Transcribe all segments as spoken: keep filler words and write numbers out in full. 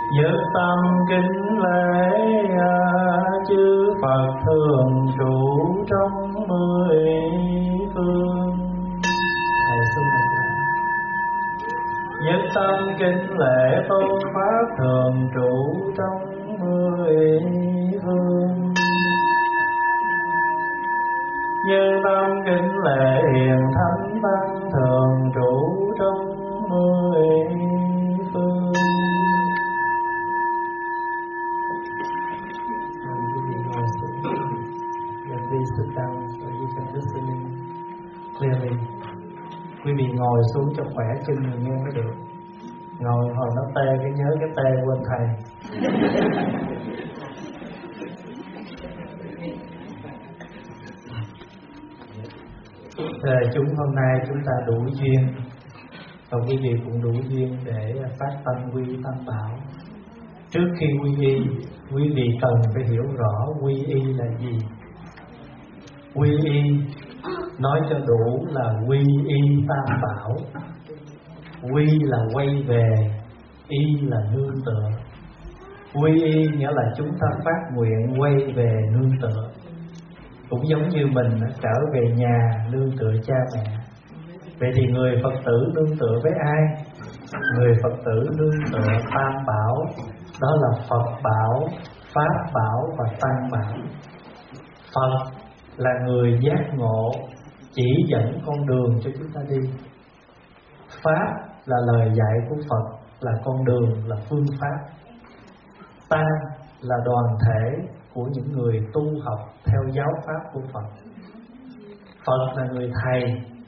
Nhất tâm kính lễ chư Phật thường trụ trong mười phương. Thầy xin đọc lại. Nhất tâm kính lễ tôn pháp thường trụ trong mười phương. Như tâm kính lễ hiền thánh tăng thường trụ trong mười phương. Please sit down so you can listen clearly. Quý vị ngồi xuống cho khỏe chân mình nghe mới được. Ngồi hồi nó tê cái nhớ cái tê quên thầy. Thầy chúng hôm nay chúng ta đủ duyên, và quý vị cũng đủ duyên để phát tâm quy tam bảo. Trước khi quy y, quý vị cần phải hiểu rõ quy y là gì. Quy y nói cho đủ là quy y tam bảo. Quy là quay về, y là nương tựa. Quy y nghĩa là chúng ta phát nguyện quay về nương tựa. Cũng giống như mình trở về nhà nương tựa cha mẹ. Vậy thì người Phật tử nương tựa với ai? Người Phật tử nương tựa tam bảo. Đó là Phật bảo, Pháp bảo và Tăng bảo. Phật là người giác ngộ, chỉ dẫn con đường cho chúng ta đi. Pháp là lời dạy của Phật, là con đường, là phương pháp. Tăng là đoàn thể của những người tu học theo giáo pháp của Phật. Phật là người thầy,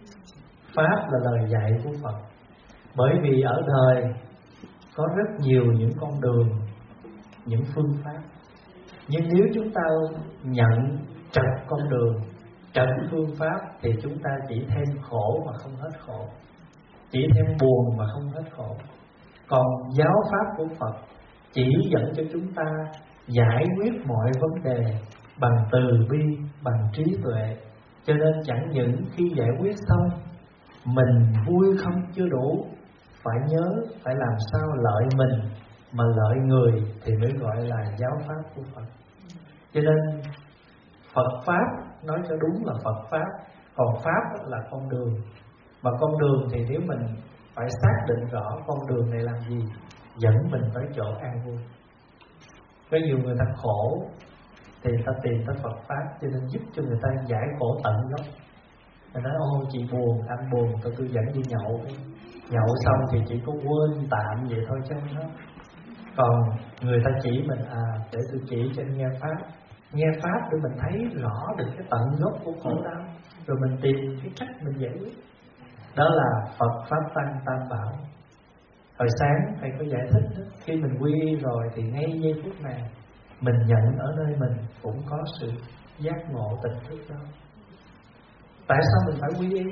Pháp là lời dạy của Phật. Bởi vì ở đời có rất nhiều những con đường, những phương pháp. Nhưng nếu chúng ta nhận trật con đường, trật phương pháp, thì chúng ta chỉ thêm khổ mà không hết khổ, chỉ thêm buồn mà không hết khổ. Còn giáo pháp của Phật chỉ dẫn cho chúng ta giải quyết mọi vấn đề bằng từ bi, bằng trí tuệ. Cho nên chẳng những khi giải quyết xong mình vui không chưa đủ, phải nhớ phải làm sao lợi mình mà lợi người thì mới gọi là giáo pháp của Phật. Cho nên Phật Pháp nói cho đúng là Phật Pháp, còn Pháp là con đường. Mà con đường thì nếu mình phải xác định rõ con đường này làm gì, dẫn mình tới chỗ an vui. Có nhiều người ta khổ thì ta tìm tới Phật Pháp, cho nên giúp cho người ta giải khổ tận gốc. Người nói ô chị buồn, anh buồn, tôi tôi dẫn đi nhậu. Nhậu xong thì chỉ có quên tạm vậy thôi chứ không hết. Còn người ta chỉ mình à để tôi chỉ cho anh nghe Pháp, nghe Pháp để mình thấy rõ được cái tận gốc của khổ đau, rồi mình tìm cái cách mình giải quyết. Đó là Phật Pháp Tăng Tam Bảo. Hồi sáng thầy có giải thích đó, khi mình quy y rồi thì ngay giây phút này mình nhận ở nơi mình cũng có sự giác ngộ tỉnh thức đó. Tại sao mình phải quy y?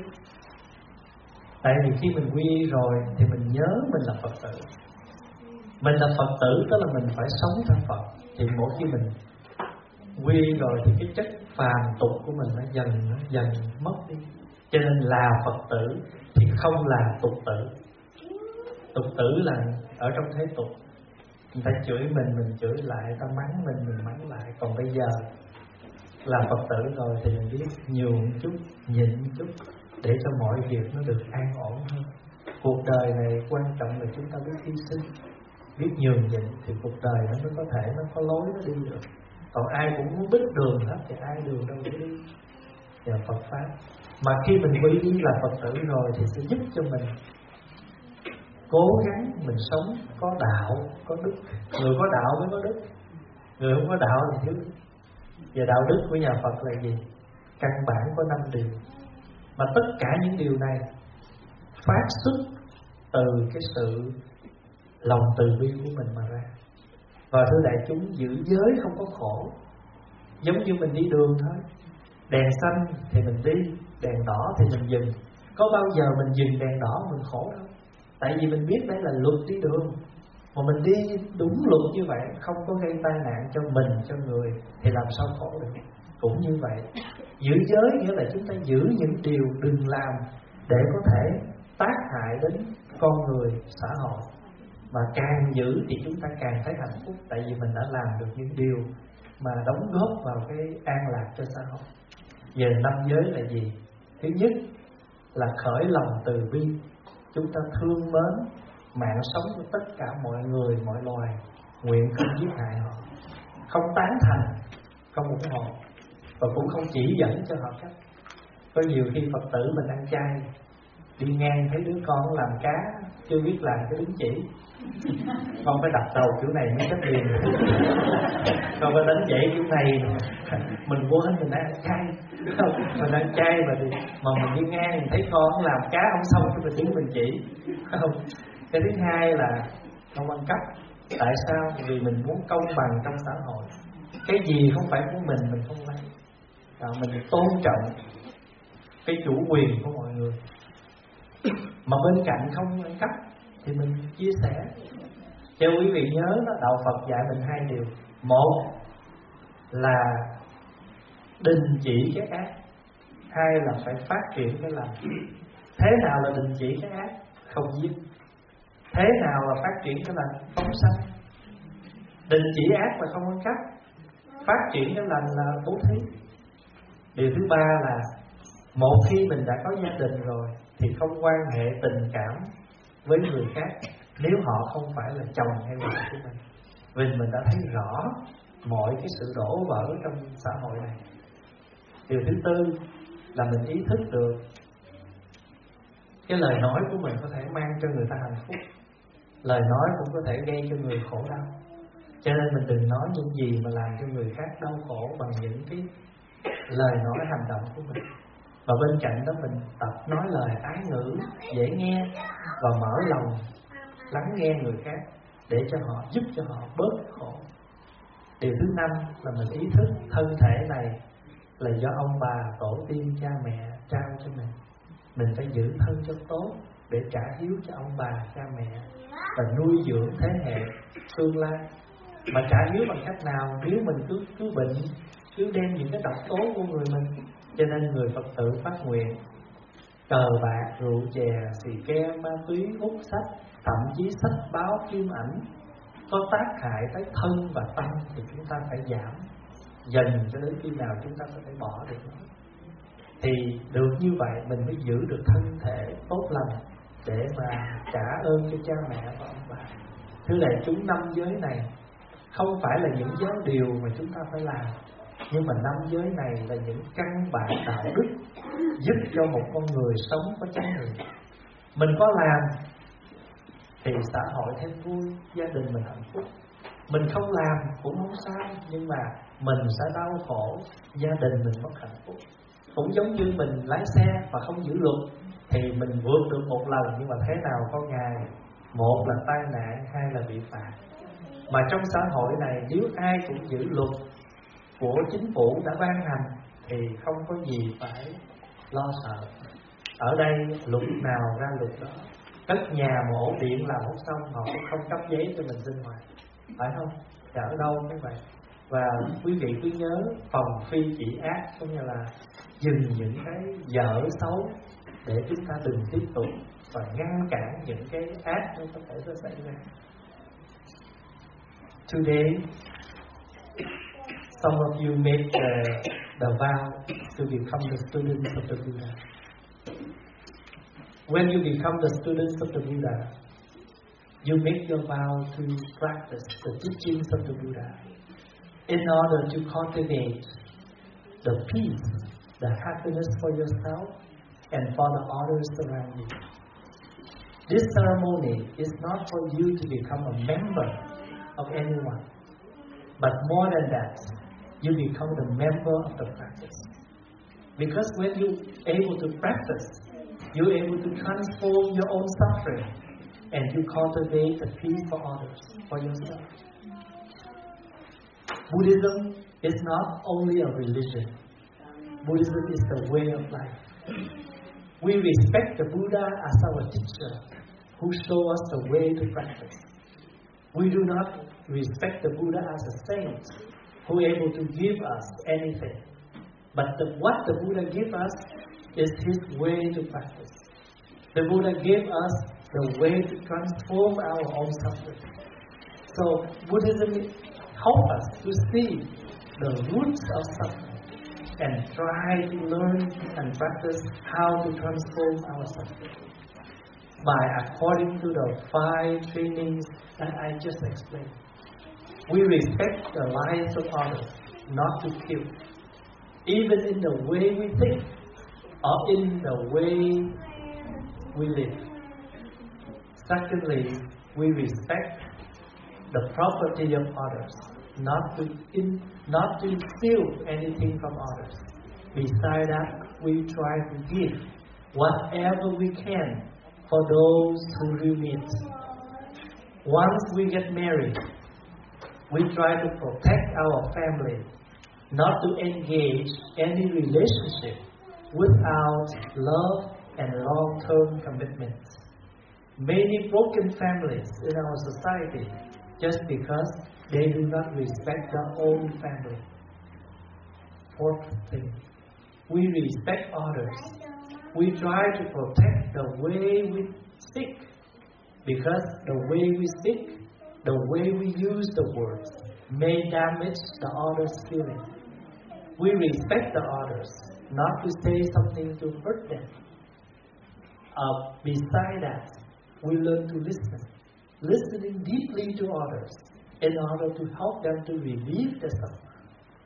Tại vì khi mình quy y rồi thì mình nhớ mình là Phật tử. Mình là Phật tử tức là mình phải sống theo Phật. Thì mỗi khi mình quy y rồi thì cái chất phàm tục của mình nó dần nó dần mất đi. Cho nên là Phật tử thì không là tục tử. Tục tử là ở trong thế tục, người ta chửi mình, mình chửi lại, người ta mắng mình, mình mắng lại. Còn bây giờ là Phật tử rồi thì mình biết nhường chút, nhịn chút để cho mọi việc nó được an ổn hơn. Cuộc đời này quan trọng là chúng ta biết hy sinh, biết nhường nhịn thì cuộc đời nó mới có thể nó có lối nó đi được. Còn ai cũng muốn bích đường hết thì ai đường đâu để đi. Và Phật Pháp mà khi mình quy y là Phật tử rồi thì sẽ giúp cho mình cố gắng mình sống có đạo, có đức. Người có đạo mới có đức, người không có đạo thì thiếu. Và đạo đức của nhà Phật là gì? Căn bản có năm điều. Mà tất cả những điều này phát xuất từ cái sự lòng từ bi của mình mà ra. Và thưa đại chúng, giữ giới không có khổ. Giống như mình đi đường thôi, đèn xanh thì mình đi, đèn đỏ thì mình dừng. Có bao giờ mình dừng đèn đỏ mình khổ đâu. Tại vì mình biết đây là luật đi đường. Mà mình đi đúng luật như vậy, không có gây tai nạn cho mình, cho người, thì làm sao khổ được. Cũng như vậy, giữ giới nghĩa là chúng ta giữ những điều đừng làm để có thể tác hại đến con người, xã hội. Mà càng giữ thì chúng ta càng thấy hạnh phúc. Tại vì mình đã làm được những điều mà đóng góp vào cái an lạc cho xã hội. Về năm giới là gì? Thứ nhất là khởi lòng từ bi. Chúng ta thương mến mạng sống của tất cả mọi người, mọi loài, nguyện không giết hại họ, không tán thành, không ủng hộ, và cũng không chỉ dẫn cho họ cách. Có nhiều khi Phật tử mình ăn chay, đi ngang thấy đứa con làm cá chưa biết làm cái đứng chỉ, con phải đặt đầu kiểu này mới chấp liền, con phải đánh dậy kiểu này. Mình quên mình đang ăn chay, mình ăn chay mà thì, mà mình đi ngang mình thấy con làm cá không xong cái mình đứng mình chỉ. Không. Cái thứ hai là không ăn cắp. Tại sao? Vì mình muốn công bằng trong xã hội. Cái gì không phải của mình mình không lấy. À, mình tôn trọng cái chủ quyền của mọi người. Mà bên cạnh không ăn cắp thì mình chia sẻ. Cho quý vị nhớ đó, đạo Phật dạy mình hai điều. Một là đình chỉ cái ác, hai là phải phát triển cái lành. Thế nào là đình chỉ cái ác? Không giết. Thế nào là phát triển cái lành? Phóng sanh. Đình chỉ ác là không ăn cắp, phát triển cái lành là bố thí. Điều thứ ba là một khi mình đã có gia đình rồi thì không quan hệ tình cảm với người khác nếu họ không phải là chồng hay vợ của mình. Vì mình đã thấy rõ mọi cái sự đổ vỡ trong xã hội này. Điều thứ tư là mình ý thức được cái lời nói của mình có thể mang cho người ta hạnh phúc, lời nói cũng có thể gây cho người khổ đau. Cho nên mình đừng nói những gì mà làm cho người khác đau khổ bằng những cái lời nói, hành động của mình. Và bên cạnh đó mình tập nói lời ái ngữ dễ nghe và mở lòng lắng nghe người khác để cho họ, giúp cho họ bớt khổ. Điều thứ năm là mình ý thức thân thể này là do ông bà, tổ tiên, cha mẹ trao cho mình. Mình phải giữ thân cho tốt để trả hiếu cho ông bà, cha mẹ và nuôi dưỡng thế hệ tương lai. Mà trả hiếu bằng cách nào? Nếu mình cứ cứ bệnh, cứ đem những cái độc tố của người mình. Cho nên người Phật tử phát nguyện cờ bạc, rượu chè, xì ke, ma túy, hút sách, thậm chí sách báo, phim ảnh có tác hại tới thân và tâm thì chúng ta phải giảm dần cho đến khi nào chúng ta có thể bỏ được nó. Thì được như vậy mình mới giữ được thân thể tốt lành để mà trả ơn cho cha mẹ và ông bà. Thứ này chúng năm giới này không phải là những giới điều mà chúng ta phải làm, nhưng mà năm giới này là những căn bản đạo đức giúp cho một con người sống có chánh niệm. Mình có làm thì xã hội thêm vui, gia đình mình hạnh phúc. Mình không làm cũng không sao, nhưng mà mình sẽ đau khổ, gia đình mình mất hạnh phúc. Cũng giống như mình lái xe và không giữ luật thì mình vượt được một lần, nhưng mà thế nào có ngày một là tai nạn, hai là bị phạt. Mà trong xã hội này nếu ai cũng giữ luật của chính phủ đã ban hành thì không có gì phải lo sợ. Ở đây luật nào ra luật đó. Cất nhà mà ổ điện làm không xong, họ cũng không cấp giấy cho mình sinh hoạt, phải không? Thì ở đâu cũng vậy. Và quý vị cứ nhớ phòng phi chỉ ác, có nghĩa là dừng những cái dở xấu để chúng ta đừng tiếp tục và ngăn cản những cái ác nó có thể nó xảy ra. Today, some of you make the, the vow to become the students of the Buddha. When you become the students of the Buddha, you make your vow to practice the teachings of the Buddha in order to cultivate the peace, the happiness for yourself and for the others around you. This ceremony is not for you to become a member of anyone, but more than that, you become the member of the practice. Because when you're able to practice, you're able to transform your own suffering and you cultivate the peace for others, for yourself. Buddhism is not only a religion. Buddhism is the way of life. We respect the Buddha as our teacher who shows us the way to practice. We do not respect the Buddha as a saint who is able to give us anything. But the, what the Buddha gives us is his way to practice. The Buddha gave us the way to transform our own suffering. So Buddhism helps us to see the roots of suffering and try to learn and practice how to transform our suffering by according to the five trainings that I just explained. We respect the lives of others, not to kill, even in the way we think or in the way we live. Secondly, we respect the property of others, not to in, not to steal anything from others. Besides that, we try to give whatever we can for those who really need. Once we get married, we try to protect our family, not to engage any relationship without love and long-term commitment. Many broken families in our society just because they do not respect their own family. Fourth thing, we respect others. We try to protect the way we speak, because the way we speak, the way we use the words may damage the other's feeling. We respect the others, not to say something to hurt them. Uh, beside that, we learn to listen, listening deeply to others in order to help them to relieve the suffering.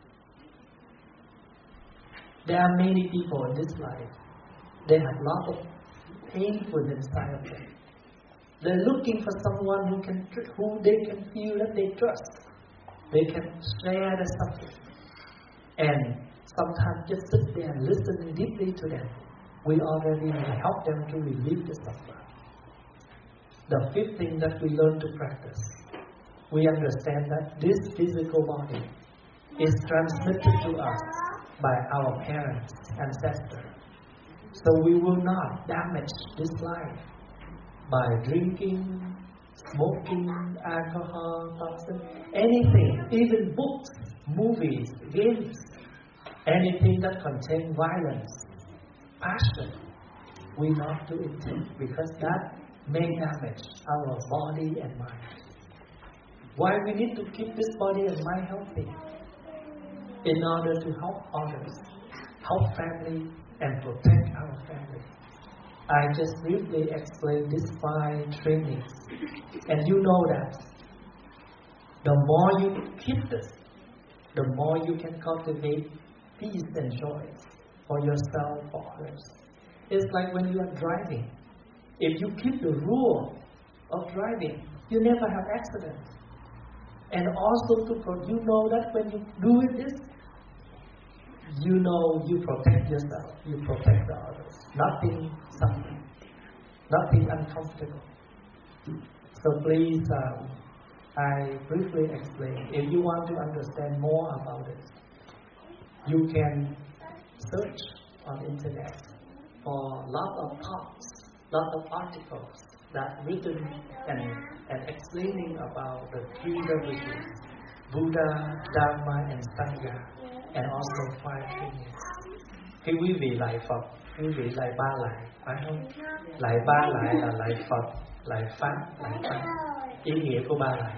There are many people in this life. They have a lot of pain within inside of them. They're looking for someone who can, who they can feel that they trust. They can share the suffering. And sometimes just sit there and listen deeply to them. We already help them to relieve the suffering. The fifth thing that we learn to practice, we understand that this physical body is transmitted to us by our parents, ancestors. So we will not damage this life by drinking, smoking, alcohol, toxin, anything, even books, movies, games, anything that contains violence, passion. We not do it because that may damage our body and mind. Why we need to keep this body and mind healthy? In order to help others, help family, and protect our family. I just briefly explained these five trainings, and you know that the more you keep this, the more you can cultivate peace and joy for yourself, for others. It's like when you are driving. If you keep the rule of driving, you never have accidents. And also, to you know that when you do this, you know you protect yourself, you protect the others. Nothing something, nothing uncomfortable. So please, um, I briefly explain. If you want to understand more about it, you can search on internet for lots of talks, lots of articles that written and, and explaining about the three revolutions, Buddha, Dharma, and Sangha, and also five trainings. Khi quý vị lại Phật, quý vị lại ba lại, phải không? Lại ba lại là lại Phật, lại Pháp, lại Tăng. Ý nghĩa của ba lại.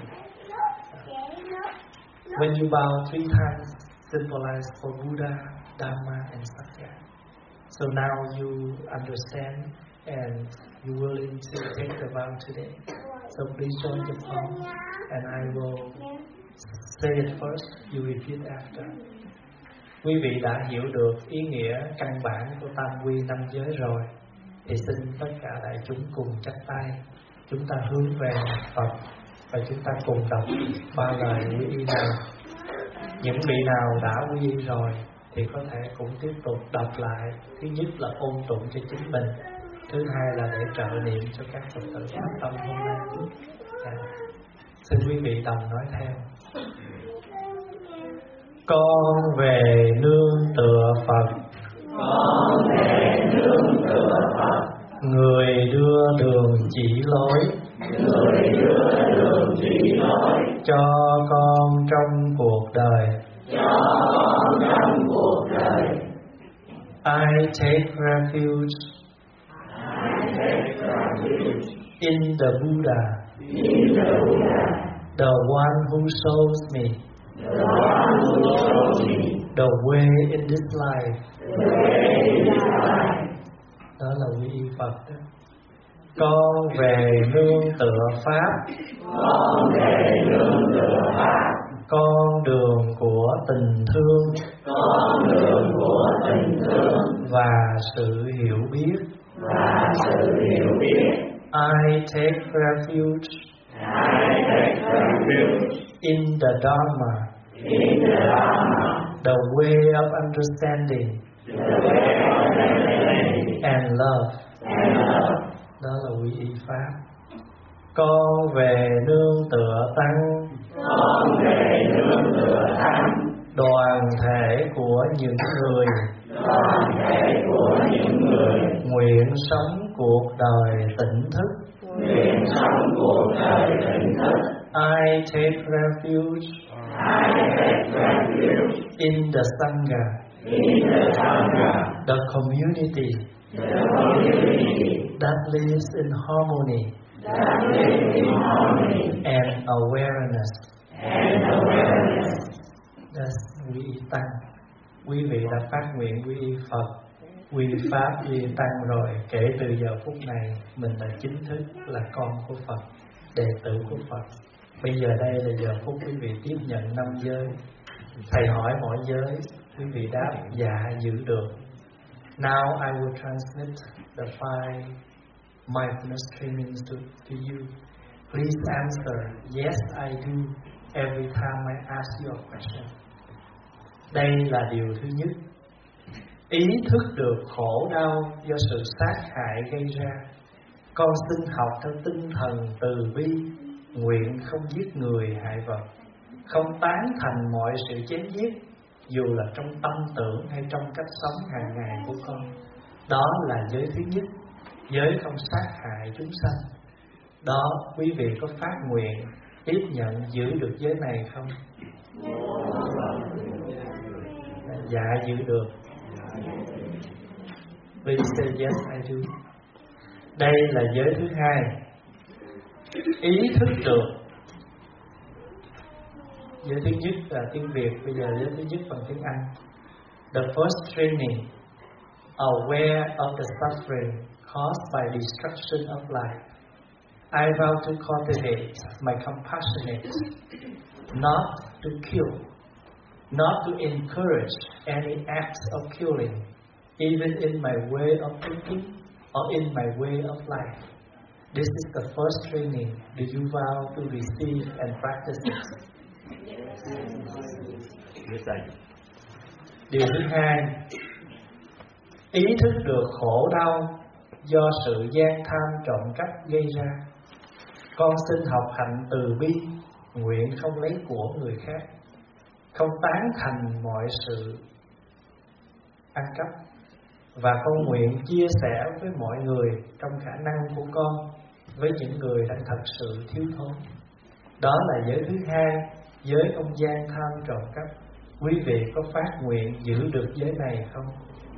When you bow three times, symbolize for Buddha, Dharma, and Sangha. So now you understand and you're willing to take the vow today. So please join the palm, and I will say it first. You repeat after. Quý vị đã hiểu được ý nghĩa căn bản của tam quy năm giới rồi, thì xin tất cả đại chúng cùng chắp tay, chúng ta hướng về Phật và chúng ta cùng đọc ba lời quy y này. Những vị nào đã quy y rồi thì có thể cũng tiếp tục đọc lại. Thứ nhất là ôn tụng cho chính mình, thứ hai là để trợ niệm cho các Phật tử phát tâm hôm nay. À, xin quý vị đồng nói theo. Con về nương tựa Phật, con về nương tựa Phật, người đưa đường chỉ lối, người đưa đường chỉ lối cho con trong cuộc đời, cho con trong cuộc đời. I take refuge I take refuge refuge in the Buddha, in the Buddha, the one who shows me the one who shows me the way in this life. the way in this life. Đó là quy y Phật đó. Con về nương tựa Pháp, Con về nương tựa Pháp, con đường của tình thương con đường của tình thương và sự hiểu biết. và sự hiểu biết. I take refuge I take refuge in the Dharma, in the Dharma, the way of understanding the way of understanding and love. and love. Đó là quy y Pháp. Con về nương tựa Tăng, Con về nương tựa Tăng, đoàn thể của những người đoàn thể của những người nguyện sống cuộc đời tỉnh thức. nguyện sống cuộc đời tỉnh thức. I take refuge I take refuge in the Sangha, in the Sangha, the community the community that lives in harmony that lives in harmony and awareness. and awareness. That's quy y Tăng. Quý vị đã phát nguyện quy y Phật, quy y Pháp, quy y Tăng rồi. Kể từ giờ phút này mình là chính thức là con của Phật, đệ tử của Phật. Bây giờ đây là giờ phút quý vị tiếp nhận năm giới. Thầy hỏi mỗi giới, quý vị đáp dạ giữ được. Now I will transmit the five mindfulness trainings to, to you. Please answer yes I do every time I ask you a question. Đây là điều thứ nhất. Ý thức được khổ đau do sự sát hại gây ra. Con xin học theo tinh thần từ bi, nguyện không giết người hại vật, không tán thành mọi sự chém giết, dù là trong tâm tưởng hay trong cách sống hàng ngày của con. Đó là giới thứ nhất, giới không sát hại chúng sanh. Đó, quý vị có phát nguyện tiếp nhận giữ được giới này không? Dạ giữ được. Please say yes I do. Đây là giới thứ hai. Ý thức được. Giới thứ nhất là tiếng Việt, bây giờ giới thứ nhất bằng tiếng Anh. The first training, aware of the suffering caused by destruction of life. I vow to cultivate my compassionate, not to kill, not to encourage any acts of killing, even in my way of thinking or in my way of life. This is the first training. Do you vow to receive and practice it? Điều thứ hai, ý thức được khổ đau do sự gian tham trộm cắp gây ra. Con xin học hạnh từ bi, nguyện không lấy của người khác, không tán thành mọi sự ăn cắp, và con nguyện chia sẻ với mọi người trong khả năng của con với những người đang thật sự thiếu thốn. Đó là giới thứ hai, giới không gian tham trộm cắp. Quý vị có phát nguyện giữ được giới này không?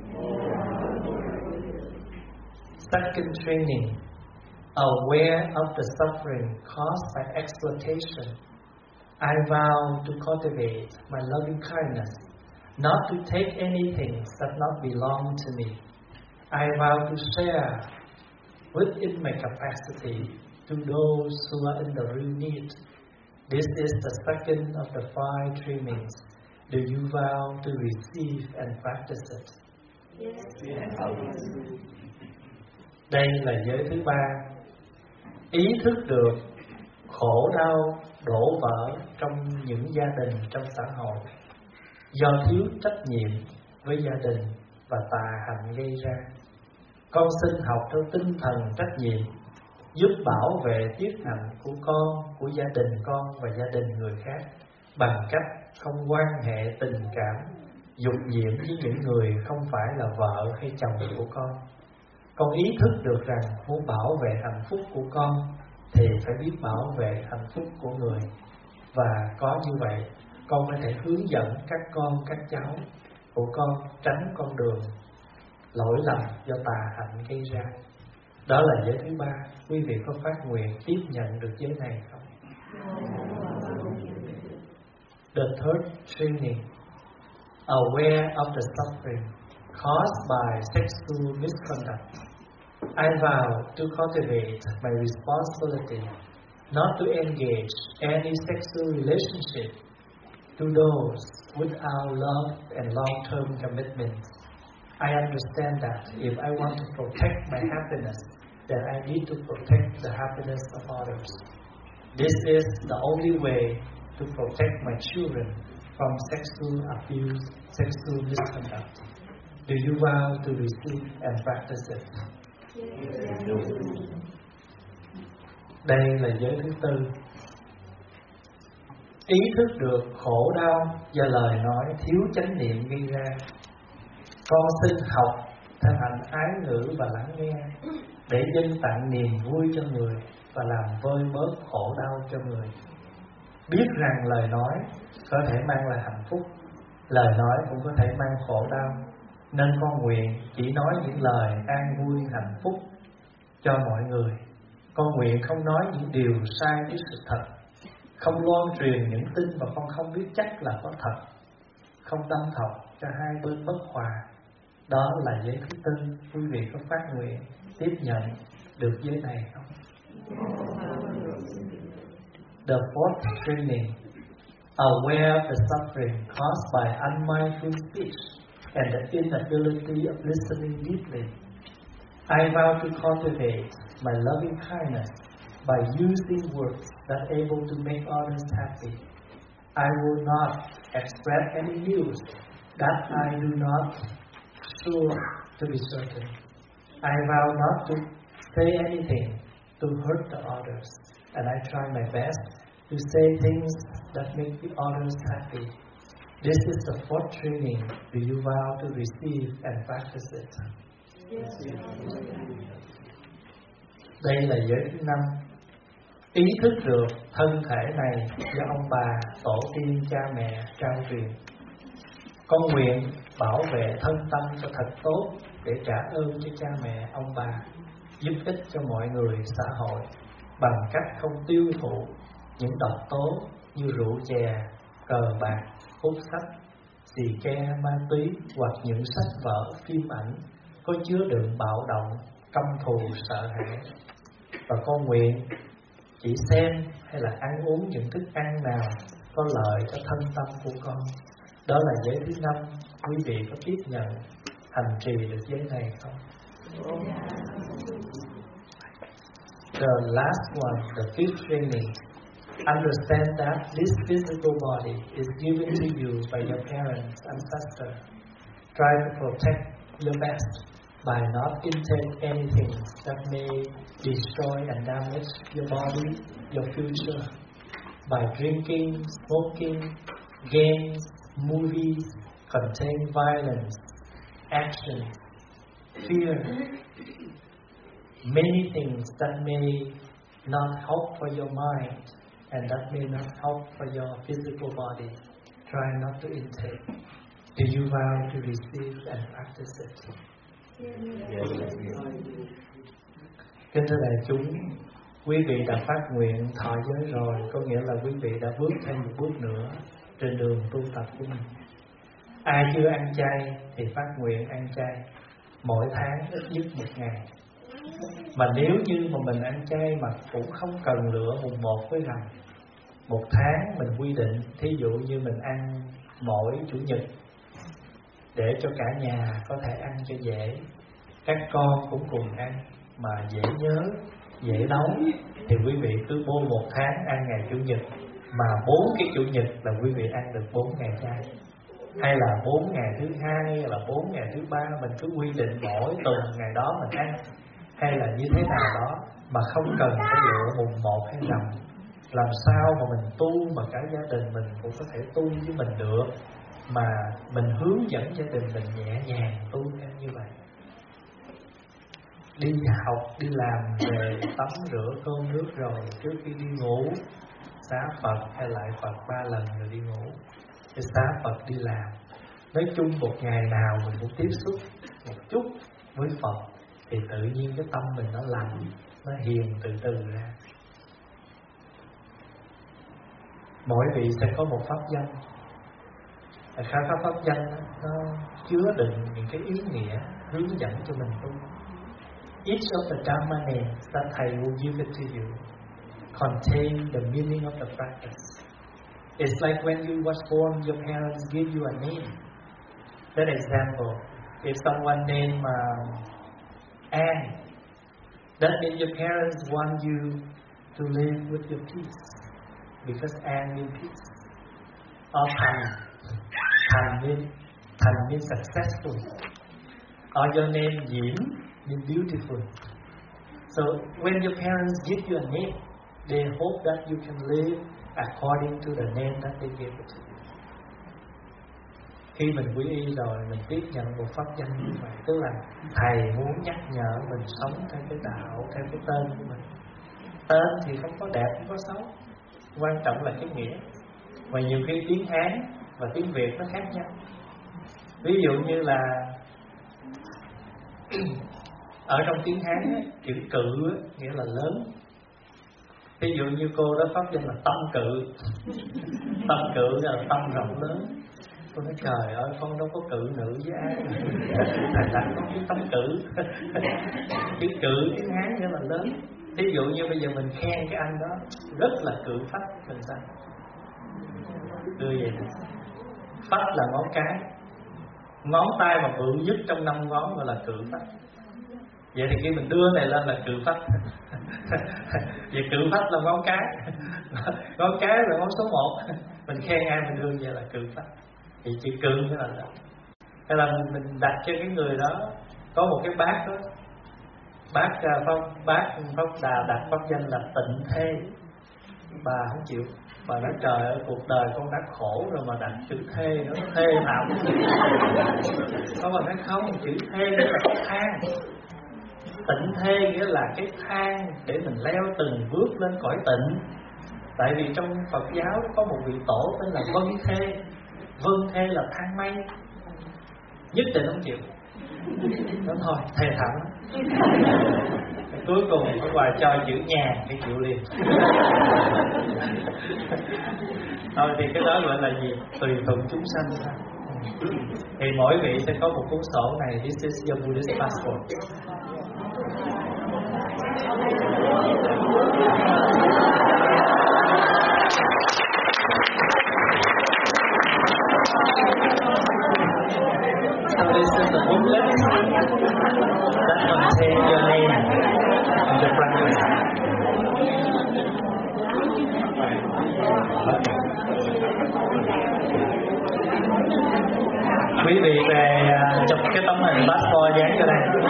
Second training, aware of the suffering caused by exploitation. I vow to cultivate my loving kindness, not to take anything that not belong to me. I vow to share within my capacity to those who are in the real need. This is the second of the five trainings. Do you vow to receive and practice it? Yes. Đây là giới thứ ba. Ý thức được khổ đau đổ vỡ trong những gia đình trong xã hội do thiếu trách nhiệm với gia đình và tà hạnh gây ra. Con xin học theo tinh thần trách nhiệm, giúp bảo vệ tiết hạnh của con, của gia đình con và gia đình người khác bằng cách không quan hệ tình cảm, dục nhiễm với những người không phải là vợ hay chồng của con. Con ý thức được rằng muốn bảo vệ hạnh phúc của con thì phải biết bảo vệ hạnh phúc của người. Và có như vậy, con có thể hướng dẫn các con, các cháu của con tránh con đường lỗi lầm do tà hạnh gây ra. Đó là giới thứ ba. Quý vị có phát nguyện tiếp nhận được giới này không? The third training, aware of the suffering caused by sexual misconduct. I vow to cultivate my responsibility not to engage any sexual relationship to those without love and long-term commitment. I understand that if I want to protect my happiness, then I need to protect the happiness of others. This is the only way to protect my children from sexual abuse, sexual misconduct. Do you vow to receive and practice it? Đây là giới thứ tư. Ý thức được khổ đau do lời nói thiếu chánh niệm gây ra. Con xin học thực hành ái ngữ và lắng nghe để dâng tặng niềm vui cho người và làm vơi bớt khổ đau cho người. Biết rằng lời nói có thể mang lại hạnh phúc, lời nói cũng có thể mang khổ đau, nên con nguyện chỉ nói những lời an vui hạnh phúc cho mọi người. Con nguyện không nói những điều sai với sự thật, không loan truyền những tin mà con không biết chắc là có thật, không đâm thọc cho hai bên bất hòa. Đó là giới thứ tư. Quý vị có phát nguyện tiếp nhận được giới này không? The fourth training, aware of the suffering caused by unmindful speech and the inability of listening deeply. I vow to cultivate my loving kindness by using words that are able to make others happy. I will not express any news that I do not sure to be certain. I vow not to say anything to hurt the others, and I try my best to say things that make the others happy. This is the fourth training. Do you vow to receive and practice it? Yes. Đây là giới thứ năm. Ý thức được thân thể này do ông bà, tổ tiên, cha mẹ trao truyền. Con nguyện bảo vệ thân tâm cho thật tốt để trả ơn cho cha mẹ, ông bà, giúp ích cho mọi người xã hội bằng cách không tiêu thụ những độc tố như rượu chè, cờ bạc, hút sách, xì ke, ma túy hoặc những sách vở, phim ảnh có chứa đựng bạo động, căm thù, sợ hãi. Và con nguyện chỉ xem hay là ăn uống những thức ăn nào có lợi cho thân tâm của con. Đó là giới thứ năm. Quý vị có tiếp nhận hành trì được giới này không? The last one, the fifth training. Understand that this physical body is given to you by your parents, ancestors. Try to protect your best by not intake anything that may destroy and damage your body, your future. By drinking, smoking, games, movies contain violence, action, fear, many things that may not help for your mind and that may not help for your physical body. Try not to intake. Do you vow to receive and practice it? Yes. Kính thưa đại chúng, quý vị đã phát nguyện thọ giới rồi, có nghĩa là quý vị đã bước thêm một bước nữa trên đường tu tập của mình. Ai chưa ăn chay thì phát nguyện ăn chay mỗi tháng ít nhất một ngày. Mà nếu như mà mình ăn chay mà cũng không cần lựa mùng một với rằm, một tháng mình quy định, thí dụ như mình ăn mỗi chủ nhật để cho cả nhà có thể ăn cho dễ, các con cũng cùng ăn mà dễ nhớ, dễ nấu, thì quý vị cứ bô một tháng ăn ngày chủ nhật, mà bốn cái chủ nhật là quý vị ăn được bốn ngày chay, hay là bốn ngày thứ hai, hay là bốn ngày thứ ba, mình cứ quy định mỗi tuần ngày đó mình ăn, hay là như thế nào đó, mà không cần phải lựa mùng một hay rằm. Làm sao mà mình tu mà cả gia đình mình cũng có thể tu với mình được, mà mình hướng dẫn gia đình mình nhẹ nhàng tu theo như vậy. Đi học, đi làm về tắm rửa cơm nước rồi trước khi đi ngủ xá Phật hay lại Phật ba lần rồi đi ngủ, cái xá Phật đi làm. Nói chung một ngày nào mình cũng tiếp xúc một chút với Phật, thì tự nhiên cái tâm mình nó lành, nó hiền từ từ ra. Mỗi vị sẽ có một pháp danh. Khá pháp pháp danh nó chứa đựng những cái ý nghĩa hướng dẫn cho mình tu. Each of the Dharma names that thầy will give it to you contain the meaning of the practice. It's like when you was born, your parents give you a name. That example, if someone named uh, Anne, that means your parents want you to live with your peace, because Anne means peace. Or Thành, Thành means Thành means successful. Or your name Yin means beautiful. So when your parents give you a name, they hope that you can live according to the name that they gave it to you. Khi mình quy y rồi, mình tiếp nhận một pháp danh như vậy, tức là thầy muốn nhắc nhở mình sống theo cái đạo, theo cái tên của mình. Tên thì không có đẹp, không có xấu, quan trọng là cái nghĩa. Và nhiều khi tiếng Hán và tiếng Việt nó khác nhau. Ví dụ như là ở trong tiếng Hán ấy, chữ cự ấy, nghĩa là lớn. Ví dụ như cô đó pháp danh là tâm cự. Tâm cự là tâm rộng lớn. Tôi nói trời ơi, con đâu có cự nữ với ai. Thầy đặt con cái tâm cự. Chữ cự tiếng Hán nghĩa là lớn. Ví dụ như bây giờ mình khen cái anh đó rất là cự phách, mình sao đưa về này. Phách là ngón cái, ngón tay mà bự nhất trong năm ngón gọi là cự phách. Vậy thì khi mình đưa này lên là cự phách. Vậy cự phách là ngón cái, ngón cái là ngón số một. Mình khen ai mình đưa về là cự phách. Thì chữ cự mới là đó. Hay là mình, mình đặt cho cái người đó có một cái bát đó, bác pháp bác pháp đà đặt pháp danh là Tịnh Thê. Bà không chịu, bà nói trời ơi, cuộc đời con đã khổ rồi mà đặt chữ Thê nữa, thê thảm. Có bà nói không, chữ Thê nghĩa là cái thang. Tịnh Thê nghĩa là cái thang để mình leo từng bước lên cõi tịnh. Tại vì trong Phật giáo có một vị tổ tên là Vân Thê. Vân Thê là thang mây. Nhất định không chịu. Đó thôi, thề thẳng. Cuối cùng có bà cho chữ nhà cái chịu liền. Thôi thì cái đó gọi là gì? Tùy thuận chúng sanh. Thì mỗi vị sẽ có một cuốn sổ này. This is your Buddhist passport. So this is the booklet that contains your name and the practice. Quý vị về chụp cái tấm hình passport dán cho đây.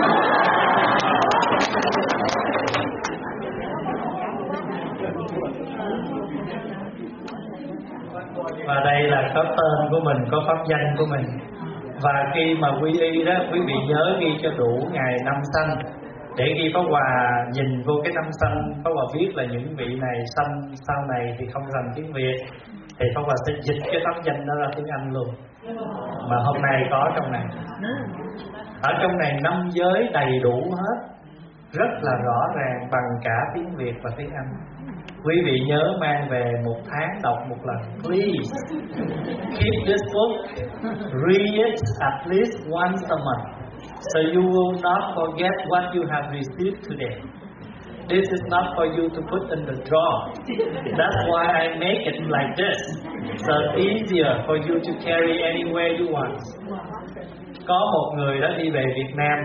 Và đây là có tên của mình, có pháp danh của mình. Và khi mà quy y đó, quý vị nhớ ghi cho đủ ngày năm sanh. Để khi Pháp Hòa nhìn vô cái năm sanh, Pháp Hòa biết là những vị này sanh sau này thì không rành tiếng Việt, thì Pháp Hòa sẽ dịch cái pháp danh đó ra tiếng Anh luôn. Mà hôm nay có trong này. Ở trong này năm giới đầy đủ hết, rất là rõ ràng bằng cả tiếng Việt và tiếng Anh. Quý vị nhớ mang về một tháng đọc một lần. Please keep this book, read it at least once a month, so you will not forget what you have received today. This is not for you to put in the drawer. That's why I make it like this, so it's easier for you to carry anywhere you want. Có một người đó đi về Việt Nam,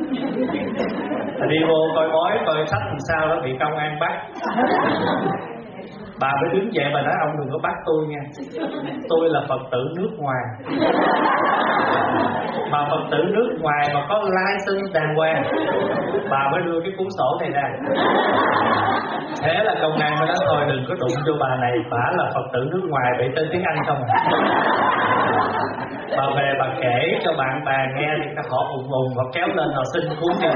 đi vô coi bói, coi sách làm sao đó bị công an bắt. Bà mới đứng dậy bà nói ông đừng có bắt tôi nha, tôi là Phật tử nước ngoài. Mà Phật tử nước ngoài mà có license đàng hoàng, bà mới đưa cái cuốn sổ này ra. Thế là công an mới nói thôi đừng có đụng vô bà này, bà là Phật tử nước ngoài bị tên tiếng Anh không à. Bà về bà kể cho bạn bè nghe thì họ ùng ùng họ kéo lên họ xin cuốn đi.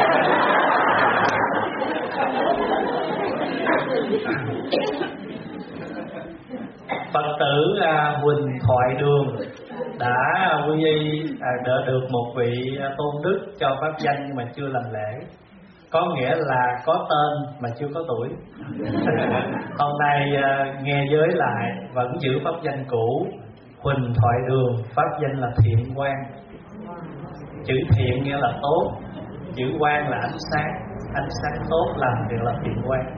Phật tử à, Huỳnh Thoại Đường đã quy y à, đỡ được một vị tôn đức cho pháp danh nhưng mà chưa làm lễ. có nghĩa là có tên mà chưa có tuổi. Hôm nay uh, nghe giới lại vẫn giữ pháp danh cũ, Huỳnh Thoại Đường, pháp danh là Thiện Quang. Chữ thiện nghĩa là tốt, chữ quang là ánh sáng, ánh sáng tốt làm việc là thiện quang.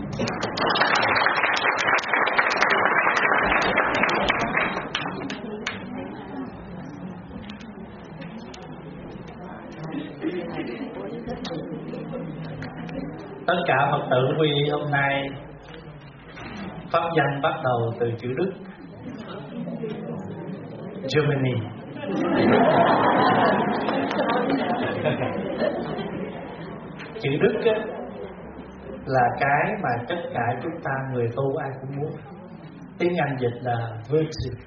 Tất cả Phật tử quy y hôm nay pháp danh bắt đầu từ chữ Đức. Germany. Chữ Đức á, là cái mà tất cả chúng ta người tu ai cũng muốn. Tiếng Anh dịch là virtue.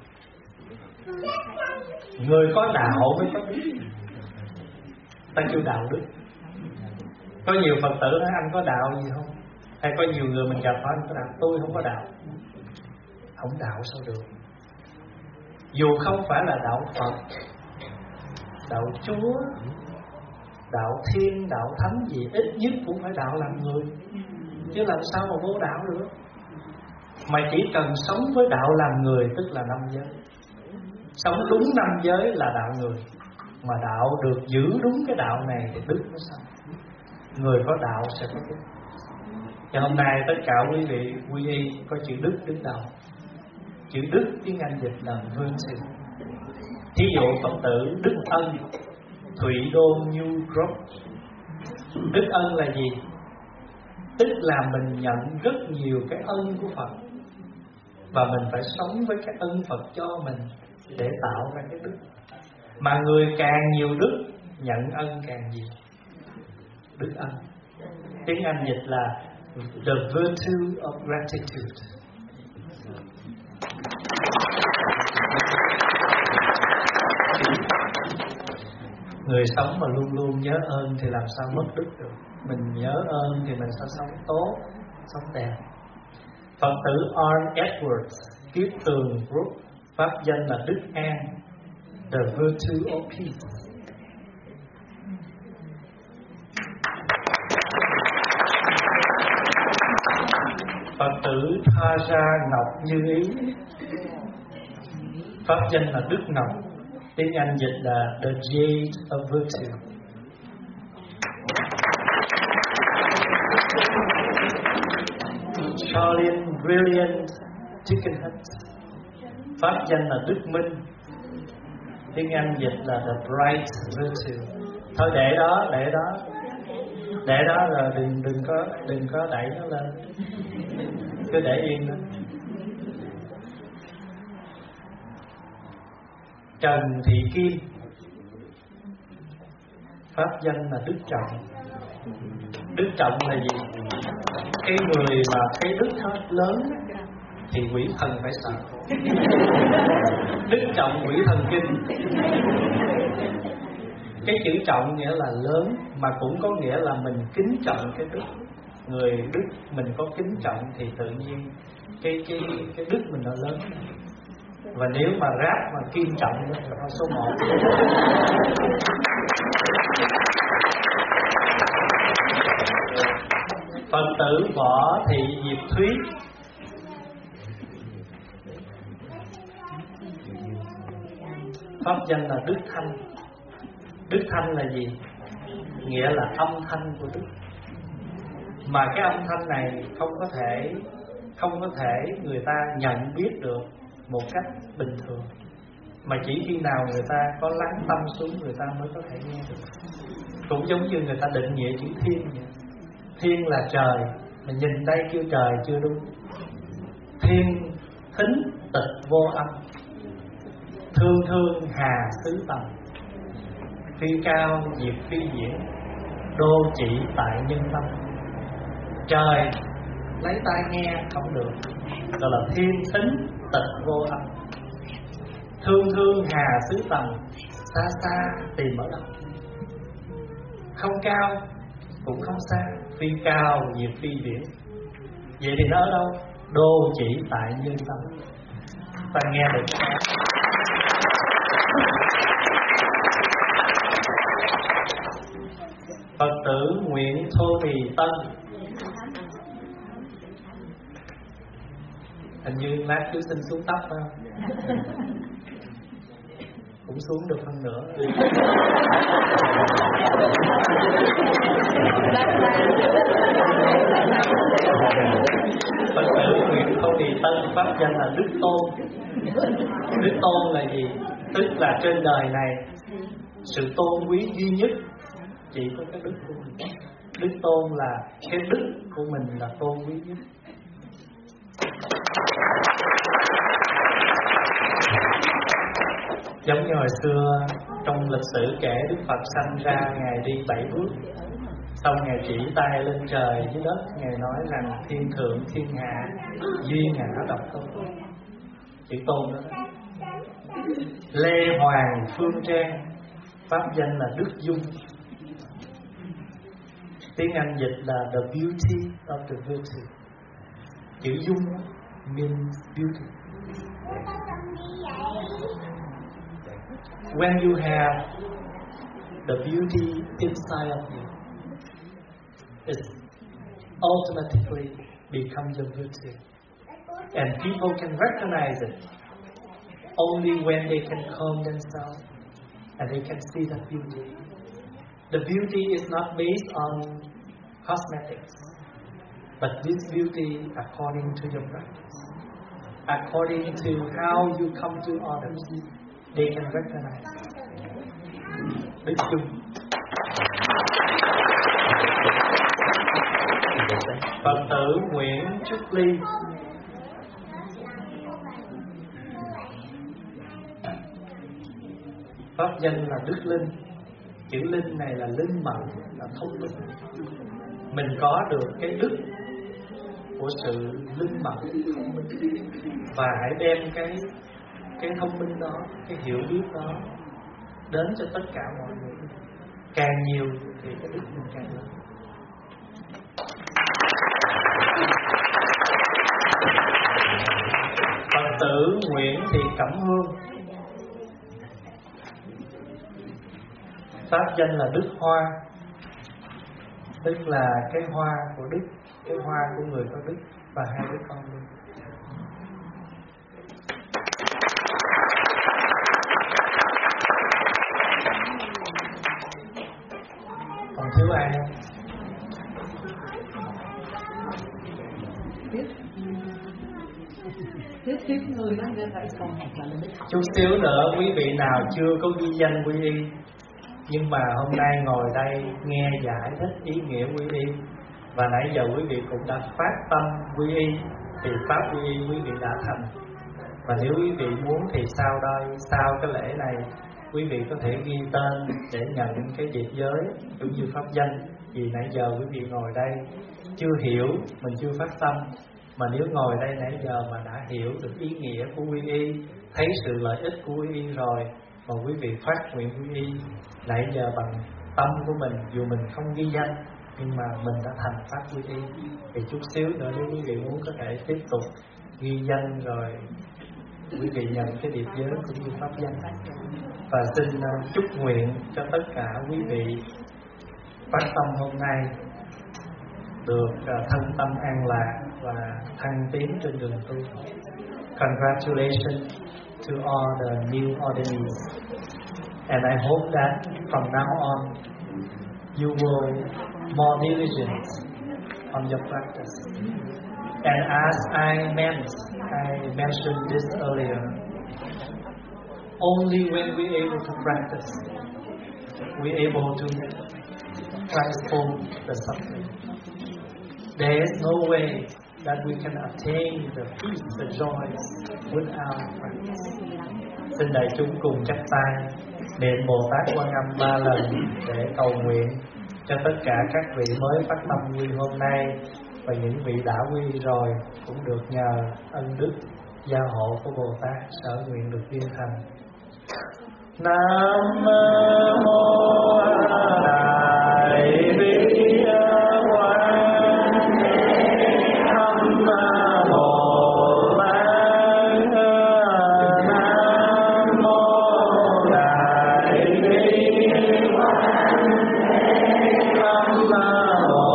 Người có đạo mới có đức. Ta kêu đạo đức. Có nhiều Phật tử nói anh có đạo gì không? Hay có nhiều người mình gặp hỏi anh có đạo. Tôi không có đạo. Không đạo sao được? Dù không phải là đạo Phật, đạo Chúa, đạo Thiên, đạo Thánh gì, ít nhất cũng phải đạo làm người. Chứ làm sao mà vô đạo được? Mà chỉ cần sống với đạo làm người, tức là năm giới. Sống đúng năm giới là đạo người. Mà đạo được giữ đúng cái đạo này thì đức nó sao? Người có đạo sẽ có đức. Và hôm nay tất cả quý vị quy y có chữ đức đứng đầu. Chữ đức tiếng Anh dịch là virtue. Thí dụ Phật tử Đức Ân, Thụy Đôn New Group. Đức ân là gì? Tức là mình nhận rất nhiều cái ân của Phật, và mình phải sống với cái ân Phật cho mình để tạo ra cái đức. Mà người càng nhiều đức, nhận ân càng nhiều. Đức ân tiếng Anh dịch là the virtue of gratitude. Người sống mà luôn luôn nhớ ơn thì làm sao mất đức được. Mình nhớ ơn thì mình sẽ sống tốt, sống đẹp. Phật tử R. Edwards, Kiết Tường Group, pháp danh là Đức An, the virtue of peace. Phật tử Tha Ra Ngọc Như Ý, pháp danh là Đức Ngọc, tiếng Anh dịch là the jade of virtue. Charlene Brilliant Tickenhut, pháp danh là Đức Minh, tiếng Anh dịch là the bright virtue. Thôi để đó, để đó, để đó rồi đừng đừng có đừng có đẩy nó lên, cứ để yên đó. Trần Thị Kim, pháp danh là Đức Trọng. Đức Trọng là gì? Cái người mà cái đức hết lớn thì quỷ thần phải sợ. Đức Trọng quỷ thần kinh. Cái chữ trọng nghĩa là lớn, mà cũng có nghĩa là mình kính trọng cái đức. Người đức mình có kính trọng thì tự nhiên cái cái cái đức mình nó lớn. Và nếu mà ráp mà kiên trọng thì nó số một. Phật tử Võ Thị Diệp Thúy, pháp danh là Đức Thanh. Đức Thanh là gì? Nghĩa là âm thanh của Đức. Mà cái âm thanh này không có thể không có thể người ta nhận biết được một cách bình thường, mà chỉ khi nào người ta có lắng tâm xuống người ta mới có thể nghe được. Cũng giống như người ta định nghĩa chữ thiên vậy. Thiên là trời, mà nhìn đây kêu trời chưa đúng. Thiên thính tịch vô âm, thương thương hà xứ tầm, phi cao diệt phi diễn, đô chỉ tại nhân tâm. Trời lấy tai nghe không được, gọi là thiên thính tịch vô âm. Thương thương hà xứ tầm, xa xa tìm ở đâu. Không cao cũng không xa, phi cao diệt phi viễn. Vậy thì nó ở đâu? Đô chỉ tại nhân tâm. Ta nghe được không? Phật tử Nguyễn Thô Mì Tân. Hình như lát chú xin xuống tóc phải không? Cũng xuống được hơn nữa. Phật tử nguyện Thô Mì Tân pháp danh là Đức Tôn. Đức Tôn là gì? Tức là trên đời này sự tôn quý duy nhất chỉ có cái đức của mình. Đức Tôn là cái đức của mình là tôn quý nhất. Giống như hồi xưa trong lịch sử kể Đức Phật sanh ra, Ngài đi bảy bước, xong Ngài chỉ tay lên trời dưới đất, Ngài nói rằng thiên thượng thiên hạ duy ngã độc tôn. Chữ tôn đó, đó. Lê Hoàng Phương Trang pháp danh là Đức Dung. Tiếng Anh dịch là the beauty of the virtue. Chữ Dung means beauty. When you have the beauty inside of you, it automatically becomes your virtue. And people can recognize it only when they can calm themselves and they can see that beauty. The beauty is not based on cosmetics, but this beauty according to your practice, according to how you come to others, they can recognize. Đức Dung. Phật tử Nguyễn Trúc Ly. Pháp danh là Đức Linh. Chữ Linh này là linh mẫn, là thông minh. Mình có được cái đức của sự linh mẫn, thông minh, và hãy đem cái cái thông minh đó, cái hiểu biết đó đến cho tất cả mọi người. Càng nhiều thì cái đức mình càng lớn. Phật tử Nguyễn Thị Cẩm Hương. Pháp danh là Đức Hoa. Tức là cái hoa của đức, cái hoa của người có đức, và hai đứa con luôn. Còn thiếu ai không? Chút xíu nữa quý vị nào chưa có ghi danh quy y, nhưng mà hôm nay ngồi đây nghe giải thích ý nghĩa quy y, và nãy giờ quý vị cũng đã phát tâm quy y, thì pháp quy y quý vị đã thành. Và nếu quý vị muốn thì sau đây, sau cái lễ này, quý vị có thể ghi tên để nhận cái điệp giới cũng như pháp danh. Vì nãy giờ quý vị ngồi đây chưa hiểu, mình chưa phát tâm, mà nếu ngồi đây nãy giờ mà đã hiểu được ý nghĩa của quy y, thấy sự lợi ích của quy y rồi, mà quý vị phát nguyện quy y nãy giờ bằng tâm của mình, dù mình không ghi danh nhưng mà mình đã thành pháp quy y, thì chút xíu nữa nếu quý vị muốn có thể tiếp tục ghi danh rồi quý vị nhận cái điệp giới cũng như pháp danh. Và xin chúc nguyện cho tất cả quý vị phát tâm hôm nay được thân tâm an lạc và thăng tiến trên đường tu. Congratulations to all the new ordinees, and I hope that from now on you will more diligent on your practice. And as I meant, I mentioned this earlier, only when we're able to practice, we're able to transform the suffering. There is no way that we can attain the peace, the joys without practice. Xin đại chúng cùng chắp tay niệm Bồ Tát Quan Âm ba lần để cầu nguyện cho tất cả các vị mới phát tâm quy hôm nay, và những vị đã quy rồi cũng được nhờ ân đức gia hộ của Bồ Tát sở nguyện được viên thành. Nam mô Đại Bi Quan Âm Bồ Tát. Nam mô Đại Bi Quan Âm Bồ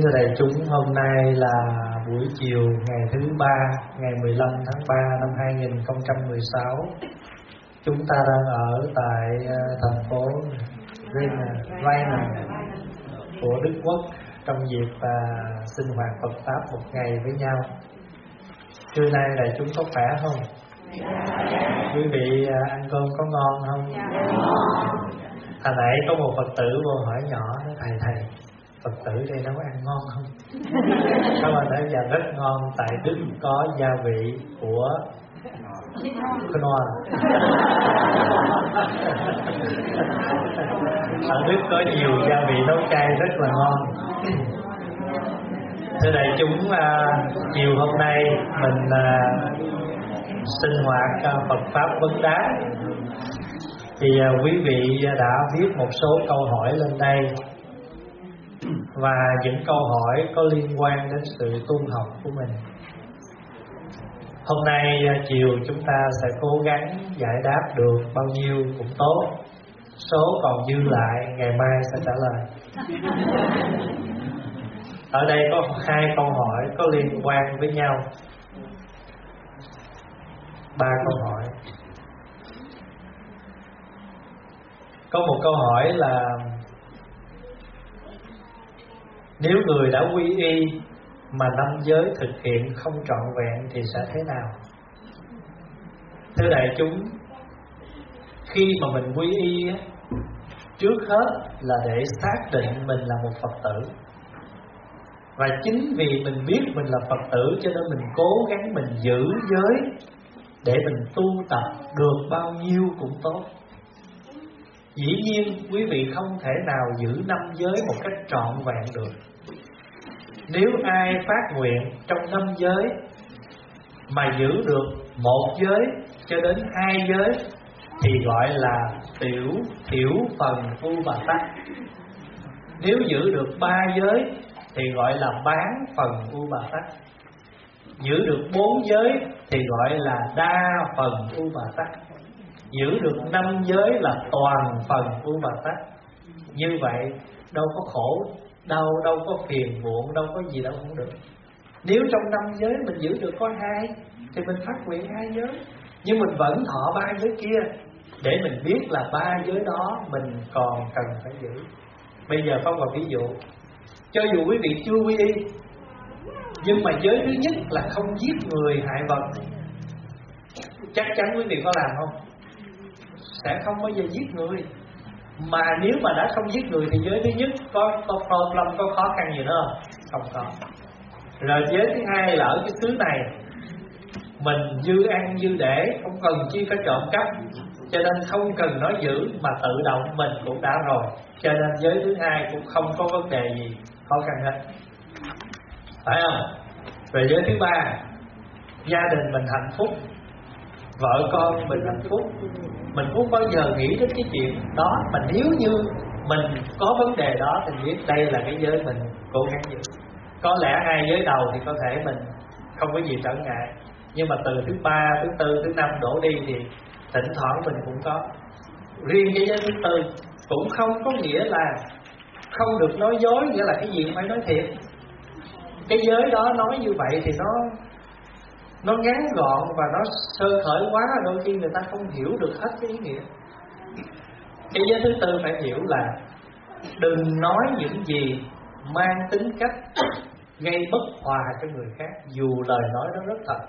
thưa đại chúng, hôm nay là buổi chiều ngày thứ ba, ngày mười lăm tháng ba năm hai nghìn không trăm mười sáu. Chúng ta đang ở tại thành phố Rheinland của Đức Quốc trong dịp uh, sinh hoạt Phật pháp một ngày với nhau. Trưa nay đại chúng có khỏe không? Quý vị uh, ăn cơm có ngon không? Hồi nãy có một Phật tử vô hỏi nhỏ, nói thầy thầy Phật tử đây nấu ăn ngon không? Các bạn nói dạ rất ngon, tại Đức có gia vị của Knoa. Ở Đức có nhiều gia vị nấu chay rất là ngon. Thưa đại chúng, à, chiều hôm nay mình à, sinh hoạt à, Phật pháp vấn đáp. Thì à, quý vị đã viết một số câu hỏi lên đây, và những câu hỏi có liên quan đến sự tu học của mình. Hôm nay chiều chúng ta sẽ cố gắng giải đáp được bao nhiêu cũng tốt, số còn dư lại ngày mai sẽ trả lời. Ở đây có hai câu hỏi có liên quan với nhau, ba câu hỏi. Có một câu hỏi là nếu người đã quy y mà năm giới thực hiện không trọn vẹn thì sẽ thế nào? Thưa đại chúng, khi mà mình quy y, trước hết là để xác định mình là một Phật tử. Và chính vì mình biết mình là Phật tử cho nên mình cố gắng mình giữ giới để mình tu tập được bao nhiêu cũng tốt. Dĩ nhiên quý vị không thể nào giữ năm giới một cách trọn vẹn được. Nếu ai phát nguyện trong năm giới mà giữ được một giới cho đến hai giới thì gọi là tiểu thiểu phần u bà tắc. Nếu giữ được ba giới thì gọi là bán phần u bà tắc. Giữ được bốn giới thì gọi là đa phần u bà tắc. Giữ được năm giới là toàn phần u bà tắc. Như vậy đâu có khổ, đâu đâu có phiền muộn, đâu có gì đâu không được. Nếu trong năm giới mình giữ được có hai thì mình phát nguyện hai giới, nhưng mình vẫn thọ ba giới kia để mình biết là ba giới đó mình còn cần phải giữ. Bây giờ có một ví dụ, cho dù quý vị chưa quy y, nhưng mà giới thứ nhất là không giết người hại vật, chắc chắn quý vị có làm không? Sẽ không bao giờ giết người. Mà nếu mà đã không giết người thì giới thứ nhất có có problem, có khó khăn gì nữa không? Không có. Rồi giới thứ hai là ở cái xứ này mình dư ăn dư để, không cần chi phải trộm cắp, cho nên không cần nói giữ mà tự động mình cũng đã rồi. Cho nên giới thứ hai cũng không có vấn đề gì khó khăn hết, phải không? Về giới thứ ba, gia đình mình hạnh phúc, vợ con mình hạnh phúc, mình không bao giờ nghĩ đến cái chuyện đó. Mà nếu như mình có vấn đề đó thì biết đây là cái giới mình cố gắng giữ. Có lẽ hai giới đầu thì có thể mình không có gì trở ngại, nhưng mà từ thứ ba, thứ tư, thứ năm đổ đi thì thỉnh thoảng mình cũng có. Riêng cái giới thứ tư cũng không có nghĩa là không được nói dối, nghĩa là cái gì cũng phải nói thiệt. Cái giới đó nói như vậy thì nó nó ngắn gọn và nó sơ khởi quá, đôi khi người ta không hiểu được hết cái ý nghĩa. Cái giới thứ tư phải hiểu là đừng nói những gì mang tính cách gây bất hòa cho người khác, dù lời nói đó rất thật.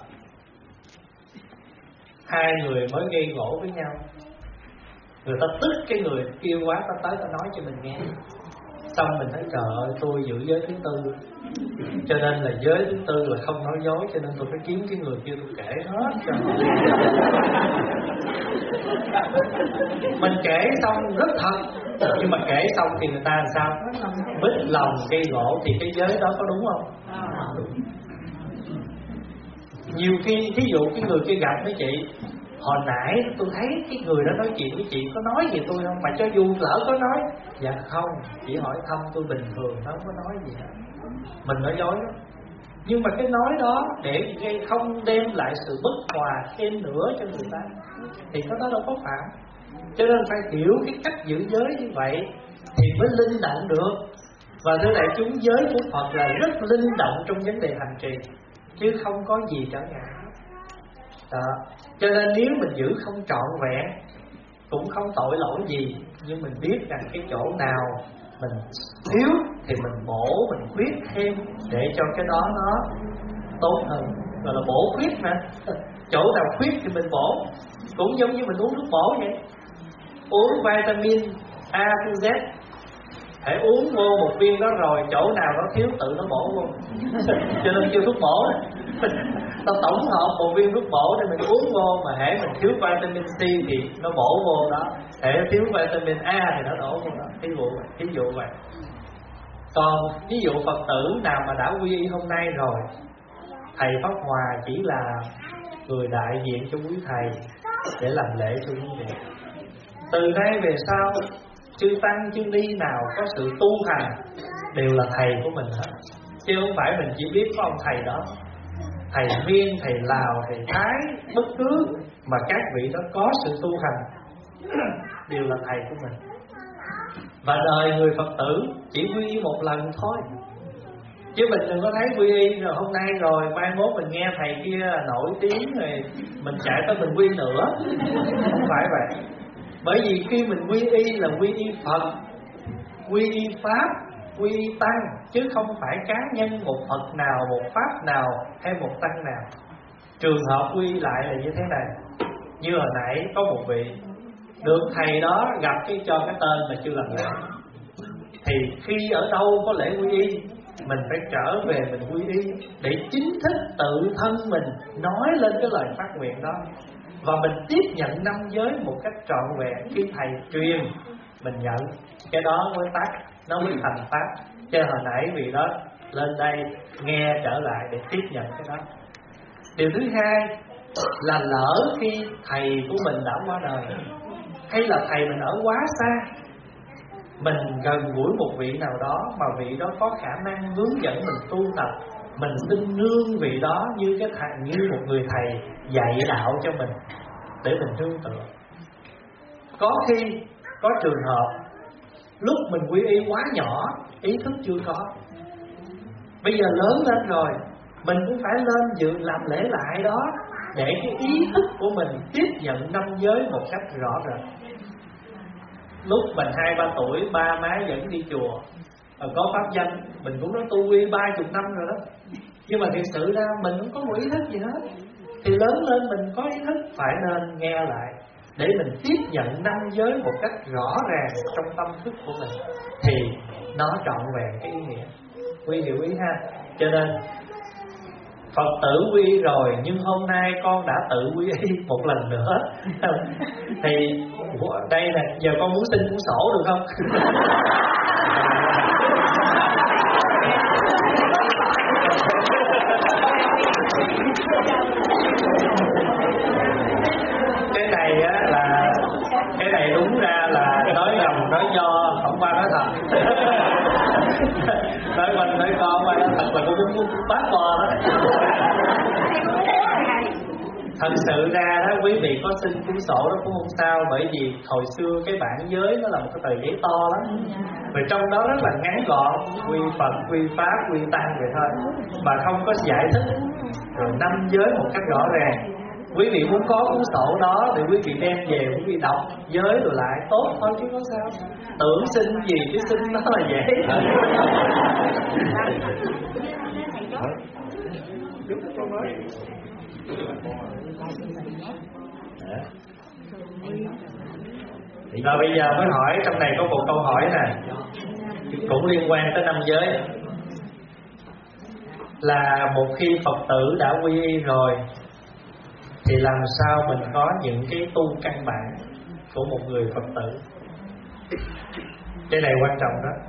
Hai người mới gây gỗ với nhau, người ta tức cái người kia quá, ta tới ta nói cho mình nghe. Xong mình nói trời ơi, tôi giữ giới thứ tư, cho nên là giới thứ tư là không nói dối, cho nên tôi phải kiếm cái người kia tôi kể hết cho mình kể xong rất thật, nhưng mà kể xong thì người ta làm sao? Bích lòng cây gỗ, thì cái giới đó có đúng không? Nhiều khi ví dụ cái người kia gặp với chị, hồi nãy tôi thấy cái người đó nói chuyện với chị có nói gì tôi không, mà cho dù lỡ có nói, dạ không, chỉ hỏi thăm tôi bình thường, nó không có nói gì hết. Mình nói dối đó. Nhưng mà cái nói đó để gây không đem lại sự bất hòa thêm nữa cho người ta thì cái đó đâu có phạm. Cho nên phải hiểu cái cách giữ giới như vậy thì mới linh động được. Và thưa đại chúng, giới của Phật là rất linh động trong vấn đề hành trì, chứ không có gì trở ngại đó. Cho nên nếu mình giữ không trọn vẹn cũng không tội lỗi gì, nhưng mình biết rằng cái chỗ nào mình thiếu thì mình bổ, mình khuyết thêm để cho cái đó nó tốt hơn, gọi là bổ khuyết mà. Chỗ nào khuyết thì mình bổ, cũng giống như mình uống nước bổ vậy. Uống vitamin A to Z, hãy uống vô một viên đó rồi chỗ nào nó thiếu tự nó bổ vô. Cho nên kêu thuốc bổ. Tao tổng hợp một viên thuốc bổ để mình uống vô, mà hễ mình thiếu vitamin C thì nó bổ vô đó, hễ thiếu vitamin A thì nó đổ vô đó. Ví dụ vậy, ví dụ vậy. Còn ví dụ Phật tử nào mà đã quy y hôm nay rồi, thầy Pháp Hòa chỉ là người đại diện cho quý thầy để làm lễ cho quý vị. Từ nay về sau, chư tăng chư ni nào có sự tu hành đều là thầy của mình hết, chứ không phải mình chỉ biết có ông thầy đó, thầy Miên, thầy Lào, thầy Thái, bất cứ mà các vị đó có sự tu hành đều là thầy của mình. Và đời người Phật tử chỉ quy y một lần thôi, chứ mình đừng có thấy quy y rồi hôm nay rồi mai mốt mình nghe thầy kia nổi tiếng rồi mình chạy tới mình quy nữa. Không phải vậy. Bởi vì khi mình quy y là quy y Phật, quy y Pháp, quy y Tăng, chứ không phải cá nhân một Phật nào, một Pháp nào hay một Tăng nào. Trường hợp quy y lại là như thế này. Như hồi nãy có một vị được thầy đó gặp cái cho cái tên mà chưa làm lễ, thì khi ở đâu có lễ quy y mình phải trở về mình quy y để chính thức tự thân mình nói lên cái lời phát nguyện đó, và mình tiếp nhận năm giới một cách trọn vẹn. Khi thầy truyền mình nhận cái đó mới tắt, nó mới thành pháp. Chứ hồi nãy vì đó lên đây nghe trở lại để tiếp nhận cái đó. Điều thứ hai là lỡ khi thầy của mình đã qua đời, hay là thầy mình ở quá xa, mình gần gũi một vị nào đó mà vị đó có khả năng hướng dẫn mình tu tập, mình tin nương vị đó như cái thầy, như một người thầy dạy đạo cho mình để mình nương tựa. Có khi có trường hợp lúc mình quy y quá nhỏ, ý thức chưa có, bây giờ lớn lên rồi mình cũng phải lên dự làm lễ lại đó, để cái ý thức của mình tiếp nhận năm giới một cách rõ rệt. Lúc mình hai ba tuổi, ba má dẫn đi chùa có pháp danh, mình cũng nói tu quy ba chục năm rồi đó, nhưng mà thực sự ra mình không có một ý thức gì hết. Thì lớn lên mình có ý thức, phải nên nghe lại để mình tiếp nhận năm giới một cách rõ ràng trong tâm thức của mình, thì nó trọn vẹn cái ý nghĩa. Quy hiểu ý ha. Cho nên Phật tử quy y rồi, nhưng hôm nay con đã tự quy y một lần nữa. Thì đây nè, giờ con muốn xin cuốn sổ được không? Cái này á là cái này đúng ra là nói ngầm nói do, không qua nói thật. Nói mình nói con qua nói thật là con muốn bát bò đó. Thật sự ra đó, quý vị có xin cuốn sổ đó cũng không sao, bởi vì hồi xưa cái bản giới nó là một cái tờ giấy to lắm, rồi trong đó rất là ngắn gọn, quy Phật, quy Pháp, quy Tăng vậy thôi, mà không có giải thích rồi năm giới một cách rõ ràng. Quý vị muốn có cuốn sổ đó thì quý vị đem về, quý vị đọc giới rồi lại tốt thôi chứ có sao. Tưởng xin gì chứ xin nó là dễ. Rồi bây giờ mới hỏi, trong này có một câu hỏi nè, cũng liên quan tới năm giới, là một khi Phật tử đã quy y rồi thì làm sao mình có những cái tu căn bản của một người Phật tử? Cái này quan trọng đó.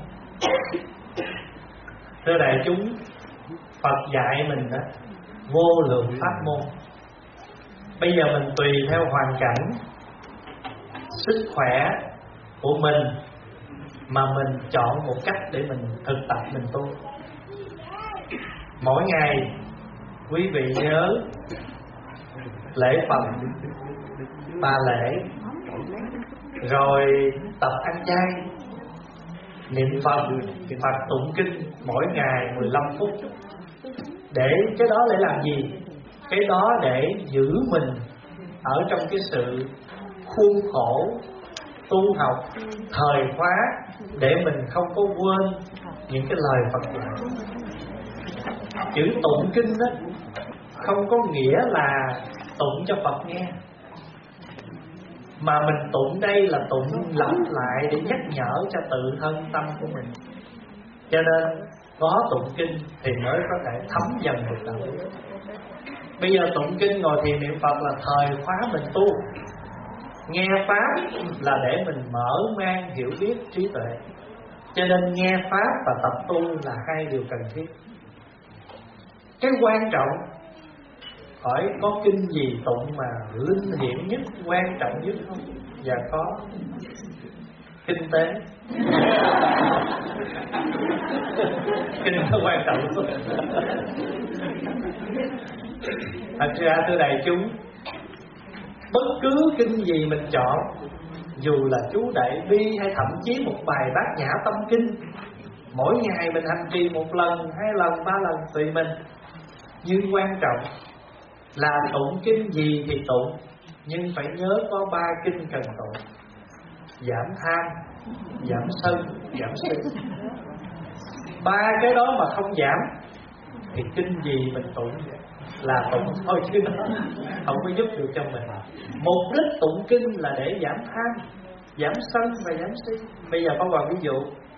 Thưa đại chúng, Phật dạy mình đó vô lượng pháp môn. Bây giờ mình tùy theo hoàn cảnh, sức khỏe của mình mà mình chọn một cách để mình thực tập mình tu. Mỗi ngày quý vị nhớ lễ Phật ba lễ, rồi tập ăn chay, niệm Phật, Phật tụng kinh mỗi ngày mười lăm phút. Để cái đó để làm gì? Cái đó để giữ mình ở trong cái sự khuôn khổ tu học thời khóa, để mình không có quên những cái lời Phật dạy. Chữ tụng kinh đó không có nghĩa là tụng cho Phật nghe, mà mình tụng đây là tụng lặp lại để nhắc nhở cho tự thân tâm của mình. Cho nên có tụng kinh thì mới có thể thấm dần được đạo lý. Bây giờ tụng kinh ngồi thiền niệm Phật là thời khóa mình tu. Nghe Pháp là để mình mở mang hiểu biết trí tuệ. Cho nên nghe Pháp và tập tu là hai điều cần thiết. Cái quan trọng hỏi có kinh gì tụng mà linh hiển nhất, quan trọng nhất không? Và có kinh tế. Kinh nó quan trọng lắm. Thật ra thưa đại chúng, bất cứ kinh gì mình chọn, dù là chú Đại Bi hay thậm chí một bài Bát Nhã Tâm Kinh, mỗi ngày mình hành trì một lần, hai lần, ba lần tùy mình. Nhưng quan trọng là tụng kinh gì thì tụng, nhưng phải nhớ có ba kinh cần tụng: giảm tham, giảm sân, giảm si. Ba cái đó mà không giảm thì kinh gì mình tụng là tụng thôi, chứ nó không có giúp được cho mình. Mục đích tụng kinh là để giảm tham, giảm sân và giảm si. Bây giờ có một ví dụ,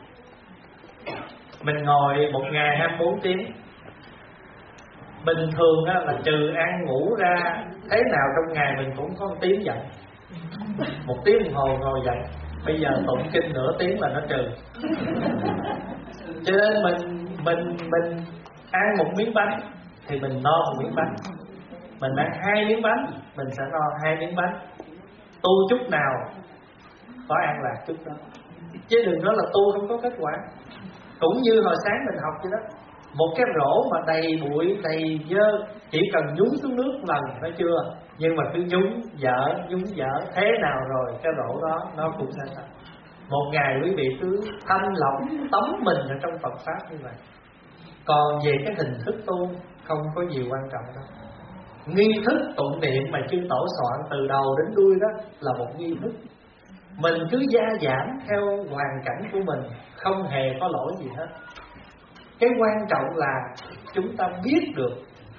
mình ngồi một ngày hai mươi bốn tiếng. Bình thường á, là trừ ăn ngủ ra, thế nào trong ngày mình cũng có một tiếng giận, một tiếng đồng hồ ngồi dậy. Bây giờ tụng kinh nửa tiếng là nó trừ. Cho nên mình mình mình ăn một miếng bánh thì mình no một miếng bánh, mình ăn hai miếng bánh mình sẽ no hai miếng bánh. Tu chút nào có an lạc chút đó, chứ đừng nói là tu không có kết quả. Cũng như hồi sáng mình học vậy đó, một cái rổ mà đầy bụi, đầy dơ, chỉ cần nhúng xuống nước lần nó chưa. Nhưng mà cứ nhúng dở, nhúng dở, thế nào rồi cái rổ đó nó cũng sẽ sạch. Một ngày quý vị cứ thanh lọc tắm mình ở trong Phật Pháp như vậy. Còn về cái hình thức tu không có gì quan trọng đâu. Nghi thức tụng niệm mà chư tổ soạn từ đầu đến đuôi đó là một nghi thức. Mình cứ gia giảm theo hoàn cảnh của mình, không hề có lỗi gì hết. Cái quan trọng là chúng ta biết được,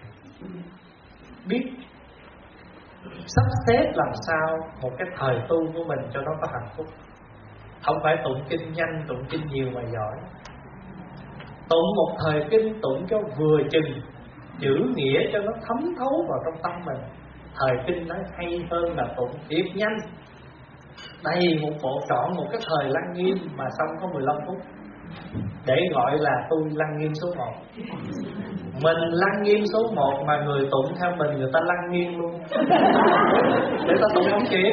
biết sắp xếp làm sao một cái thời tu của mình cho nó có hạnh phúc. Không phải tụng kinh nhanh, tụng kinh nhiều mà giỏi. Tụng một thời kinh tụng cho vừa chừng, chữ nghĩa cho nó thấm thấu vào trong tâm mình. Thời kinh nó hay hơn là tụng thiệt nhanh, đầy một bộ, trọn một cái thời Lăng Nghiêm mà xong có mười lăm phút, để gọi là tôi Lăng Nghiêm số một. Mình Lăng Nghiêm số một mà người tụng theo mình, người ta Lăng Nghiêm luôn. Để ta tụng không kịp.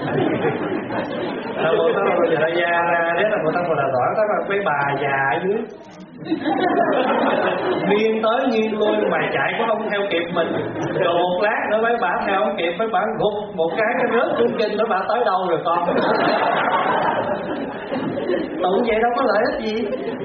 Là bộ ta bây giờ ra ra, đấy là bộ ta là giỏi, đó là mấy bà già ở dưới nghiêng tới nghiêng lui mà chạy cũng không theo kịp mình. Rồi một lát nữa mấy bà theo không kịp, mấy bà gục một cái cái rớt cuốn kinh, mấy bà tới đâu rồi con. Tụng vậy đâu có lợi ích gì.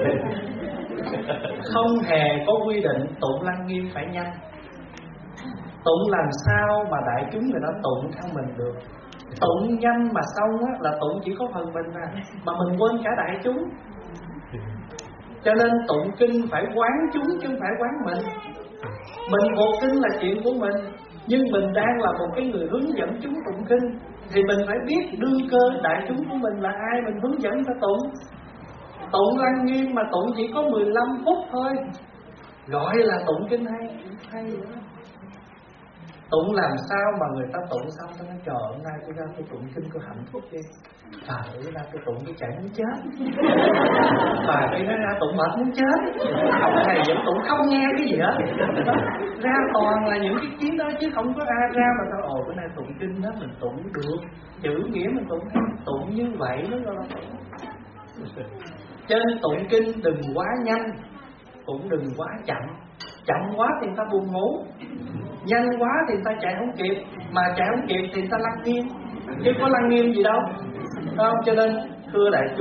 Không hề có quy định tụng Lăng Nghiêm phải nhanh. Tụng làm sao mà đại chúng người đó tụng theo mình được. Tụng nhanh mà xong á, là tụng chỉ có phần mình à, mà mình quên cả đại chúng. Cho nên tụng kinh phải quán chúng chứ không phải quán mình. Mình một kinh là chuyện của mình, nhưng mình đang là một cái người hướng dẫn chúng tụng kinh, thì mình phải biết đương cơ đại chúng của mình là ai, mình hướng dẫn ta tụng. Tụng Lăng Nghiêm mà tụng chỉ có mười lăm phút thôi, gọi là tụng kinh hay, hay vậy đó. Tụng làm sao mà người ta tụng xong ta nói trời ơi, hôm nay tôi ra tôi tụng kinh tôi hạnh phúc đi. Trời ơi, ra tôi tụng tôi chạy muốn chết. Bà đi nói ra tụng mệt muốn chết. Ông thầy vẫn tụng không nghe cái gì hết. Ra toàn là những cái kiến đó chứ không có ai ra mà tao ồ bữa nay tụng kinh đó mình tụng được. Chữ nghĩa mình tụng tụng như vậy nó gọi là tụng. Cho nên tụng kinh đừng quá nhanh, cũng đừng quá chậm. Chậm quá thì người ta buồn ngủ, nhanh quá thì người ta chạy không kịp, mà chạy không kịp thì người ta Lăng Nghiêm, chứ có Lăng Nghiêm gì đâu. Không? Cho nên thưa đại chúng,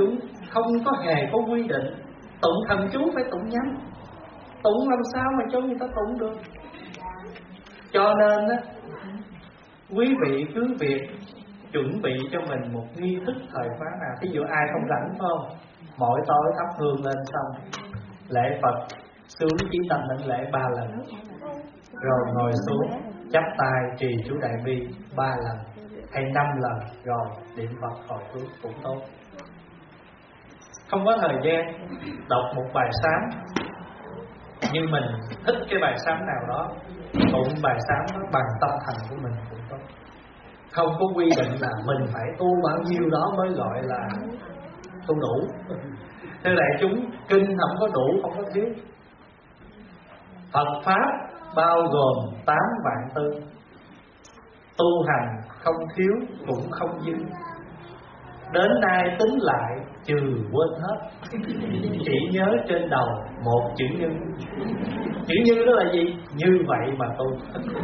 không có hề có quy định. Tụng thần chú phải tụng nhanh, tụng làm sao mà cho người ta tụng được. Cho nên á, quý vị cứ việc chuẩn bị cho mình một nghi thức thời khóa nào. Ví dụ ai không rảnh phải không, mỗi tối thắp hương lên xong lễ Phật, xuống chí tâm đảnh lễ ba lần, rồi ngồi xuống chắp tay trì chú Đại Bi ba lần hay năm lần, rồi niệm Phật hồi hướng cũng tốt. Không có thời gian đọc một bài sám, nhưng mình thích cái bài sám nào đó, tụng bài sám đó bằng tâm thành của mình cũng tốt. Không có quy định là mình phải tu bao nhiêu đó mới gọi là tu đủ. Thưa đại chúng, kinh không có đủ, không có thiếu. Phật pháp bao gồm tám vạn tư, tu hành không thiếu cũng không dư. Đến nay tính lại trừ quên hết, chỉ nhớ trên đầu một chữ như. Chữ như đó là gì? Như vậy mà tu.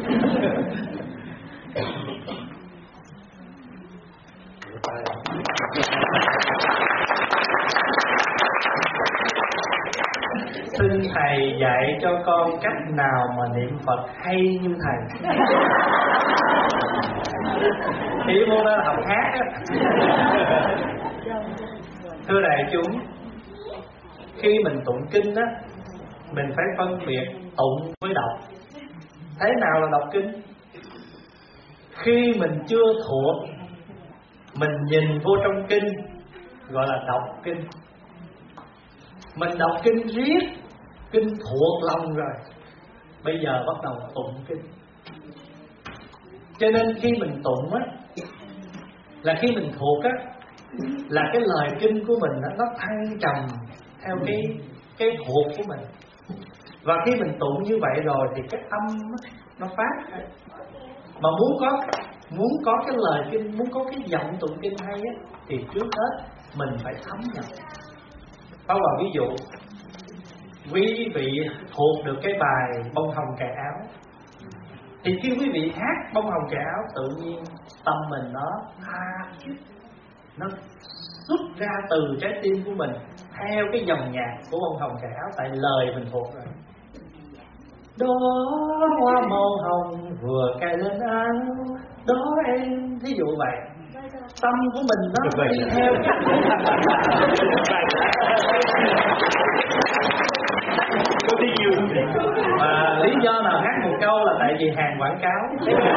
Xin thầy dạy cho con cách nào mà niệm Phật hay như thầy. Ý muốn đó là học hát á. Thưa đại chúng, khi mình tụng kinh á, mình phải phân biệt tụng với đọc. Thế nào là đọc kinh? Khi mình chưa thuộc, mình nhìn vô trong kinh gọi là đọc kinh. Mình đọc kinh riết, kinh thuộc lòng rồi, bây giờ bắt đầu tụng kinh. Cho nên khi mình tụng á, là khi mình thuộc á, là cái lời kinh của mình đó, nó thăng trầm theo cái cái thuộc của mình. Và khi mình tụng như vậy rồi thì cái âm á, nó phát. Mà muốn có muốn có cái lời kinh, muốn có cái giọng tụng kinh hay á, thì trước hết mình phải thấm nhập. Bao vào ví dụ, quý vị thuộc được cái bài Bông Hồng Cài Áo, thì khi quý vị hát Bông Hồng Cài Áo, tự nhiên tâm mình nó tha thiết, nó xuất ra từ trái tim của mình theo cái dòng nhạc của Bông Hồng Cài Áo, tại lời mình thuộc rồi. Đó hoa màu hồng vừa cài lên áo, đó em, thí dụ vậy. Tâm của mình nó đi theo mà lý do nào hát một câu là tại vì hàng quảng cáo.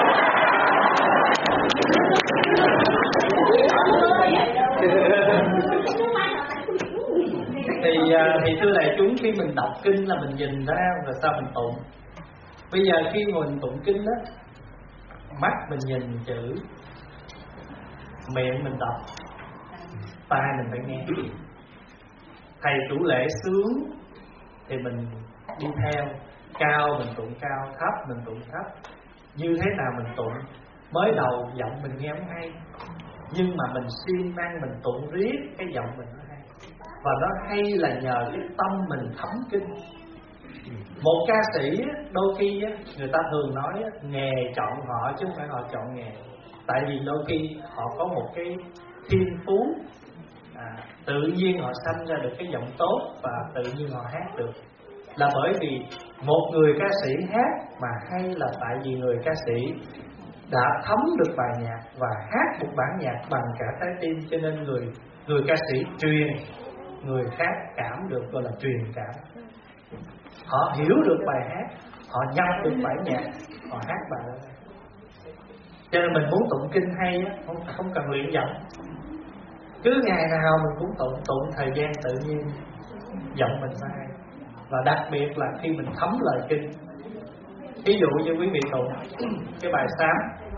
thì thì thưa đại chúng, khi mình đọc kinh là mình nhìn ra rồi sao mình tụng. Bây giờ khi mình tụng kinh đó, mắt mình nhìn chữ, miệng mình đọc, tai mình phải nghe. Thầy chủ lễ sướng thì mình đi theo, cao mình tụng cao, thấp mình tụng thấp. Như thế nào mình tụng? Mới đầu giọng mình nghe không hay, nhưng mà mình siêng năng mình tụng riết, cái giọng mình nó hay. Và nó hay là nhờ cái tâm mình thấm kinh. Một ca sĩ đôi khi người ta thường nói nghề chọn họ chứ không phải họ chọn nghề. Tại vì đôi khi họ có một cái thiên phú, à, tự nhiên họ sanh ra được cái giọng tốt và tự nhiên họ hát được. Là bởi vì một người ca sĩ hát mà hay là tại vì người ca sĩ đã thấm được bài nhạc và hát một bản nhạc bằng cả trái tim. Cho nên người người ca sĩ truyền, người khác cảm được, gọi là truyền cảm. Họ hiểu được bài hát, họ nhập được bài nhạc, họ hát bài đó. Cho nên mình muốn tụng kinh hay á, không, không cần luyện giọng. Cứ ngày nào mình cũng tụng, tụng thời gian tự nhiên giọng mình nó hay. Và đặc biệt là khi mình thấm lời kinh. Ví dụ như quý vị tụng cái bài sám: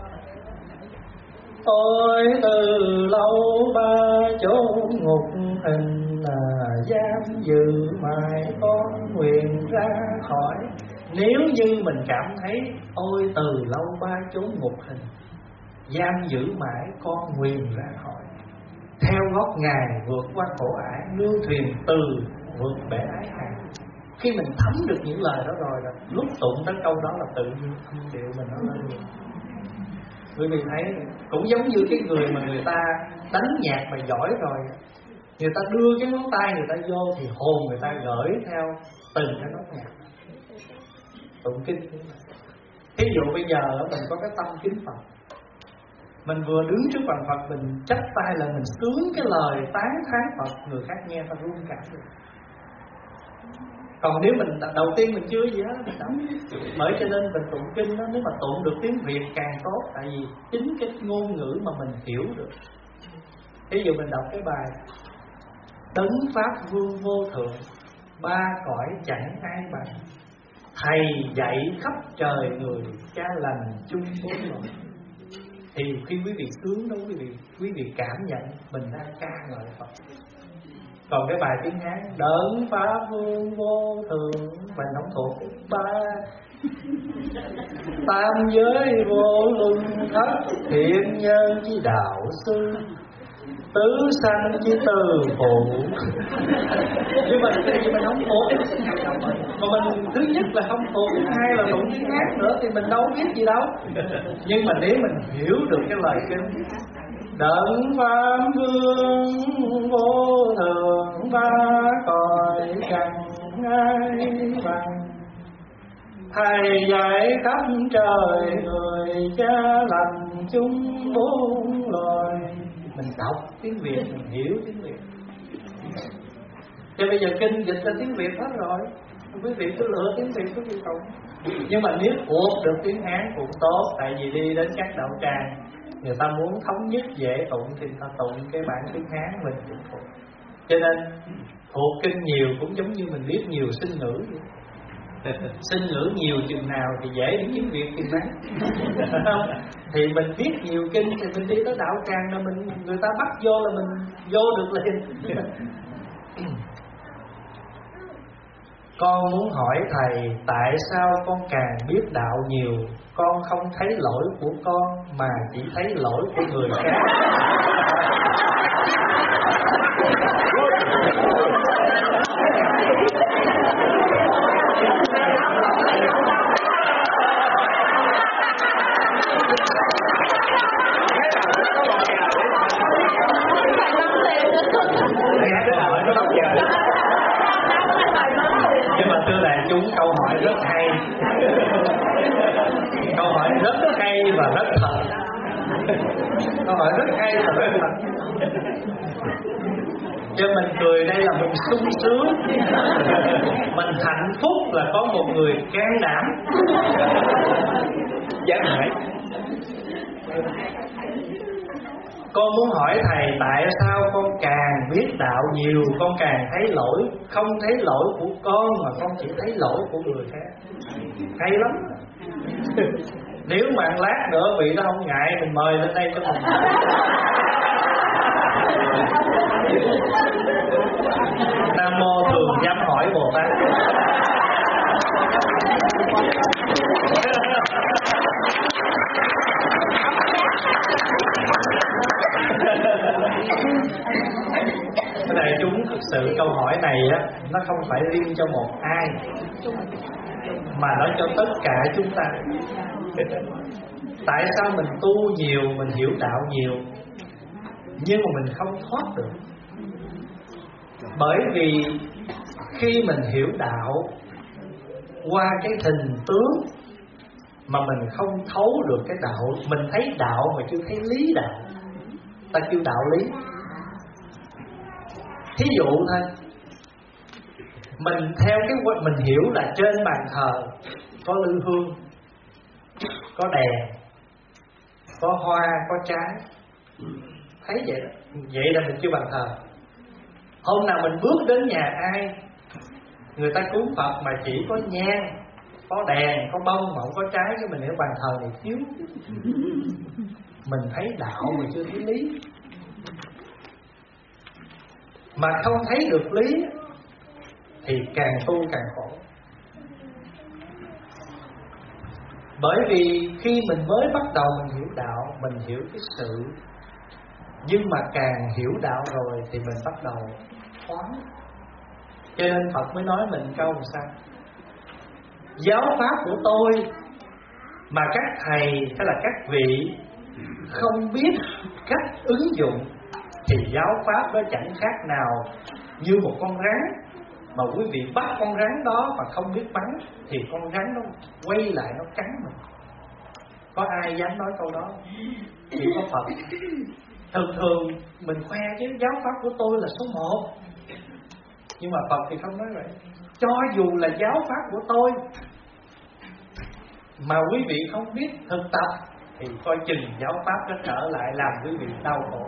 Ôi từ lâu ba chốn ngục hình, là giam giữ mãi con nguyện ra khỏi. Nếu như mình cảm thấy ôi từ lâu ba chốn ngục hình, giam giữ mãi con nguyện ra khỏi, theo gót Ngài vượt qua khổ ải, nương thuyền từ vượt bể ái hàng. Khi mình thấm được những lời đó rồi, là lúc tụng tới câu đó là tự nhiên âm điệu mình nó lên nhiều. Quý vị thấy cũng giống như cái người mà người ta đánh nhạc mà giỏi rồi, Người ta đưa cái ngón tay người ta vô thì hồn người ta gửi theo từng cái nốt nhạc. Tụng kinh. Thí dụ bây giờ mình có cái tâm kính Phật, mình vừa đứng trước bàn Phật, mình chắp tay là mình sướng cái lời tán thán Phật, người khác nghe ta run cả rồi. Còn nếu mình đầu tiên mình chưa gì hết, mình đắm. Bởi cho nên mình tụng kinh đó, nếu mà tụng được tiếng Việt càng tốt. Tại vì chính cái ngôn ngữ mà mình hiểu được. Ví dụ mình đọc cái bài Đấng Pháp Vương Vô Thượng, ba cõi chẳng ai bằng, Thầy dạy khắp trời người, cha lành chung bốn loài. Thì khi quý vị sướng đó, quý vị quý vị cảm nhận mình đang ca ngợi Phật. Còn cái bài tiếng Hán Đấng Pháp Vương Vô Thượng, mình không thuộc ba tam giới vô luân thất, thiện nhân chi đạo sư, tứ sanh chi từ phụ. Nhưng mà thì mình không thuộc. Mà mình thứ nhất là không thuộc, thứ hai là tụng tiếng hát nữa thì mình đâu biết gì đâu. Nhưng mà nếu mình hiểu được cái lời kinh Đấng Pháp Vương Vô Thượng, ba cõi chẳng ai bằng, Thầy dạy khắp trời người, cha lành chung bốn loài. Mình đọc tiếng Việt, mình hiểu tiếng Việt. Cho bây giờ kinh dịch ra tiếng Việt hết rồi, quý vị cứ lựa tiếng Việt quý vị tụng. Nhưng mà nếu thuộc được tiếng Hán cũng tốt. Tại vì đi đến các đạo tràng, người ta muốn thống nhất dễ tụng thì người ta tụng cái bản tiếng Hán mình cũng thuộc. Cho nên thuộc kinh nhiều cũng giống như mình biết nhiều sinh ngữ vậy. Sinh ngữ nhiều chừng nào thì dễ đi kiếm việc tìm bán. Thì mình biết nhiều kinh thì mình đi tới đạo tràng là mình người ta bắt vô là mình vô được liền. Con muốn hỏi thầy, tại sao con càng biết đạo nhiều, con không thấy lỗi của con mà chỉ thấy lỗi của người khác? Nhưng mà thưa đại chúng, câu hỏi rất hay. Câu hỏi rất hay và rất thật. Câu hỏi rất hay và rất thật. Cho mình cười đây là mình sung sướng, mình hạnh phúc là có một người can đảm. Dạ hỏi, con muốn hỏi thầy, tại sao con càng biết đạo nhiều, con càng thấy lỗi, không thấy lỗi của con mà con chỉ thấy lỗi của người khác. Hay lắm. Nếu mà lát nữa vị đó không ngại, mình mời lên đây cho mình. Nam mô Thường Dám Hỏi Bồ Tát. Cái này chúng thực sự câu hỏi này á, nó không phải riêng cho một ai, mà nó cho tất cả chúng ta. Tại sao mình tu nhiều, mình hiểu đạo nhiều, nhưng mà mình không thoát được? Bởi vì khi mình hiểu đạo qua cái hình tướng mà mình không thấu được cái đạo, mình thấy đạo mà chưa thấy lý đạo, ta kêu đạo lý. Thí dụ thôi, mình theo cái mình hiểu là trên bàn thờ có lư hương, có đèn, có hoa, có trái. Thấy vậy đó, vậy là mình kêu bàn thờ. Hôm nào mình bước đến nhà ai, người ta cúng Phật mà chỉ có nhang, có đèn, có bông mà không có trái, cái mình hiểu bàn thờ này thiếu. Mình thấy đạo mà chưa thấy lý. Mà không thấy được lý thì càng tu càng khổ. Bởi vì khi mình mới bắt đầu mình hiểu đạo, mình hiểu cái sự, nhưng mà càng hiểu đạo rồi thì mình bắt đầu thoáng. Cho nên Phật mới nói mình câu làm sao: giáo pháp của tôi mà các thầy hay là các vị không biết cách ứng dụng thì giáo pháp đó chẳng khác nào như một con rắn. Mà quý vị bắt con rắn đó mà không biết bắn thì con rắn nó quay lại nó cắn mình. Có ai dám nói câu đó? Chỉ có Phật. Thường thường mình khoe chứ giáo pháp của tôi là số một, nhưng mà Phật thì không nói vậy. Cho dù là giáo pháp của tôi mà quý vị không biết thực tập thì coi chừng giáo pháp nó trở lại làm quý vị đau khổ.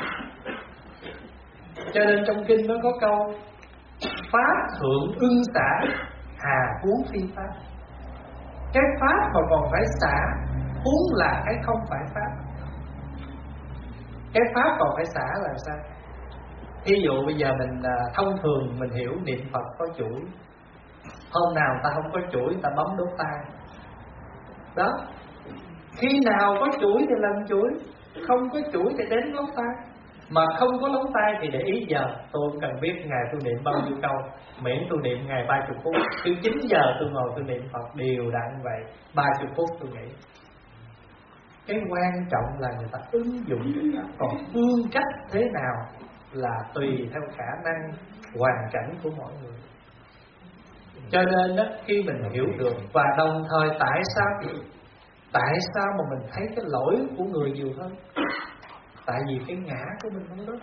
Cho nên trong kinh nó có câu pháp thượng ưng xả, hà huống phi pháp. Cái pháp mà còn phải xả, huống là cái không phải pháp. Cái pháp còn phải xả là sao? Thí dụ bây giờ mình thông thường mình hiểu niệm Phật có chuỗi. Hôm nào ta không có chuỗi ta bấm đốt tay. Đó. Khi nào có chuỗi thì làm chuỗi, không có chuỗi thì đến lóng tay. Mà không có lóng tay thì để ý giờ. Tôi cần biết ngày tôi niệm bao nhiêu câu, miễn tôi niệm ngày ba mươi phút. Từ chín giờ tôi ngồi tôi niệm Phật đều đặn vậy, ba mươi phút tôi nghĩ. Cái quan trọng là người ta ứng dụng. Còn phương cách thế nào là tùy theo khả năng, hoàn cảnh của mỗi người. Cho nên đó, khi mình hiểu được và đồng thời tại sao Tại sao mà mình thấy cái lỗi của người nhiều hơn? Tại vì cái ngã của mình không đó.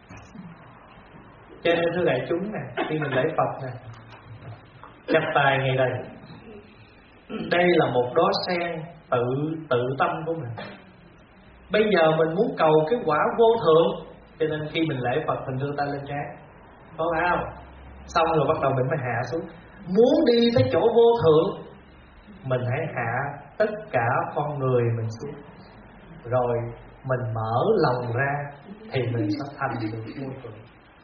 Cho nên thưa đại chúng nè, khi mình lễ Phật nè, chắp tay ngay đây. Đây là một đóa sen tự tự tâm của mình. Bây giờ mình muốn cầu cái quả vô thượng, cho nên khi mình lễ Phật mình đưa tay lên trán, có phải không? Xong rồi bắt đầu mình mới hạ xuống. Muốn đi tới chỗ vô thượng, mình hãy hạ tất cả con người mình xuống, rồi mình mở lòng ra thì mình sẽ thành được vô thượng.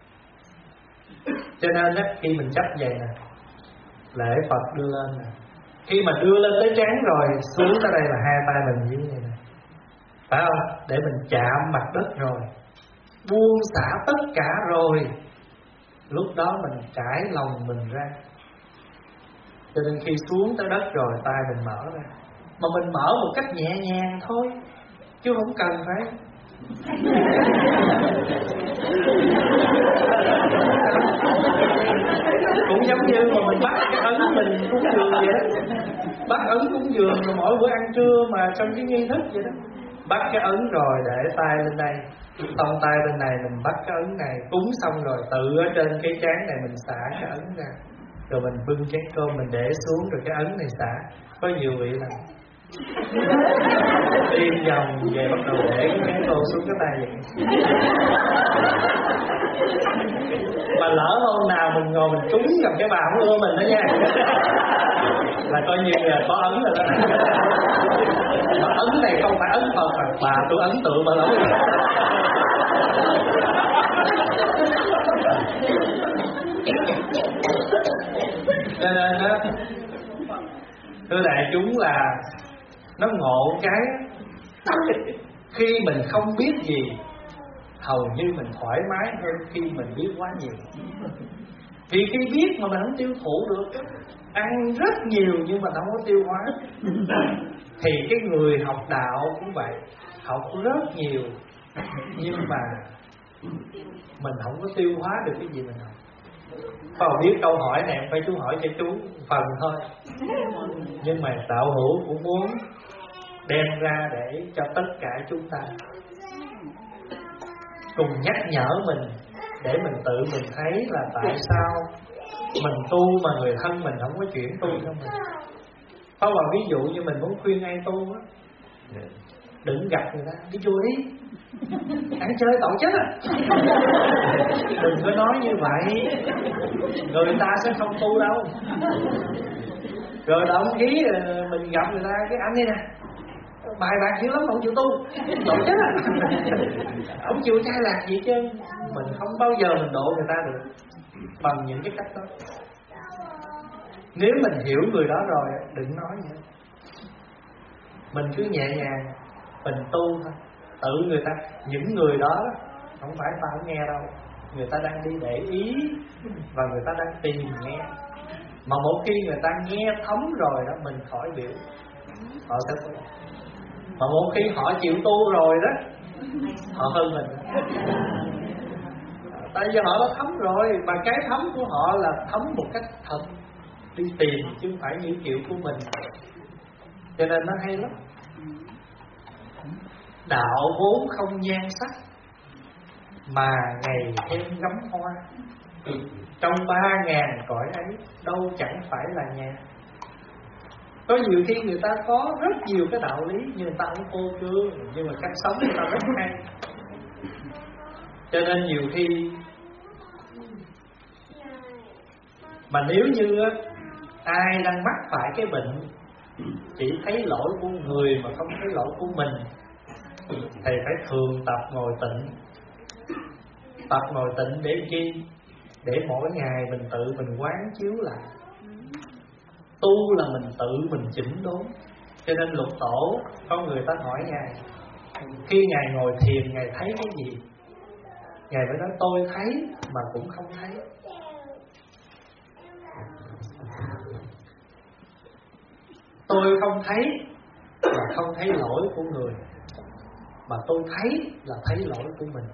Cho nên á, khi mình chấp vậy nè, lễ Phật đưa lên nè, khi mà đưa lên tới trán rồi xuống tới đây là hai tay mình như vậy nè, phải không? Để mình chạm mặt đất rồi, buông xả tất cả rồi, lúc đó mình trải lòng mình ra. Cho nên khi xuống tới đất rồi tay mình mở ra, mà mình mở một cách nhẹ nhàng thôi, chứ không cần phải cũng giống như mà mình bắt cái ấn mình cúng dường vậy đó. Bắt ấn cúng dường rồi mỗi bữa ăn trưa mà trong cái nghi thức vậy đó. Bắt cái ấn rồi để tay lên đây, xong tay bên này mình bắt cái ấn này, cúng xong rồi tự ở trên cái trán này mình xả cái ấn ra, rồi mình bưng chén cơm mình để xuống, rồi cái ấn này xả. Có nhiều vị là tim vòng về bắt đầu để cái chén cơm xuống cái tay vậy. Mà lỡ hôm nào mình ngồi mình trúng gặp cái bà không ưa mình đó nha, là coi như là có ấn rồi đó. Mà ấn này không phải ấn Phật mà bà tôi ấn tượng bà lắm. Cho nên đó, thưa đại chúng là nó ngộ cái khi mình không biết gì, hầu như mình thoải mái hơn khi mình biết quá nhiều. Vì khi biết mà mình không tiêu thụ được, ăn rất nhiều nhưng mà không có tiêu hóa. Thì cái người học đạo cũng vậy, học rất nhiều nhưng mà mình không có tiêu hóa được cái gì mình học. Còn biết câu hỏi này phải chú hỏi cho chú phần thôi, nhưng mà đạo hữu cũng muốn đem ra để cho tất cả chúng ta cùng nhắc nhở mình, để mình tự mình thấy là tại sao mình tu mà người thân mình không có chuyển tu cho mình. Có một ví dụ như mình muốn khuyên ai tu á, đừng gặp người ta đi chùa đi, ăn chơi tội chết á. Đừng có nói như vậy, người ta sẽ không tu đâu. Rồi động khí mình gặp người ta, cái anh đây nè, bài bạc dữ lắm mà không chịu tu, tội chết á. Không chịu trai lạc gì chứ. Mình không bao giờ mình độ người ta được bằng những cái cách đó. Nếu mình hiểu người đó rồi, đừng nói nữa. Mình cứ nhẹ nhàng, mình tu thôi. Tự người ta, những người đó không phải ta không nghe đâu, người ta đang đi để ý và người ta đang tìm nghe. Mà một khi người ta nghe thấm rồi đó, mình khỏi biểu, họ sẽ tu. Mà một khi họ chịu tu rồi đó, họ hơn mình. Tại vì họ đã thấm rồi, mà cái thấm của họ là thấm một cách thật, đi tìm chứ không phải như kiểu của mình. Cho nên nó hay lắm. Đạo vốn không nhan sắc, mà ngày thêm gấm hoa. Trong ba ngàn cõi ấy, đâu chẳng phải là nhà. Có nhiều khi người ta có rất nhiều cái đạo lý, nhưng người ta không phô trương, nhưng mà cách sống người ta rất hay. Cho nên nhiều khi mà nếu như ai đang mắc phải cái bệnh chỉ thấy lỗi của người mà không thấy lỗi của mình, thầy phải thường tập ngồi tịnh. Tập ngồi tịnh để chi? Để mỗi ngày mình tự mình quán chiếu lại. Tu là mình tự mình chỉnh đốn. Cho nên Lục Tổ có người ta hỏi Ngài, khi Ngài ngồi thiền Ngài thấy cái gì? Ngài mới nói tôi thấy mà cũng không thấy. Tôi không thấy là không thấy lỗi của người, mà tôi thấy là thấy lỗi của mình.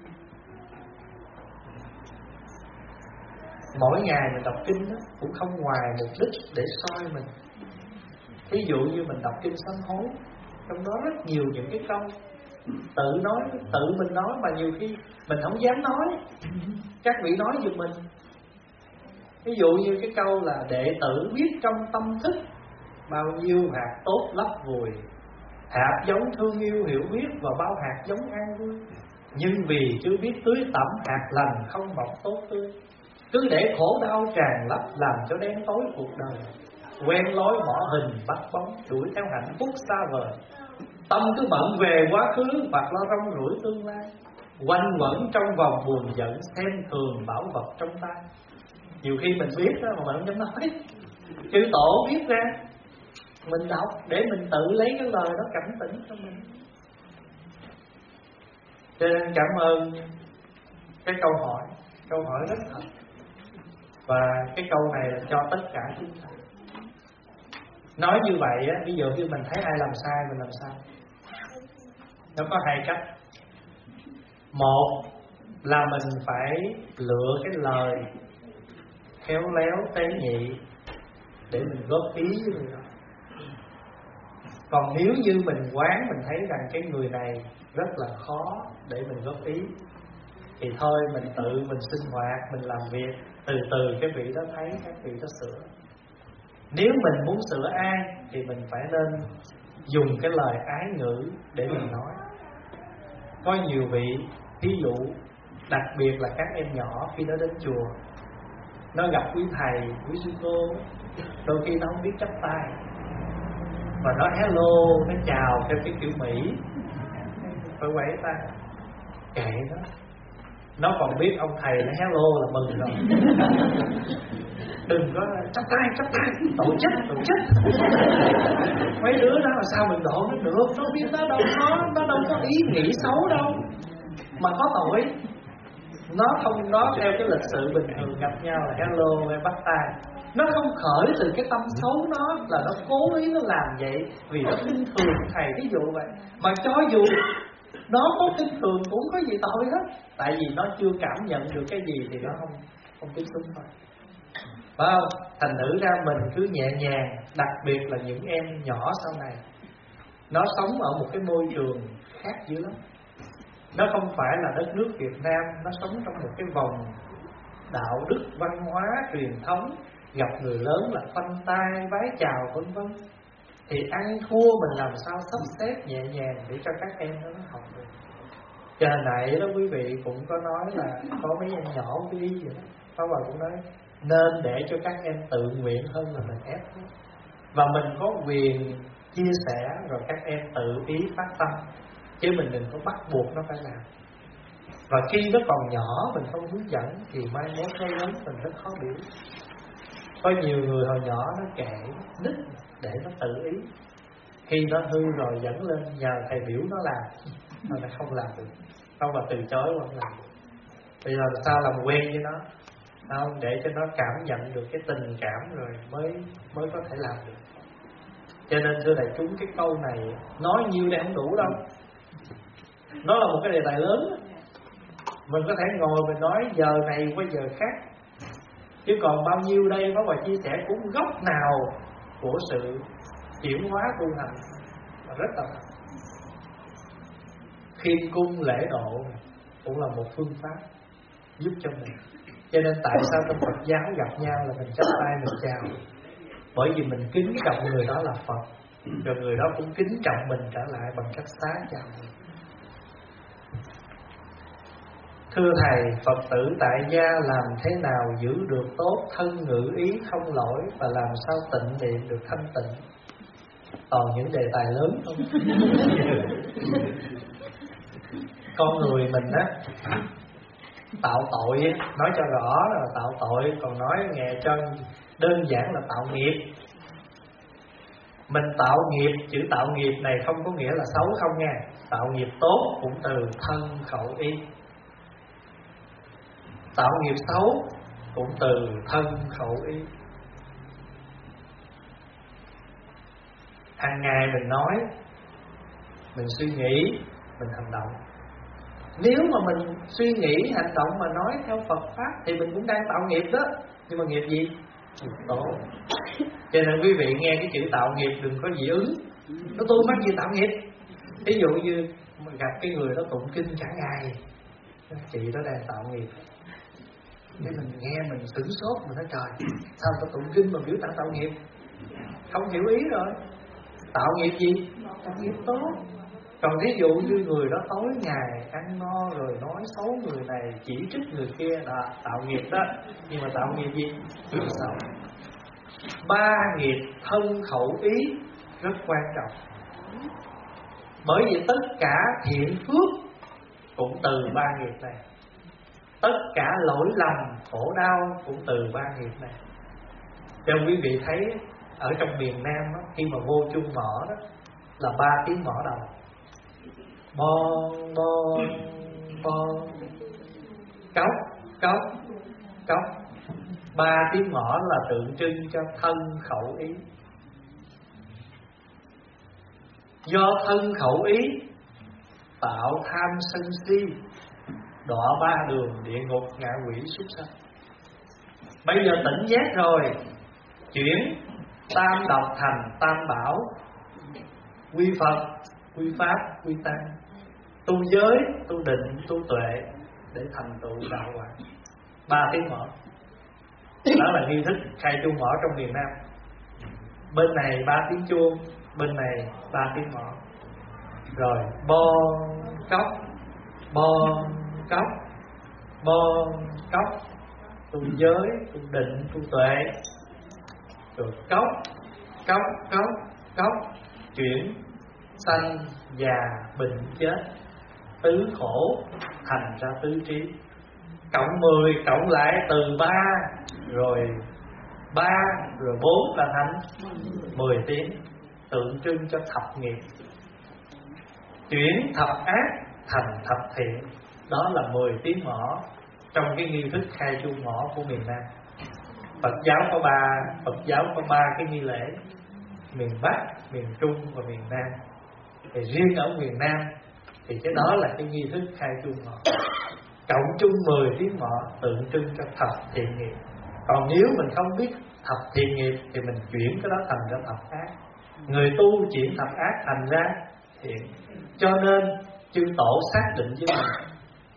Mỗi ngày mình đọc kinh đó, cũng không ngoài mục đích để soi mình. Ví dụ như mình đọc kinh sám hối, trong đó rất nhiều những cái câu tự nói, tự mình nói mà nhiều khi mình không dám nói, các vị nói giùm mình. Ví dụ như cái câu là đệ tử biết trong tâm thức bao nhiêu hạt tốt lấp vùi, hạt giống thương yêu hiểu biết và bao hạt giống an vui, nhưng vì chưa biết tưới tẩm hạt lành không mọc tốt tươi, cứ để khổ đau tràn lấp làm cho đen tối cuộc đời, quen lối mỏ hình bắt bóng đuổi theo hạnh phúc xa vời, tâm cứ bận về quá khứ hoặc lo rong rủi tương lai, quanh quẩn trong vòng buồn giận xem thường bảo vật trong tay. Nhiều khi mình biết đó mà mình không dám nói, chư tổ viết ra, mình đọc để mình tự lấy cái lời đó cảnh tỉnh cho mình. Cho nên cảm ơn cái câu hỏi, câu hỏi rất thật. Và cái câu này là cho tất cả chúng ta. Nói như vậy á, ví dụ như mình thấy ai làm sai mình làm sao? Nó có hai cách. Một là mình phải lựa cái lời khéo léo tế nhị để mình góp ý với người đó. Còn nếu như mình quán mình thấy rằng cái người này rất là khó để mình góp ý, thì thôi mình tự mình sinh hoạt, mình làm việc, từ từ cái vị đó thấy, các vị đó sửa. Nếu mình muốn sửa ai thì mình phải nên dùng cái lời ái ngữ để mình nói. Có nhiều vị, ví dụ đặc biệt là các em nhỏ khi nó đến chùa, nó gặp quý thầy, quý sư cô, đôi khi nó không biết chắp tay và nó hello, nó chào theo cái kiểu Mỹ, phải quẩy tay, kệ nó. Nó còn biết ông thầy nó hello là mừng rồi. Đừng có chắp tay, chắp tay, tổ chức, tổ chức. Mấy đứa đó là sao mình độ nó được? Nó biết nó đâu có, nó đâu có ý nghĩ xấu đâu, mà có tội. Nó không nói theo cái lịch sự bình thường gặp nhau là hello hay bắt tay. Nó không khởi từ cái tâm xấu nó, là nó cố ý nó làm vậy vì nó khinh thường thầy, ví dụ vậy. Mà cho dù nó có khinh thường cũng có gì tội hết, tại vì nó chưa cảm nhận được cái gì thì nó không không tiếp xúc thôi, phải không? Thành thử ra mình cứ nhẹ nhàng, đặc biệt là những em nhỏ sau này, nó sống ở một cái môi trường khác dữ lắm. Nó không phải là đất nước Việt Nam, nó sống trong một cái vòng đạo đức, văn hóa, truyền thống, gặp người lớn là khoanh tay, vái chào vân vân. Thì ăn thua mình làm sao sắp xếp nhẹ nhàng để cho các em nó học được. Giờ nãy đó quý vị cũng có nói là có mấy em nhỏ quý ý vậy đó, Pháp Hòa cũng nói nên để cho các em tự nguyện hơn là mình ép. Và mình có quyền chia sẻ rồi các em tự ý phát tâm, chứ mình đừng có bắt buộc nó phải làm. Và khi nó còn nhỏ mình không hướng dẫn thì mai mốt nó lớn mình rất khó biểu. Có nhiều người hồi nhỏ nó kệ nít để nó tự ý, khi nó hư rồi dẫn lên nhờ thầy biểu nó làm, nó lại không làm được, không, và từ chối không làm được. Bây giờ sao làm quen với nó, không, để cho nó cảm nhận được cái tình cảm rồi mới mới có thể làm được. Cho nên thưa đại chúng, cái câu này nói nhiêu đây không đủ đâu. Nó là một cái đề tài lớn. Mình có thể ngồi mình nói giờ này qua giờ khác, chứ còn bao nhiêu đây Pháp Hòa chia sẻ cũng góc nào của sự chuyển hóa tu hành rất là thật. Khiêm cung lễ độ cũng là một phương pháp giúp cho mình. Cho nên tại sao trong Phật giáo gặp nhau là mình chắp tay mình chào? Bởi vì mình kính trọng người đó là Phật, rồi người đó cũng kính trọng mình trở lại bằng cách xá chào mình. Thưa Thầy, Phật tử tại gia làm thế nào giữ được tốt thân ngữ ý không lỗi, và làm sao tịnh niệm được thanh tịnh? Toàn những đề tài lớn không? Con người mình á, tạo tội á, nói cho rõ là tạo tội, còn nói nghe cho đơn giản là tạo nghiệp. Mình tạo nghiệp, chữ tạo nghiệp này không có nghĩa là xấu không nha. Tạo nghiệp tốt cũng từ thân khẩu ý. Tạo nghiệp xấu cũng từ thân khẩu ý. Hàng ngày mình nói, mình suy nghĩ, mình hành động. Nếu mà mình suy nghĩ, hành động mà nói theo Phật Pháp thì mình cũng đang tạo nghiệp đó. Nhưng mà nghiệp gì? Nghiệp tốt. Cho nên quý vị nghe cái chữ tạo nghiệp đừng có dị ứng. Nó tôi mắc gì tạo nghiệp. Ví dụ như gặp cái người đó tụng kinh cả ngày, chị đó đang tạo nghiệp. Để mình nghe mình sửng sốt, mình nói trời, sao ta tụng kinh mà biểu ta tạo nghiệp? Không hiểu ý rồi. Tạo nghiệp gì? Tạo nghiệp tốt. Còn ví dụ như người đó tối ngày ăn no rồi nói xấu người này, chỉ trích người kia là tạo nghiệp đó. Nhưng mà tạo nghiệp gì? Nghiệp xấu. Ba nghiệp thân khẩu ý rất quan trọng. Bởi vì tất cả thiện phước cũng từ ba nghiệp này. Tất cả lỗi lầm, khổ đau cũng từ ba nghiệp này. Cho quý vị thấy ở trong miền Nam đó, khi mà vô chung mỏ đó là ba tiếng mỏ đầu. Bon, bon, bon. Cốc, cốc, cốc. Ba tiếng mỏ là tượng trưng cho thân khẩu ý. Do thân khẩu ý tạo tham sân si, đọa ba đường địa ngục ngạ quỷ súc sanh. Bây giờ tỉnh giác rồi, chuyển tam độc thành tam bảo, quy Phật, quy Pháp, quy Tăng, tu giới, tu định, tu tuệ để thành tựu đạo quả. Ba tiếng mỏ. Đó là nghi thức khai chuông mỏ trong miền Nam. Bên này ba tiếng chuông, bên này ba tiếng mỏ. Rồi bon cốc, bon cốc, bon cốc, tu giới, tu định, tu tuệ. Rồi cốc, cốc, cốc, cốc, chuyển sanh, già, bệnh, chết, tứ khổ thành ra tứ trí. Cộng mười cộng lại từ ba, rồi ba, rồi bốn là thành mười tiếng, tượng trưng cho thập nghiệp. Chuyển thập ác thành thập thiện, đó là mười tiếng mỏ trong cái nghi thức khai chuông mỏ của miền Nam. Phật giáo có ba, Phật giáo có ba cái nghi lễ: miền Bắc, miền Trung và miền Nam. Thì riêng ở miền Nam thì cái đó là cái nghi thức khai chuông mỏ. Cộng chung mười tiếng mỏ tượng trưng cho thập thiện nghiệp. Còn nếu mình không biết thập thiện nghiệp thì mình chuyển cái đó thành ra thập ác. Người tu chuyển thập ác thành ra thiện. Cho nên chư tổ xác định với mình: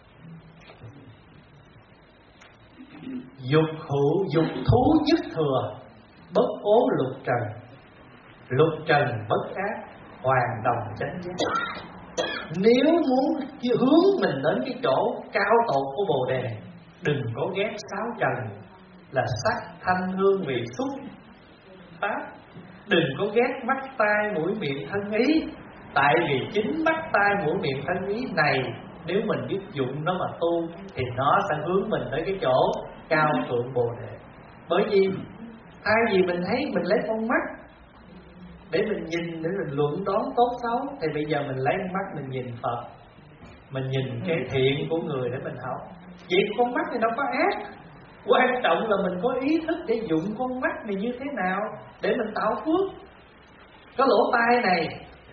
dục hữu, dục thú nhất thừa, bất ố lục trần. Lục trần bất ác, hoàn đồng chánh giác. Nếu muốn hướng mình đến cái chỗ cao tột của Bồ Đề, đừng có ghét sáu trần là sắc, thanh, hương, vị, xúc, pháp. Đừng có ghét mắt, tai, mũi, miệng, thân, ý. Tại vì chính mắt, tai, mũi, miệng, thân, ý này, nếu mình biết dụng nó mà tu thì nó sẽ hướng mình tới cái chỗ cao thượng Bồ Đề. Bởi vì thay vì mình thấy mình lấy con mắt để mình nhìn, để mình luận đoán tốt xấu, thì bây giờ mình lấy con mắt mình nhìn Phật, mình nhìn cái thiện của người để mình học. Vậy con mắt thì đâu có ác. Quan trọng là mình có ý thức để dụng con mắt này như thế nào để mình tạo phước. Có lỗ tai này,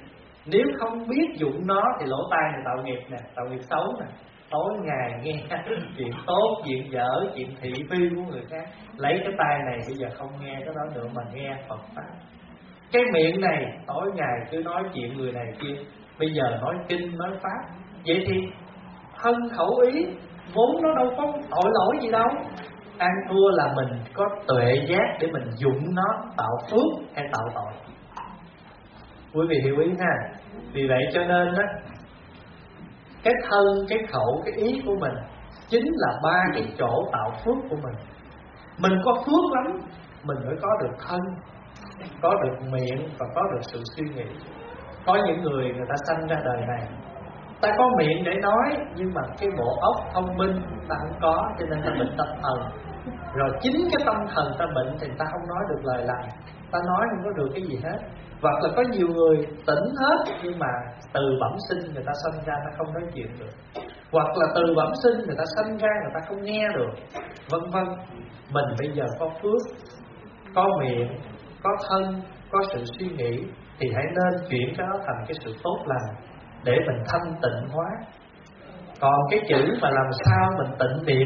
Nếu không biết dụng nó thì lỗ tai này tạo nghiệp nè, tạo nghiệp xấu nè. Tối ngày nghe chuyện tốt, chuyện dở, chuyện thị phi của người khác. Lấy cái tai này bây giờ không nghe cái đó nữa mà nghe Phật Pháp. Cái miệng này tối ngày cứ nói chuyện người này kia, bây giờ nói kinh nói Pháp. Vậy thì thân khẩu ý vốn nó đâu có tội lỗi gì đâu. Ăn thua là mình có tuệ giác để mình dụng nó tạo phước hay tạo tội. Quý vị hiểu ý ha. Vì vậy cho nên đó, cái thân, cái khẩu, cái ý của mình chính là ba cái chỗ tạo phước của mình. Mình có phước lắm mình mới có được thân, có được miệng và có được sự suy nghĩ. Có những người người ta sanh ra đời này, ta có miệng để nói nhưng mà cái bộ óc thông minh ta không có, cho nên ta bệnh tâm thần. Rồi chính cái tâm thần ta bệnh thì ta không nói được lời lành, ta nói không có được cái gì hết. Hoặc là có nhiều người tỉnh hết nhưng mà từ bẩm sinh người ta sanh ra ta không nói chuyện được. Hoặc là từ bẩm sinh người ta sanh ra người ta không nghe được, vân vân. Mình bây giờ có phước, có miệng, có thân, có sự suy nghĩ thì hãy nên chuyển cái đó thành cái sự tốt lành để mình thanh tịnh hóa. Còn cái chữ mà làm sao mình tịnh niệm,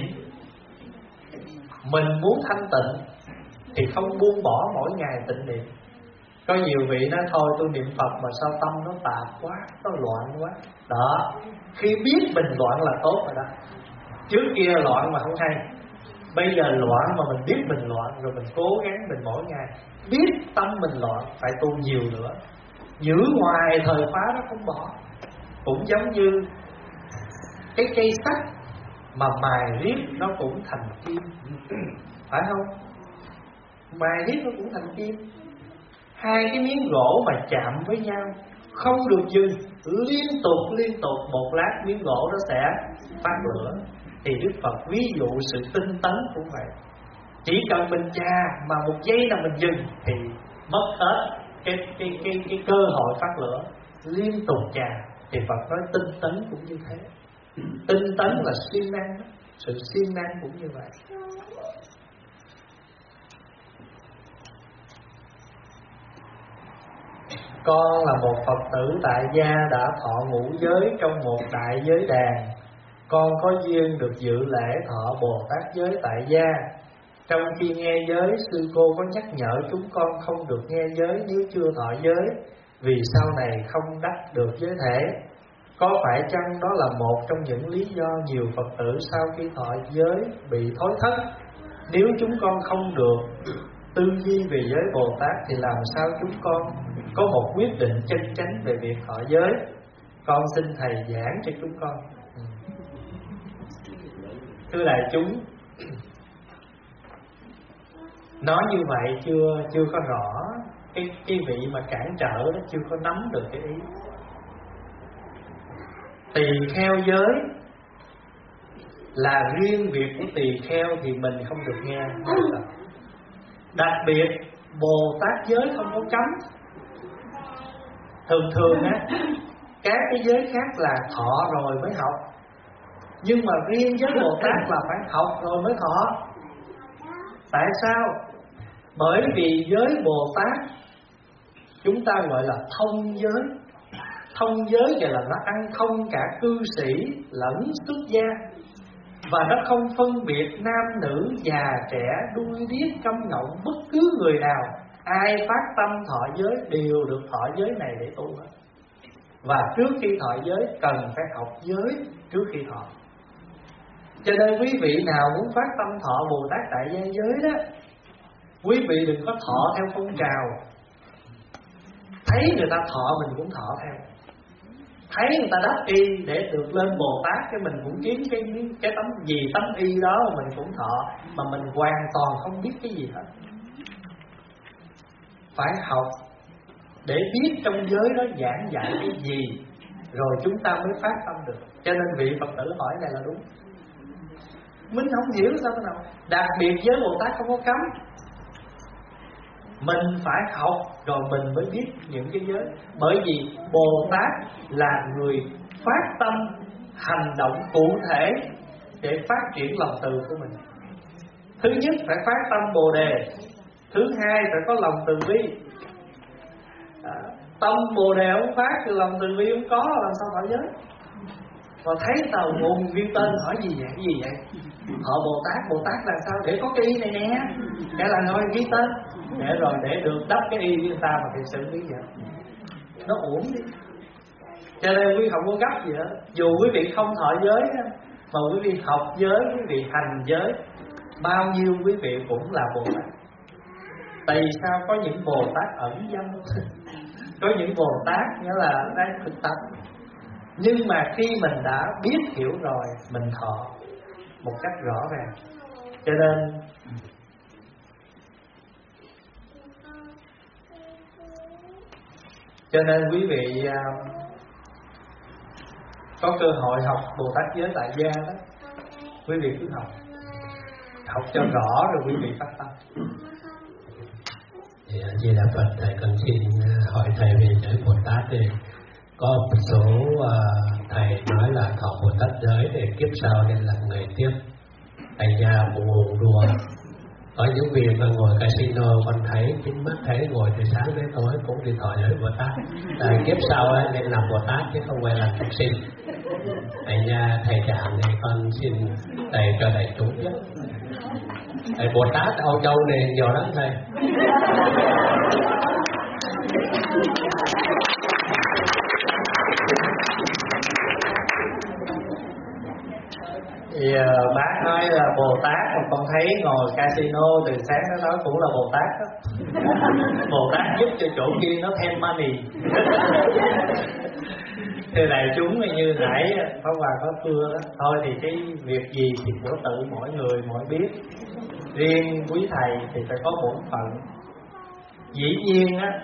mình muốn thanh tịnh thì không buông bỏ mỗi ngày tịnh niệm. Có nhiều vị nói thôi tôi niệm Phật mà sao tâm nó tạp quá, nó loạn quá. Đó, khi biết mình loạn là tốt rồi đó. Trước kia loạn mà không hay, bây giờ loạn mà mình biết mình loạn, rồi mình cố gắng mình mỗi ngày biết tâm mình loạn, phải tu nhiều nữa. Giữ hoài thời khóa nó không bỏ. Cũng giống như cái cây sắt mà mài riết nó cũng thành kim, phải không? Mài riết nó cũng thành kim. Hai cái miếng gỗ mà chạm với nhau không được dừng, liên tục liên tục, một lát miếng gỗ nó sẽ phát lửa. Thì Đức Phật ví dụ sự tinh tấn cũng vậy. Chỉ cần mình chà mà một giây nào mình dừng thì mất hết cái, cái, cái, cái cơ hội phát lửa. Liên tục chà thì Phật nói tinh tấn cũng như thế. Tinh tấn là siêng năng, sự siêng năng cũng như vậy. Con là một Phật tử tại gia đã thọ ngũ giới trong một đại giới đàn. Con có duyên được dự lễ thọ Bồ Tát giới tại gia. Trong khi nghe giới, sư cô có nhắc nhở chúng con không được nghe giới nếu chưa thọ giới, vì sau này không đắc được giới thể. Có phải chăng đó là một trong những lý do nhiều Phật tử sau khi thọ giới bị thối thất? Nếu chúng con không được tư duy về giới Bồ Tát thì làm sao chúng con có một quyết định chân chánh về việc thọ giới? Con xin Thầy giảng cho chúng con. Thưa đại chúng, nói như vậy chưa chưa có rõ. Cái, cái vị mà cản trở đó chưa có nắm được cái ý. Tỳ kheo giới là riêng việc của tỳ kheo thì mình không được nghe. Đặc biệt Bồ Tát giới không có cấm. Thường thường á, các cái giới khác là thọ rồi mới học, nhưng mà riêng giới Bồ Tát là phải học rồi mới thọ. Tại sao? Bởi vì giới Bồ Tát chúng ta gọi là thông giới. Thông giới vậy là nó ăn không cả cư sĩ lẫn xuất gia, và nó không phân biệt nam nữ, già trẻ, đuôi điếc, câm ngọng, bất cứ người nào. Ai phát tâm thọ giới đều được thọ giới này để tu hết. Và trước khi thọ giới cần phải học giới trước khi thọ. Cho nên quý vị nào muốn phát tâm thọ Bồ Tát tại gia giới đó, quý vị đừng có thọ theo phong trào. Thấy người ta thọ mình cũng thọ theo, thấy người ta đắp y để được lên Bồ Tát, cái mình cũng kiếm cái cái tấm gì tấm y đó mà mình cũng thọ, mà mình hoàn toàn không biết cái gì hết. Phải học để biết trong giới đó giảng dạy cái gì, rồi chúng ta mới phát tâm được. Cho nên vị Phật tử hỏi này là đúng. Mình không hiểu sao thế nào. Đặc biệt giới Bồ Tát không có cấm. Mình phải học rồi mình mới biết những cái giới. Bởi vì Bồ Tát là người phát tâm hành động cụ thể để phát triển lòng từ của mình. Thứ nhất phải phát tâm Bồ Đề. Thứ hai phải có lòng từ bi. à, tâm bồ đề không phát thì lòng từ bi không có, làm sao thọ giới? Và thấy tàu nguồn ghi tên hỏi gì vậy, gì vậy? Họ Bồ Tát, Bồ Tát là sao? Để có cái y này nè, để là ngồi ghi tên, để rồi để được đắp cái y với người ta mà thì xử lý vậy. Nó uổng đi. Cho nên quý không có gấp gì hết. Dù quý vị không thọ giới mà quý vị học giới, quý vị hành giới, bao nhiêu quý vị cũng là Bồ Tát. Tại vì sao? Có những Bồ Tát ẩn danh, có những Bồ Tát nghĩa là đang thực tập. Nhưng mà khi mình đã biết hiểu rồi, mình thọ một cách rõ ràng. Cho nên Cho nên quý vị có cơ hội học Bồ Tát giới tại gia đó, quý vị cứ học, học cho rõ rồi quý vị phát tâm. Thì A Di Đà Phật, thầy cần xin hỏi thầy về giới Bồ Tát thì có một số uh, thầy nói là thọ Bồ Tát giới để kiếp sau nên là người tiếp tại nhà cũng buồn đùa. Có những vị mà ngồi casino con thấy chính mắt thấy ngồi từ sáng đến tối cũng đi thọ giới Bồ Tát. Tại kiếp sau ấy, nên làm Bồ Tát chứ không phải làm chúng sinh. Tại nhà thầy giảng thì con xin thầy cho đại chúng biết. Thầy Bồ Tát Âu Châu này nhiều lắm thầy. Thì uh, bác nói là Bồ Tát, mà con thấy ngồi casino từ sáng đến tối cũng là Bồ Tát đó. Bồ Tát giúp cho chỗ kia nó thêm money. Thưa đại chúng, như nãy Pháp Hòa có thưa đó, thôi thì cái việc gì thì của tự mỗi người mỗi biết. Riêng quý thầy thì phải có bổn phận. Dĩ nhiên á,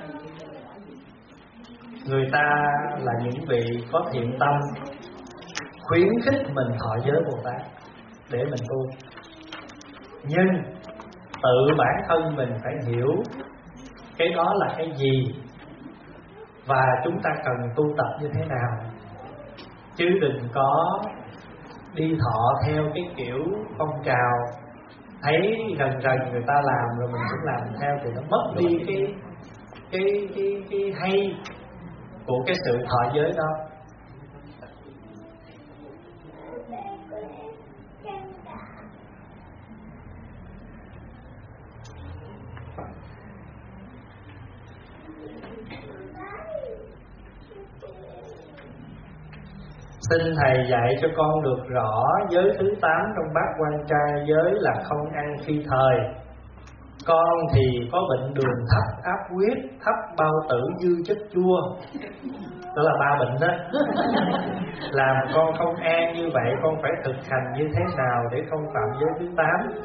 người ta là những vị có thiện tâm, khuyến khích mình thọ giới Bồ Tát để mình tu. Nhưng tự bản thân mình phải hiểu cái đó là cái gì và chúng ta cần tu tập như thế nào, chứ đừng có đi thọ theo cái kiểu phong trào, thấy gần gần người ta làm rồi mình cũng làm theo thì nó mất đi cái cái cái cái hay của cái sự thọ giới đó. Xin thầy dạy cho con được rõ giới thứ tám trong bát quan trai giới là không ăn phi thời. Con thì có bệnh đường thấp, áp huyết, thấp bao tử, dư chất chua. Đó là ba bệnh đó. Làm con không an, như vậy con phải thực hành như thế nào để không phạm giới thứ tám?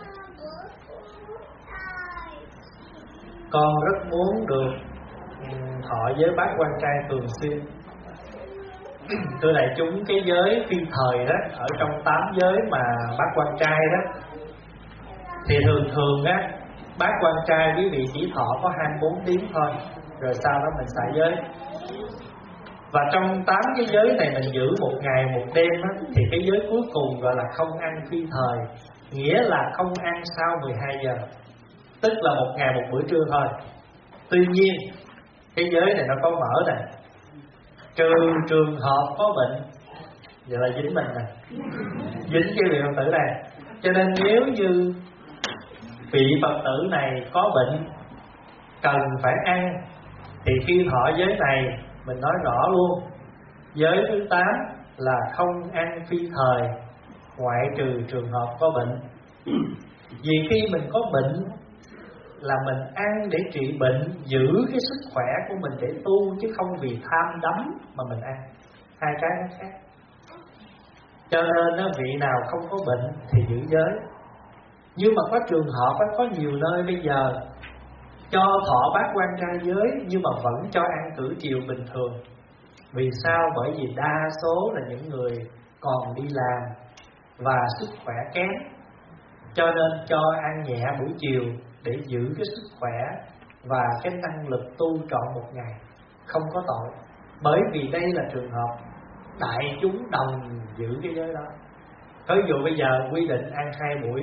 Con rất muốn được thọ giới bát quan trai thường xuyên. Thưa đại chúng, cái giới phi thời đó, ở trong tám giới mà bát quan trai đó, thì thường thường á, bát quan trai quý vị chỉ thọ có hai mươi bốn tiếng thôi, rồi sau đó mình xả giới. Và trong tám cái giới này mình giữ một ngày một đêm á, thì cái giới cuối cùng gọi là không ăn phi thời, nghĩa là không ăn sau mười hai giờ, tức là một ngày một bữa trưa thôi. Tuy nhiên cái giới này nó có mở nè, trừ trường hợp có bệnh, vậy là dính mình nè, dính cái vị Phật tử này. Cho nên nếu như vị Phật tử này có bệnh cần phải ăn, thì khi thọ giới này mình nói rõ luôn, giới thứ tám là không ăn phi thời, ngoại trừ trường hợp có bệnh. Vì khi mình có bệnh là mình ăn để trị bệnh, giữ cái sức khỏe của mình để tu, chứ không vì tham đắm mà mình ăn. Hai cái nó khác. Cho nên đó, vị nào không có bệnh thì giữ giới. Nhưng mà có trường hợp đó, có nhiều nơi bây giờ cho thọ bát quan trai giới nhưng mà vẫn cho ăn cử chiều bình thường. Vì sao? Bởi vì đa số là những người còn đi làm và sức khỏe kém, cho nên cho ăn nhẹ buổi chiều để giữ cái sức khỏe và cái năng lực tu trọn một ngày, không có tội. Bởi vì đây là trường hợp đại chúng đồng giữ cái giới đó. Ví dụ bây giờ quy định ăn hai buổi,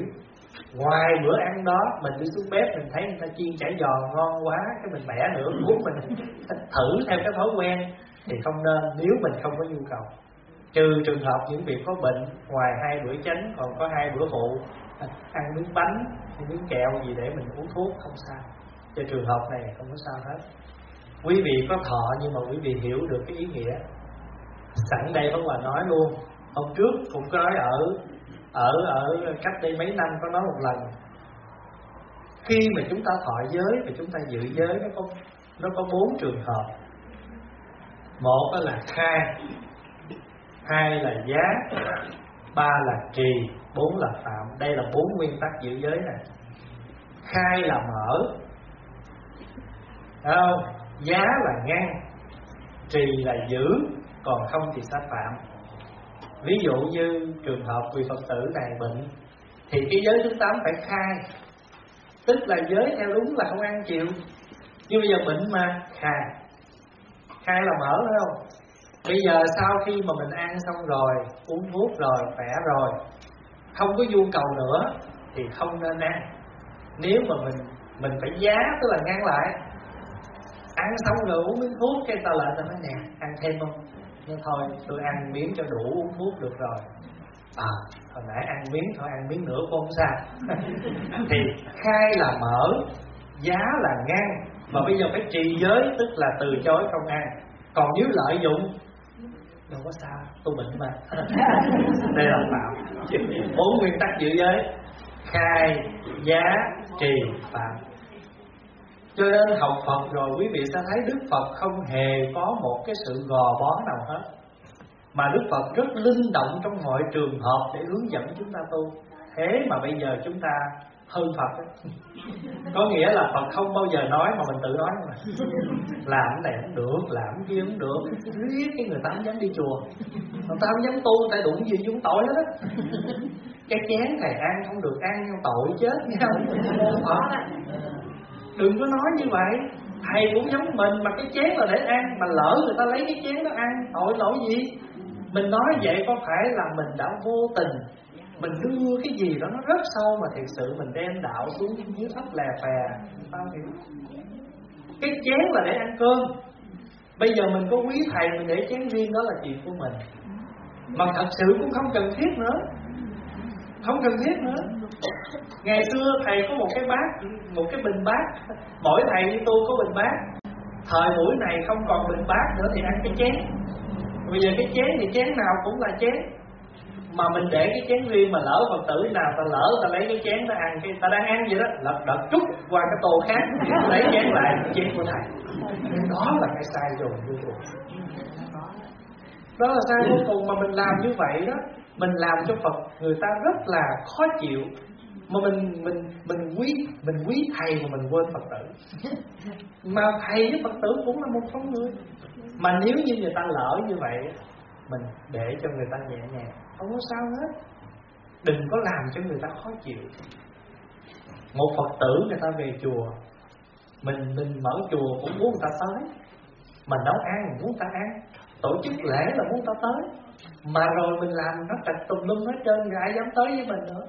Ngoài bữa ăn đó mình đi xuống bếp mình thấy người ta chiên chả giò ngon quá, cái mình bẻ nửa cuốn mình thử theo cái thói quen thì không nên, nếu mình không có nhu cầu. Trừ trường hợp những việc có bệnh, ngoài hai bữa chánh còn có hai bữa phụ, ăn miếng bánh hay miếng kẹo gì để mình uống thuốc không sao. Cho trường hợp này không có sao hết. Quý vị có thọ nhưng mà quý vị hiểu được cái ý nghĩa. Sẵn đây Pháp Hòa nói luôn. Hôm trước cũng có nói ở ở ở cách đây mấy năm có nói một lần. Khi mà chúng ta thọ giới và chúng ta giữ giới nó có nó có bốn trường hợp. Một là khai, hai là giá, ba là trì, bốn là phạm. Đây là bốn nguyên tắc giữ giới này. Khai là mở, thấy không? Giá là ngăn, trì là giữ, còn không thì sẽ phạm. Ví dụ như trường hợp vị Phật tử này bệnh thì cái giới thứ tám phải khai, tức là giới theo đúng là không ăn chịu. Nhưng bây giờ bệnh mà khai, khai là mở phải không? Bây giờ sau khi mà mình ăn xong rồi, uống thuốc rồi, khỏe rồi, không có nhu cầu nữa thì không nên ăn. Nếu mà mình mình phải giá, tức là ngăn lại. Ăn xong rồi uống miếng thuốc, cái ta lại ta nói nè, ăn thêm không? Nhưng thôi tôi ăn miếng cho đủ, uống thuốc được rồi. À, hồi nãy ăn miếng thôi, ăn miếng nữa cũng không sao. Thì khai là mở, giá là ngăn, mà bây giờ phải trì giới, tức là từ chối không ăn. Còn nếu lợi dụng, đâu có sao, tôi bệnh mà. Đây là phạm. Bốn nguyên tắc giữ giới: khai, giá, trì, phạm. Cho nên học Phật rồi quý vị sẽ thấy Đức Phật không hề có một cái sự gò bó nào hết, mà Đức Phật rất linh động trong mọi trường hợp để hướng dẫn chúng ta tu. Thế mà bây giờ chúng ta hơn Phật ấy. Có nghĩa là Phật không bao giờ nói mà mình tự nói mà. Làm cái này không được, làm cái kia không được, riết cái người ta không dám đi chùa, người ta không dám tu, tại đụng gì cũng tội hết á. Cái chén thầy ăn không được ăn, tội chết nghe không? Đừng có nói như vậy. Thầy cũng giống mình, mà cái chén là để ăn, mà lỡ người ta lấy cái chén đó ăn, tội lỗi gì? Mình nói vậy có phải là mình đã vô tình mình đưa cái gì đó nó rất sâu mà thiệt sự mình đem đạo xuống dưới thấp lè phè? Tao hiểu. Cái chén là để ăn cơm. Bây giờ mình có quý thầy mình để chén riêng, đó là chuyện của mình, mà thật sự cũng không cần thiết nữa. Không cần thiết nữa. Ngày xưa thầy có một cái bát, một cái bình bát. Mỗi thầy đi tu có bình bát. Thời buổi này không còn bình bát nữa thì ăn cái chén. Bây giờ cái chén thì chén nào cũng là chén, mà mình để cái chén riêng, mà lỡ Phật tử nào ta lỡ ta lấy cái chén ta ăn, cái ta đang ăn vậy đó, lật đật trút qua cái tô khác, lấy chén lại chén của thầy. Đó là cái sai rồi vô cùng. Đó là sai vô cùng, mà mình làm như vậy đó, mình làm cho Phật người ta rất là khó chịu. Mà mình mình mình quý mình quý thầy mà mình quên Phật tử. Mà thầy với Phật tử cũng là một con người. Mà nếu như người ta lỡ như vậy, mình để cho người ta nhẹ nhàng, không có sao hết. Đừng có làm cho người ta khó chịu. Một Phật tử người ta về chùa, mình mình mở chùa cũng muốn người ta tới, mà nấu ăn muốn người ta ăn, tổ chức lễ là muốn người ta tới, mà rồi mình làm nó trật tùm lum hết trơn, rồi ai dám tới với mình nữa.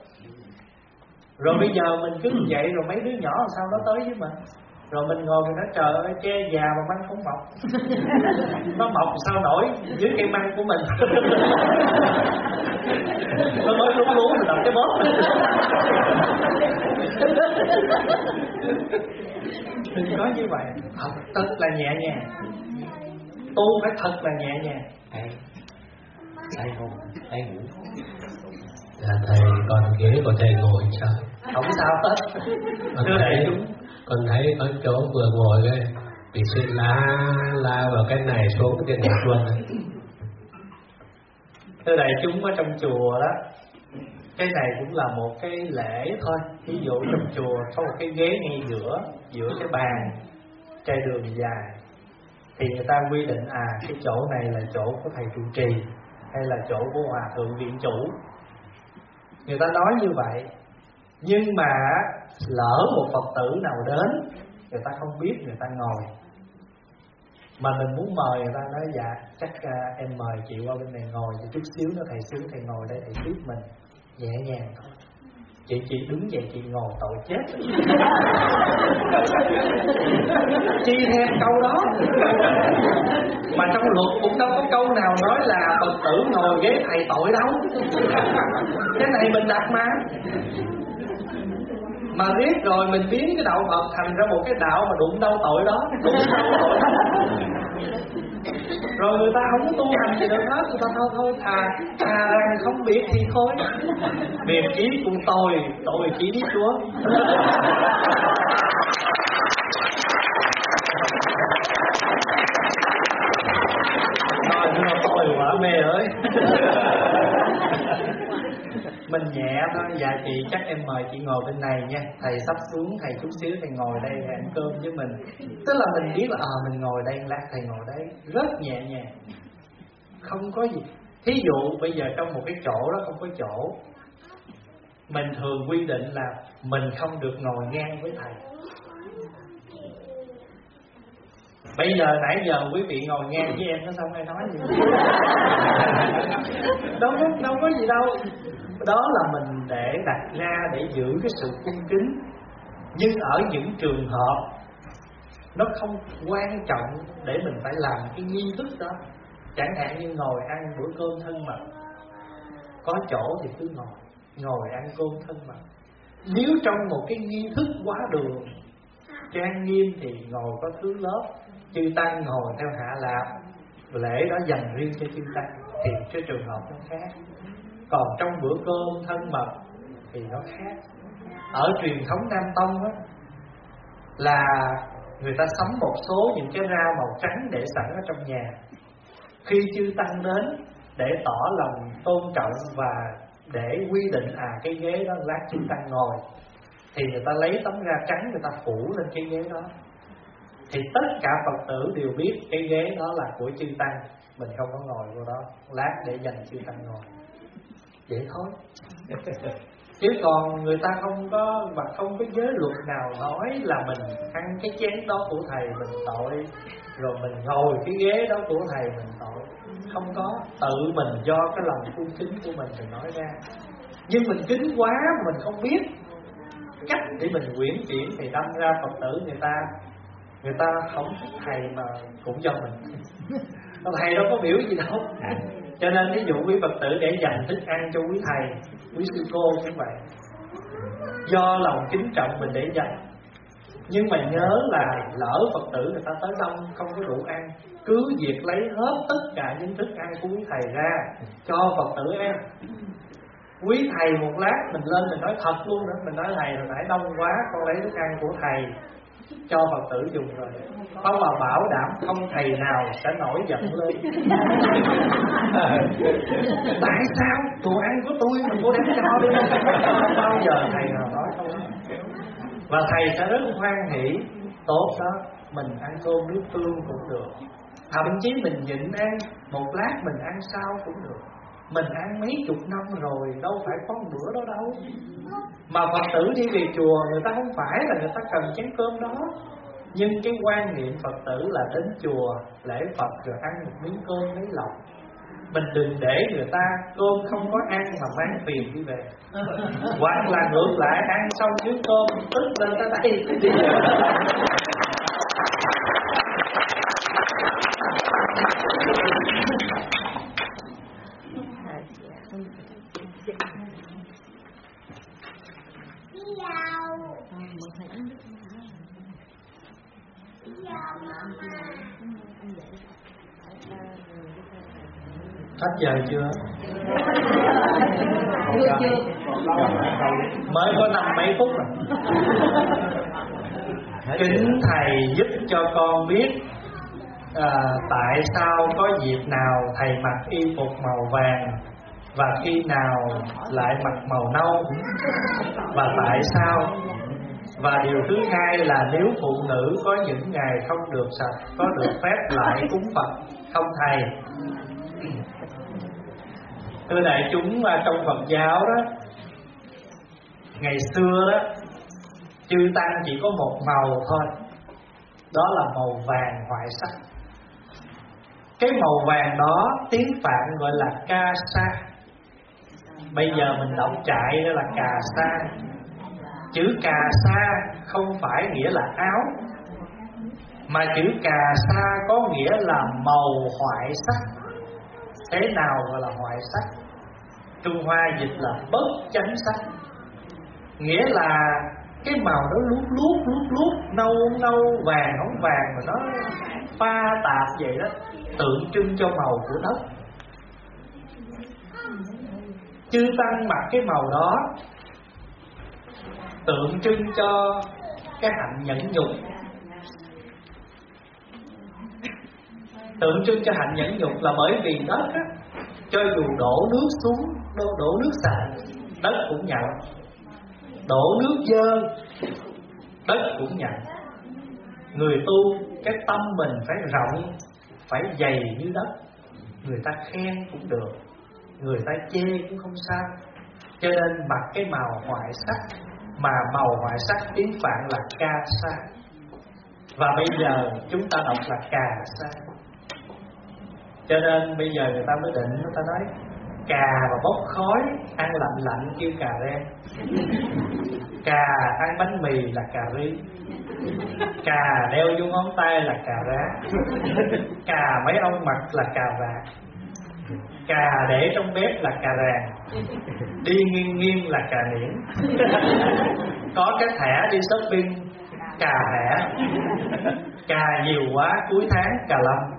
Rồi bây giờ mình cứ vậy, rồi mấy đứa nhỏ làm sao nó tới với mình. Rồi mình ngồi mình nói trời ơi, che già mà măng không mọc. Nó mọc sao nổi dưới cây măng của mình. Nó mới lúng lú mình đập cái bóp. Đừng có như vậy. Thật thật là nhẹ nhàng. Tu phải thật là nhẹ nhàng. Thầy Thầy ngủ Thầy ngủ Dạ thầy, còn ghế của thầy ngồi sao? Không sao hết. Con thấy, con thấy có chỗ vừa ngồi cái bị sự la la vào cái này xuống cái này luôn. Thưa đại chúng, ở trong chùa đó, cái này cũng là một cái lễ thôi. Ví dụ trong chùa có một cái ghế ngay giữa, giữa cái bàn trai đường dài, thì người ta quy định à cái chỗ này là chỗ của thầy trụ trì hay là chỗ của hòa thượng viện chủ. Người ta nói như vậy. Nhưng mà lỡ một Phật tử nào đến, người ta không biết, người ta ngồi, mà mình muốn mời người ta nói dạ chắc uh, em mời chị qua bên này ngồi chút xíu nữa, thầy xíu thầy ngồi đây thầy tiếp mình, nhẹ nhàng thôi. Chị chị đứng dậy chị ngồi tội chết. Chi thêm câu đó. Mà trong luật cũng đâu có câu nào nói là Phật tử ngồi ghế thầy tội đâu. Cái này mình đặt mà. Mà riết rồi mình biến cái đạo Phật thành ra một cái đạo mà đụng đâu tội đó, đụng đâu tội đó. Rồi người ta không có tu hành gì được hết, người ta thôi thôi thà thà rằng không biết thì thôi. Việc chí cùng tôi, tôi chỉ biết Chúa. Rồi nhưng mà tôi quả mê ơi. Mình nhẹ thôi. Dạ chị chắc em mời chị ngồi bên này nha. Thầy sắp xuống, thầy chút xíu thầy ngồi đây thầy ăn cơm với mình. Tức là mình biết là à, mình ngồi đây, lát thầy ngồi đấy. Rất nhẹ nhàng, không có gì. Thí dụ bây giờ trong một cái chỗ đó không có chỗ, mình thường quy định là mình không được ngồi ngang với thầy. Bây giờ nãy giờ quý vị ngồi ngang với em nó xong ai nói gì. Đâu có, đâu có gì đâu. Đó là mình để đặt ra để giữ cái sự cung kính. Nhưng ở những trường hợp nó không quan trọng để mình phải làm cái nghi thức đó. Chẳng hạn như ngồi ăn bữa cơm thân mật, có chỗ thì cứ ngồi, ngồi ăn cơm thân mật. Nếu trong một cái nghi thức quá đường trang nghiêm thì ngồi có thứ lớp, chư tăng ngồi theo hạ lạp, lễ đó dành riêng cho chư tăng, thì cái trường hợp nó khác. Còn trong bữa cơm thân mật thì nó khác. Ở truyền thống Nam Tông á, là người ta sắm một số những cái rau màu trắng để sẵn ở trong nhà. Khi chư tăng đến để tỏ lòng tôn trọng và để quy định à cái ghế đó lát chư tăng ngồi, thì người ta lấy tấm da trắng người ta phủ lên cái ghế đó. Thì tất cả Phật tử đều biết cái ghế đó là của chư tăng, mình không có ngồi vô đó, lát để dành chư tăng ngồi. Vậy thôi. Chứ còn người ta không có, và không có giới luật nào nói là mình ăn cái chén đó của thầy mình tội, rồi mình ngồi cái ghế đó của thầy mình tội. Không có. Tự mình do cái lòng cung kính của mình mình nói ra. Nhưng mình kính quá mình không biết cách để mình quyển chuyển, thì đâm ra Phật tử người ta người ta không thích thầy mà cũng do mình. Thầy đâu có biểu gì đâu. Cho nên ví dụ quý Phật tử để dành thức ăn cho quý thầy, quý sư cô cũng vậy, do lòng kính trọng mình để dành. Nhưng mà nhớ là lỡ Phật tử người ta tới đông không có đủ ăn, cứ việc lấy hết tất cả những thức ăn của quý thầy ra cho Phật tử ăn. Quý thầy một lát mình lên mình nói thật luôn nữa, mình nói thầy hồi nãy đông quá, con lấy thức ăn của thầy cho Phật tử dùng rồi. Không mà bảo đảm không thầy nào sẽ nổi giận lên. Tại sao đồ ăn của tôi mà cô đem cho đi? Không bao giờ thầy nào nói không. Và thầy sẽ rất hoan hỷ. Tốt đó, mình ăn cơm nước tương cũng được, thậm chí mình nhịn ăn, một lát mình ăn sau cũng được. Mình ăn mấy chục năm rồi, đâu phải có một bữa đó đâu. Mà Phật tử đi về chùa, người ta không phải là người ta cần chén cơm đó. Nhưng cái quan niệm Phật tử là đến chùa lễ Phật rồi ăn một miếng cơm lấy lòng. Mình đừng để người ta cơm không có ăn mà mang tiền đi về. Hoặc là ngược lại, ăn xong dưới cơm tức lên tới đây. Hết giờ chưa? Chưa chưa. Mới có năm mấy phút rồi. Kính thầy giúp cho con biết à, tại sao có dịp nào thầy mặc y phục màu vàng và khi nào lại mặc màu nâu, và tại sao? Và điều thứ hai là nếu phụ nữ có những ngày không được sạch, có được phép lại cúng Phật không thầy? Thưa đại chúng, trong Phật giáo đó, ngày xưa đó, chư tăng chỉ có một màu thôi, đó là màu vàng hoại sắc. Cái màu vàng đó tiếng Phạn gọi là ca sa. Bây giờ mình đọc trại đó là cà sa. Chữ cà sa không phải nghĩa là áo, mà chữ cà sa có nghĩa là màu hoại sắc. Thế nào gọi là hoại sắc? Trung Hoa dịch là bất chánh sắc. Nghĩa là cái màu đó luốt luốt luốt luốt, nâu nâu vàng không vàng, mà nó pha tạp vậy đó, tượng trưng cho màu của đất. Chư Tăng mặc cái màu đó tượng trưng cho cái hạnh nhẫn nhục, tượng trưng cho hạnh nhẫn nhục là bởi vì đất á, cho dù đổ nước xuống, đổ, đổ nước sạch, đất cũng nhận. Đổ nước dơ, đất cũng nhận. Người tu, cái tâm mình phải rộng, phải dày như đất. Người ta khen cũng được, người ta chê cũng không sao. Cho nên mặc cái màu hoại sắc, mà màu hoại sắc tiếng Phạn là ca sa. Và bây giờ chúng ta đọc là cà sa. Cho nên bây giờ người ta mới định, người ta nói cà và bốc khói, ăn lạnh lạnh kêu cà rem. Cà ăn bánh mì là cà ri. Cà đeo vô ngón tay là cà rá. Cà mấy ông mặc là cà vạt. Cà để trong bếp là cà ràng. Đi nghiêng nghiêng là cà niễn. Có cái thẻ đi shopping cà thẻ. Cà nhiều quá cuối tháng cà lâm.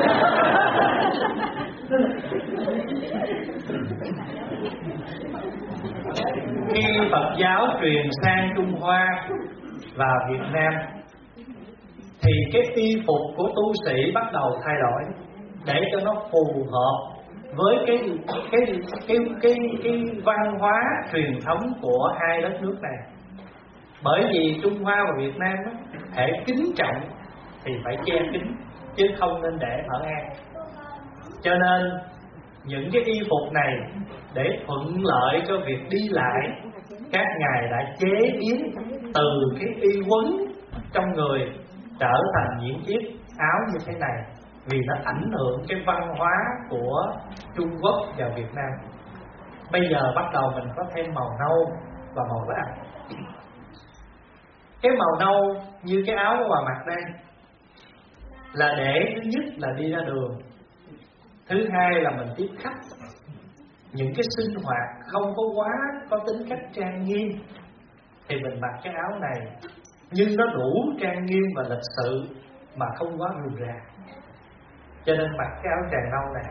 Khi Phật giáo truyền sang Trung Hoa và Việt Nam thì cái y phục của tu sĩ bắt đầu thay đổi để cho nó phù hợp với cái cái cái cái cái văn hóa truyền thống của hai đất nước này. Bởi vì Trung Hoa và Việt Nam á, hệ kính trọng thì phải che kín chứ không nên để mở ngang. Cho nên những cái y phục này để thuận lợi cho việc đi lại, các ngài đã chế biến từ cái y quấn trong người trở thành những chiếc áo như thế này, vì nó ảnh hưởng cái văn hóa của Trung Quốc và Việt Nam. Bây giờ bắt đầu mình có thêm màu nâu và màu vàng. Cái màu nâu như cái áo của bà mặc đây là để thứ nhất là đi ra đường, thứ hai là mình tiếp khách. Những cái sinh hoạt không có quá có tính cách trang nghiêm thì mình mặc cái áo này, nhưng nó đủ trang nghiêm và lịch sự mà không quá rườm rà. Cho nên mặc cái áo tràng nâu này.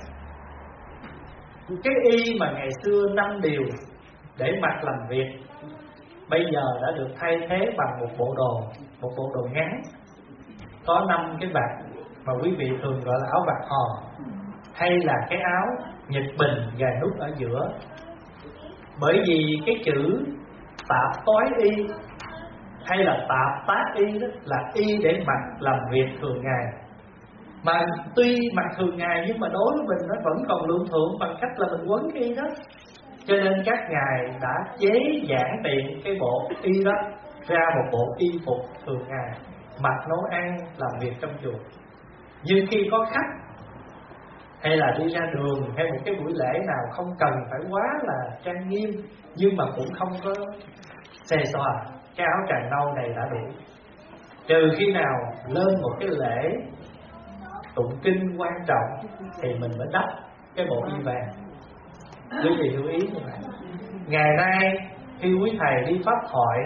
Cái y mà ngày xưa năm điều để mặc làm việc, bây giờ đã được thay thế bằng một bộ đồ, một bộ đồ ngắn có năm cái vạt mà quý vị thường gọi là áo vạt hò, hay là cái áo nhật bình gài nút ở giữa. Bởi vì cái chữ tạp toái y hay là tạp tác y đó là y để mặc làm việc thường ngày, mà tuy mặc thường ngày nhưng mà đối với mình nó vẫn còn lượng thượng bằng cách là mình quấn cái y đó. Cho nên các ngài đã chế giản tiện cái bộ y đó ra một bộ y phục thường ngày, mặc nấu ăn làm việc trong chùa. Nhưng khi có khách hay là đi ra đường hay một cái buổi lễ nào không cần phải quá là trang nghiêm, nhưng mà cũng không có xề xòa, cái áo tràng nâu này đã đủ. Trừ khi nào lên một cái lễ tụng kinh quan trọng thì mình mới đắp cái bộ y vàng. Quý vị lưu ý như vậy. Ngày nay khi quý thầy đi pháp thoại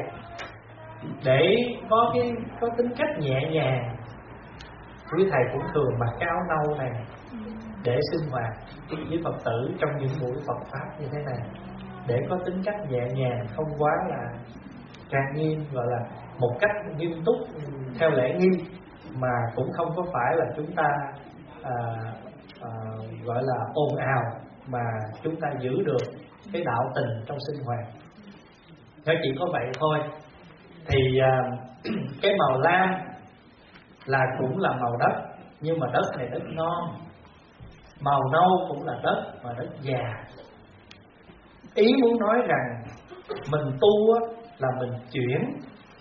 để có cái có tính cách nhẹ nhàng, quý thầy cũng thường mặc cái áo nâu này để sinh hoạt với Phật tử trong những buổi Phật pháp như thế này, để có tính cách nhẹ nhàng, không quá là trang nghiêm, gọi là một cách nghiêm túc theo lễ nghi, mà cũng không có phải là chúng ta à, à, gọi là ồn ào, mà chúng ta giữ được cái đạo tình trong sinh hoạt. Nó chỉ có vậy thôi. Thì à, cái màu lam là cũng là màu đất, nhưng mà đất này đất non. Màu nâu cũng là đất, mà đất già. Ý muốn nói rằng mình tu á, là mình chuyển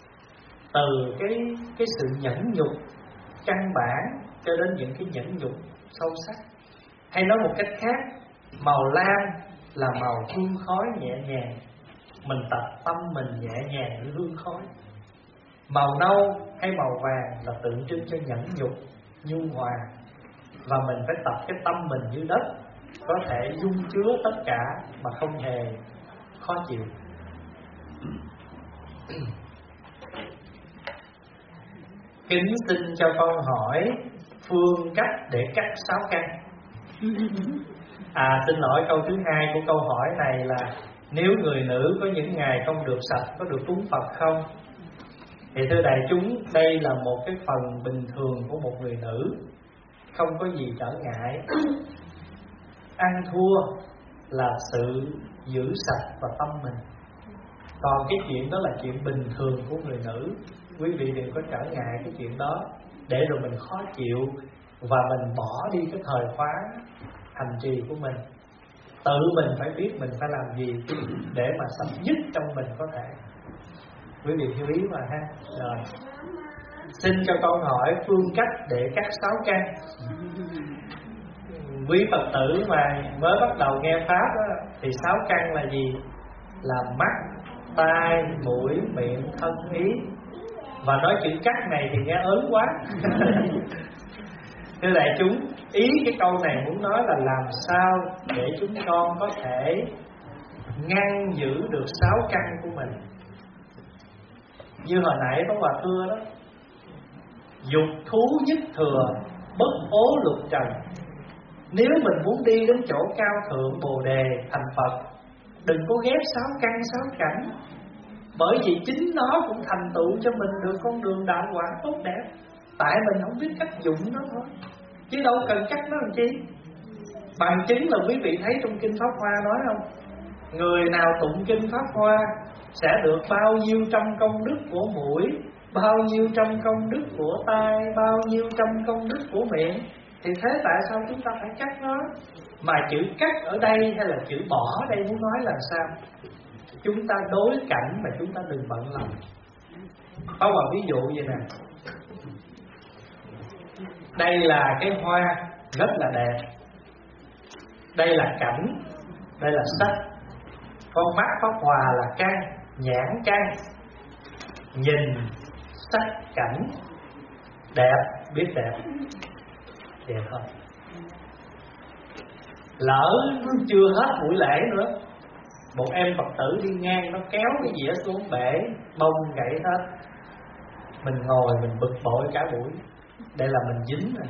từ cái cái sự nhẫn nhục căn bản cho đến những cái nhẫn nhục sâu sắc. Hay nói một cách khác, màu lam là màu hương khói nhẹ nhàng. Mình tập tâm mình nhẹ nhàng như hương khói. Màu nâu hay màu vàng là tượng trưng cho nhẫn nhục, nhu hòa. Và mình phải tập cái tâm mình như đất, có thể dung chứa tất cả mà không hề khó chịu. Kính xin cho con hỏi phương cách để cắt sáu căn. À xin lỗi, câu thứ hai của câu hỏi này là nếu người nữ có những ngày không được sạch có được cúng Phật không? Thì thưa đại chúng, đây là một cái phần bình thường của một người nữ, không có gì trở ngại. Ăn thua là sự giữ sạch và tâm mình. Còn cái chuyện đó là chuyện bình thường của người nữ. Quý vị đừng có trở ngại cái chuyện đó để rồi mình khó chịu và mình bỏ đi cái thời khóa hành trì của mình. Tự mình phải biết mình phải làm gì để mà sạch nhất trong mình có thể. Quý vị hiểu ý mà ha. Rồi, xin cho con hỏi phương cách để cắt sáu căn. Quý Phật tử mà mới bắt đầu nghe pháp đó, thì sáu căn là gì? Là mắt, tai, mũi, miệng, thân, ý. Và nói chữ cắt này thì nghe ớn quá. Thưa đại chúng, ý cái câu này muốn nói là làm sao để chúng con có thể ngăn giữ được sáu căn của mình. Như hồi nãy có Hòa thưa đó, dục thú nhất thừa, bất ố lục trần. Nếu mình muốn đi đến chỗ cao thượng Bồ Đề thành Phật, đừng có ghép sáu căn sáu cảnh. Bởi vì chính nó cũng thành tựu cho mình được con đường đạo quả tốt đẹp. Tại mình không biết cách dụng nó thôi, chứ đâu cần cắt nó làm chi. Bằng chứng là quý vị thấy trong Kinh Pháp Hoa nói không? Người nào tụng Kinh Pháp Hoa sẽ được bao nhiêu trăm công đức của mũi, bao nhiêu trăm công đức của tai, bao nhiêu trăm công đức của miệng. Thì thế tại sao chúng ta phải cắt nó? Mà chữ cắt ở đây hay là chữ bỏ ở đây muốn nói là sao? Chúng ta đối cảnh mà chúng ta đừng bận lòng. Có một ví dụ vậy nè. Đây là cái hoa rất là đẹp. Đây là cảnh, đây là sắc. Con mắt Pháp Hòa là căn, nhãn căn. Nhìn sắc cảnh đẹp, biết đẹp, đẹp thôi. Lỡ chưa hết buổi lễ nữa, một em Phật tử đi ngang nó kéo cái dĩa xuống bể, bông gãy hết. Mình ngồi mình bực bội cả buổi. Đây là mình dính rồi.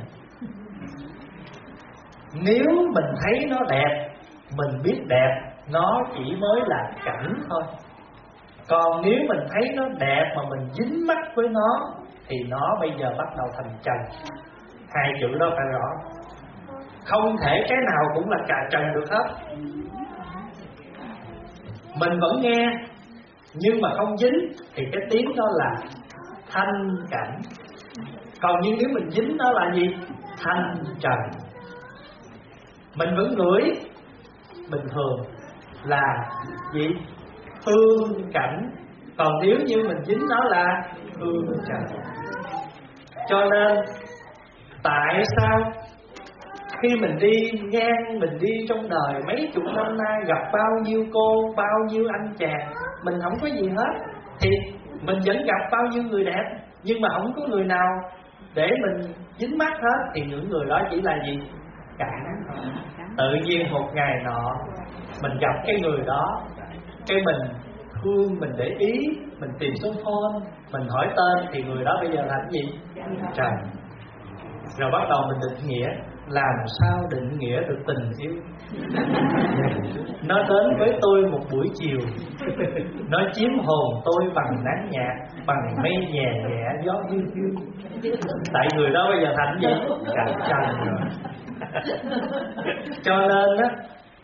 Nếu mình thấy nó đẹp, mình biết đẹp, nó chỉ mới là cảnh thôi. Còn nếu mình thấy nó đẹp mà mình dính mắc với nó, thì nó bây giờ bắt đầu thành trần. Hai chữ đó phải rõ. Không thể cái nào cũng là cả trần được hết. Mình vẫn nghe, nhưng mà không dính, thì cái tiếng đó là thanh cảnh. Còn như nếu mình dính nó là gì? Thanh trần. Mình vẫn ngửi, bình thường là gì? Hương cảnh. Còn nếu như mình dính nó là hương trần. Cho nên tại sao khi mình đi ngang, mình đi trong đời mấy chục năm nay, gặp bao nhiêu cô, bao nhiêu anh chàng, mình không có gì hết, thì mình vẫn gặp bao nhiêu người đẹp, nhưng mà không có người nào để mình dính mắt hết, thì những người đó chỉ là gì? Cảnh thôi. Tự nhiên một ngày nọ mình gặp cái người đó, cái mình thương, mình để ý, mình tìm số phone, mình hỏi tên, thì người đó bây giờ là cái gì? Trần. Rồi bắt đầu mình định nghĩa. Làm sao định nghĩa được tình yêu? Nó đến với tôi một buổi chiều, nó chiếm hồn tôi bằng nắng nhạt, bằng mây nhẹ nhẹ gió hiu hiu. Tại người đó bây giờ thành gì? Cảnh trần rồi. Cho nên á,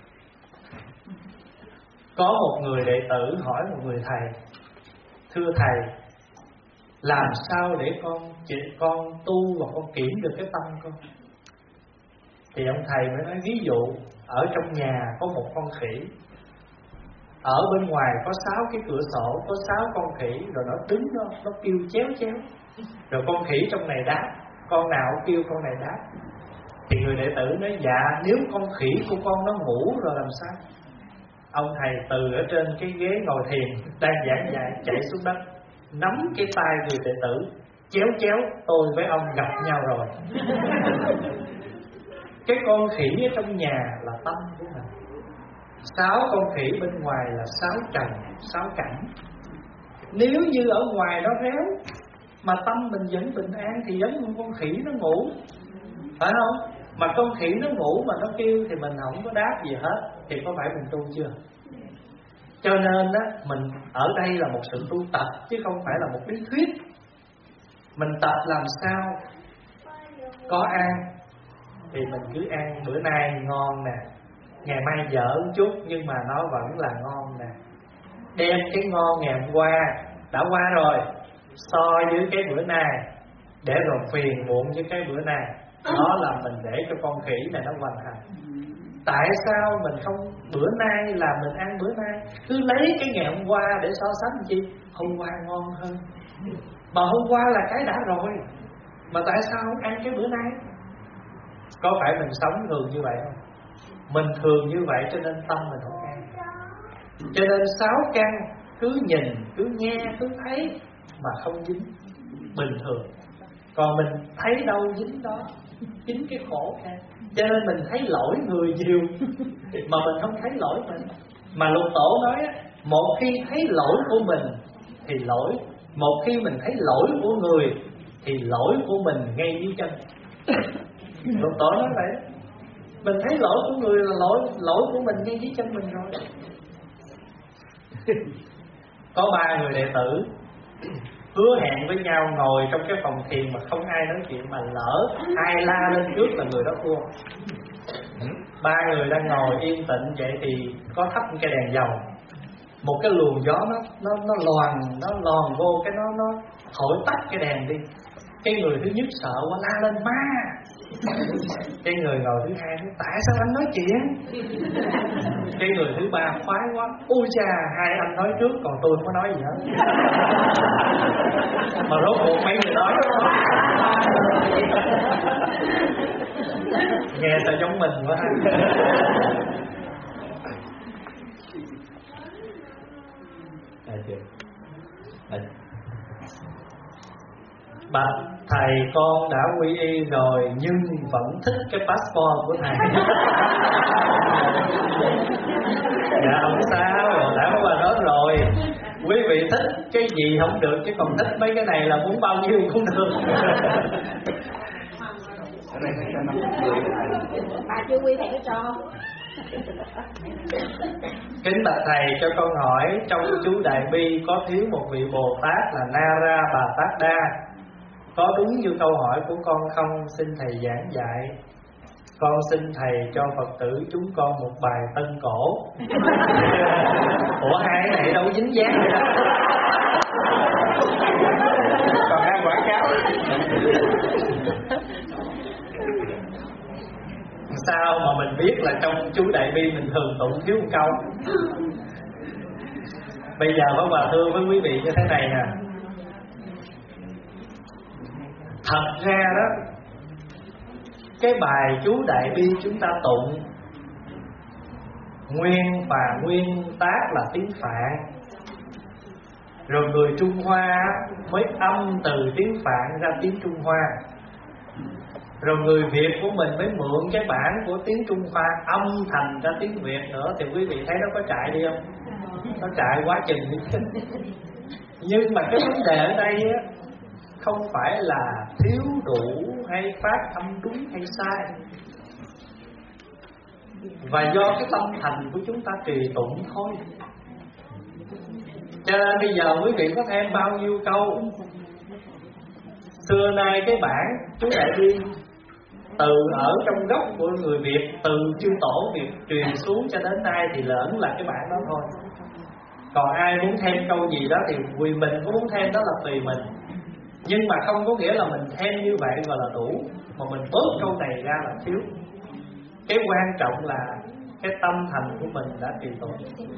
có một người đệ tử hỏi một người thầy: thưa thầy, làm sao để con chị con tu và con kiểm được cái tâm con? Thì ông thầy mới nói ví dụ, ở trong nhà có một con khỉ, ở bên ngoài có sáu cái cửa sổ, có sáu con khỉ, rồi nó đứng đó, nó kêu chéo chéo. Rồi con khỉ trong này đáp, con nào kêu con này đáp. Thì người đệ tử nói dạ, nếu con khỉ của con nó ngủ rồi làm sao? Ông thầy từ ở trên cái ghế ngồi thiền đang giảng dạy chạy xuống đất, nắm cái tay người đệ tử, chéo chéo, tôi với ông gặp nhau rồi. Cái con khỉ ở trong nhà là tâm của mình, sáu con khỉ bên ngoài là sáu trần, sáu cảnh. Nếu như ở ngoài nó réo mà tâm mình vẫn bình an thì giống như con khỉ nó ngủ, phải không? Mà con khỉ nó ngủ mà nó kêu thì mình không có đáp gì hết, thì có phải mình tu chưa? Cho nên á, mình ở đây là một sự tu tập chứ không phải là một lý thuyết. Mình tập làm sao có ăn thì mình cứ ăn bữa nay ngon nè, ngày mai dở một chút nhưng mà nó vẫn là ngon nè. Đem cái ngon ngày hôm qua đã qua rồi so với cái bữa nay, để rồi phiền muộn với cái bữa nay. Đó là mình để cho con khỉ này nó hoàn thành. Tại sao mình không bữa nay là mình ăn bữa nay, cứ lấy cái ngày hôm qua để so sánh chi? Hôm qua ngon hơn, mà hôm qua là cái đã rồi, mà tại sao không ăn cái bữa nay? Có phải mình sống thường như vậy không? Mình thường như vậy cho nên tâm mình không an. Cho nên sáu căn cứ nhìn, cứ nghe, cứ thấy mà không dính, bình thường. Còn mình thấy đâu dính đó, chính cái khổ khác. Cho nên mình thấy lỗi người nhiều mà mình không thấy lỗi mình. Mà Lục Tổ nói á, một khi thấy lỗi của mình thì lỗi, một khi mình thấy lỗi của người thì lỗi của mình ngay dưới chân. Lục Tổ nói vậy. Mình thấy lỗi của người là lỗi lỗi của mình ngay dưới chân mình rồi. Có ba người đệ tử hứa hẹn với nhau ngồi trong cái phòng thiền mà không ai nói chuyện, mà lỡ ai la lên trước là người đó thua. Ba người đang ngồi yên tĩnh vậy thì có thắp cái đèn dầu, một cái luồng gió nó nó nó loàn nó loàn vô cái nó nó thổi tắt cái đèn đi. Cái người thứ nhất sợ quá la lên ma. Cái người ngồi thứ hai nói tại sao anh nói chuyện? Cái người thứ ba khoái quá, ôi chà, hai anh nói trước còn tôi không có nói gì hết. Mà rốt cuộc mấy người nói đó, nghe sao giống mình quá. Bạch thầy, con đã quy y rồi nhưng vẫn thích cái passport của thầy. Dạ không sao, đã có qua đó rồi. Quý vị thích cái gì không được, chứ còn thích mấy cái này là muốn bao nhiêu cũng được. Bà chưa quy thầy cái cho. Kính bạch thầy, cho con hỏi, trong chú Đại Bi có thiếu một vị Bồ Tát là Nara Bà Tát Đa, có đúng như câu hỏi của con không? Xin thầy giảng dạy. Con xin thầy cho Phật tử chúng con một bài tân cổ. Ủa hai cái này đâu dính dáng vậy đó. Còn ai quảng cáo. Sao mà mình biết là trong chú Đại Bi mình thường tụng thiếu một câu? Bây giờ có Hòa Thưa với quý vị như thế này nè. Thật ra đó, cái bài chú Đại Bi chúng ta tụng nguyên và nguyên tác là tiếng Phạn, rồi người Trung Hoa mới âm từ tiếng Phạn ra tiếng Trung Hoa, rồi người Việt của mình mới mượn cái bản của tiếng Trung Hoa âm thành ra tiếng Việt nữa. Thì quý vị thấy nó có chạy đi không? Nó chạy quá chừng đi. Nhưng mà cái vấn đề ở đây á, không phải là thiếu đủ hay phát âm đúng hay sai, và do cái tâm thành của chúng ta trì tụng thôi. Cho nên bây giờ quý vị có thêm bao nhiêu câu, xưa nay cái bản chú Đại Bi từ ở trong gốc của người Việt, từ chư tổ Việt truyền xuống cho đến nay thì lẫn là cái bản đó thôi. Còn ai muốn thêm câu gì đó thì vì mình có muốn thêm đó là tùy mình. Nhưng mà không có nghĩa là mình thêm như vậy gọi là đủ, mà mình bớt câu này ra là thiếu. Cái quan trọng là cái tâm thành của mình đã trì tụng.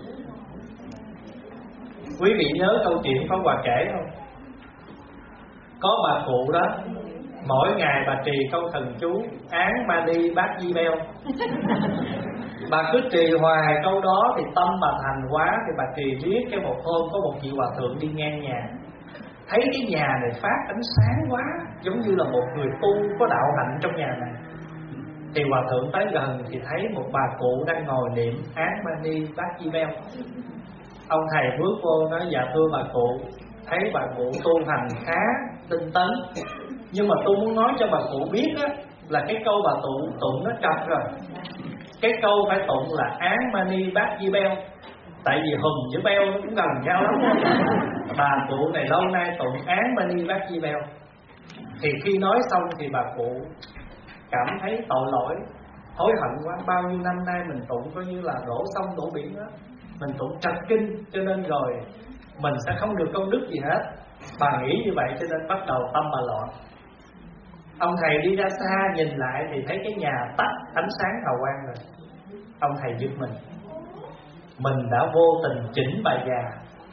Quý vị nhớ câu chuyện Pháp Hòa kể không? Có bà cụ đó, mỗi ngày bà trì câu thần chú án Mani Bát Di Beo. Bà cứ trì hoài câu đó thì tâm bà thành quá. Thì bà trì riết, cái một hôm có một vị hòa thượng đi ngang nhà, thấy cái nhà này phát ánh sáng quá, giống như là một người tu có đạo hạnh trong nhà này. Thì hòa thượng tới gần thì thấy một bà cụ đang ngồi niệm Án Mani Bát Di Beo. Ông thầy bước vô nói: dạ thưa bà cụ, thấy bà cụ tu hành khá tinh tấn, nhưng mà tôi muốn nói cho bà cụ biết á, là cái câu bà cụ tụng nó trật rồi. Cái câu phải tụng là Án Mani Bát Di Beo, tại vì hùm với beo nó cũng gần nhau lắm. Bà cụ này lâu nay tụng Án Mani Bát Di Beo. Thì khi nói xong thì bà cụ cảm thấy tội lỗi, hối hận quá. Bao nhiêu năm nay mình tụng coi như là đổ sông đổ biển đó, mình tụng trật kinh, cho nên rồi mình sẽ không được công đức gì hết. Bà nghĩ như vậy cho nên bắt đầu tâm bà loạn. Ông thầy đi ra xa nhìn lại thì thấy cái nhà tắt ánh sáng hào quang rồi. Ông thầy giật mình, mình đã vô tình chỉnh bà già.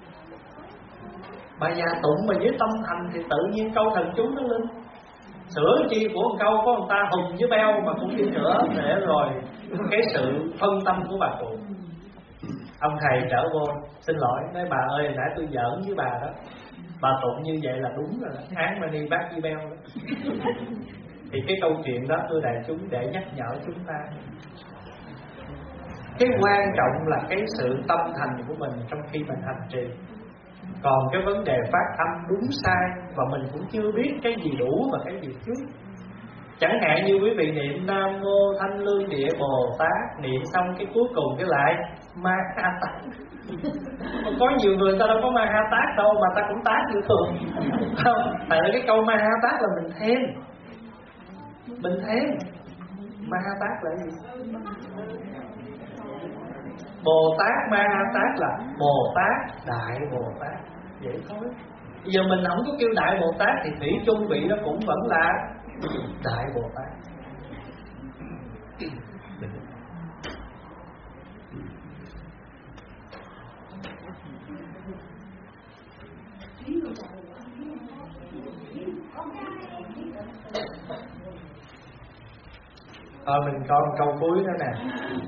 Bà già tụng mà với tâm thành thì tự nhiên câu thần chú nó lên. Sửa chi của một câu có người ta hùng với beo mà cũng đi nữa, để rồi cái sự phân tâm của bà cụ. Ông thầy trở vô xin lỗi, nói bà ơi nãy tôi giỡn với bà đó, bà tụng như vậy là đúng rồi đó, Án Mani Bát Di Beo đó. Thì cái câu chuyện đó thưa đại chúng để nhắc nhở chúng ta, cái quan trọng là cái sự tâm thành của mình trong khi mình hành trì. Còn cái vấn đề phát âm đúng sai và mình cũng chưa biết cái gì đủ và cái gì chút. Chẳng hạn như quý vị niệm Nam Mô Thanh Lương Địa Bồ Tát, niệm xong cái cuối cùng cái lại Ma Ha Tát. Có nhiều người ta đâu có Ma Ha Tát đâu mà ta cũng tát như thường. Không, tại là cái câu Ma Ha Tát là mình thêm. Mình thêm Ma Ha Tát là gì? Bồ Tát Ma Ha Tát là Bồ Tát, Đại Bồ Tát, vậy thôi. Bây giờ mình không có kêu Đại Bồ Tát thì thủy chung vị nó cũng vẫn là Đại Bồ Tát. Rồi mình coi câu cuối nữa nè.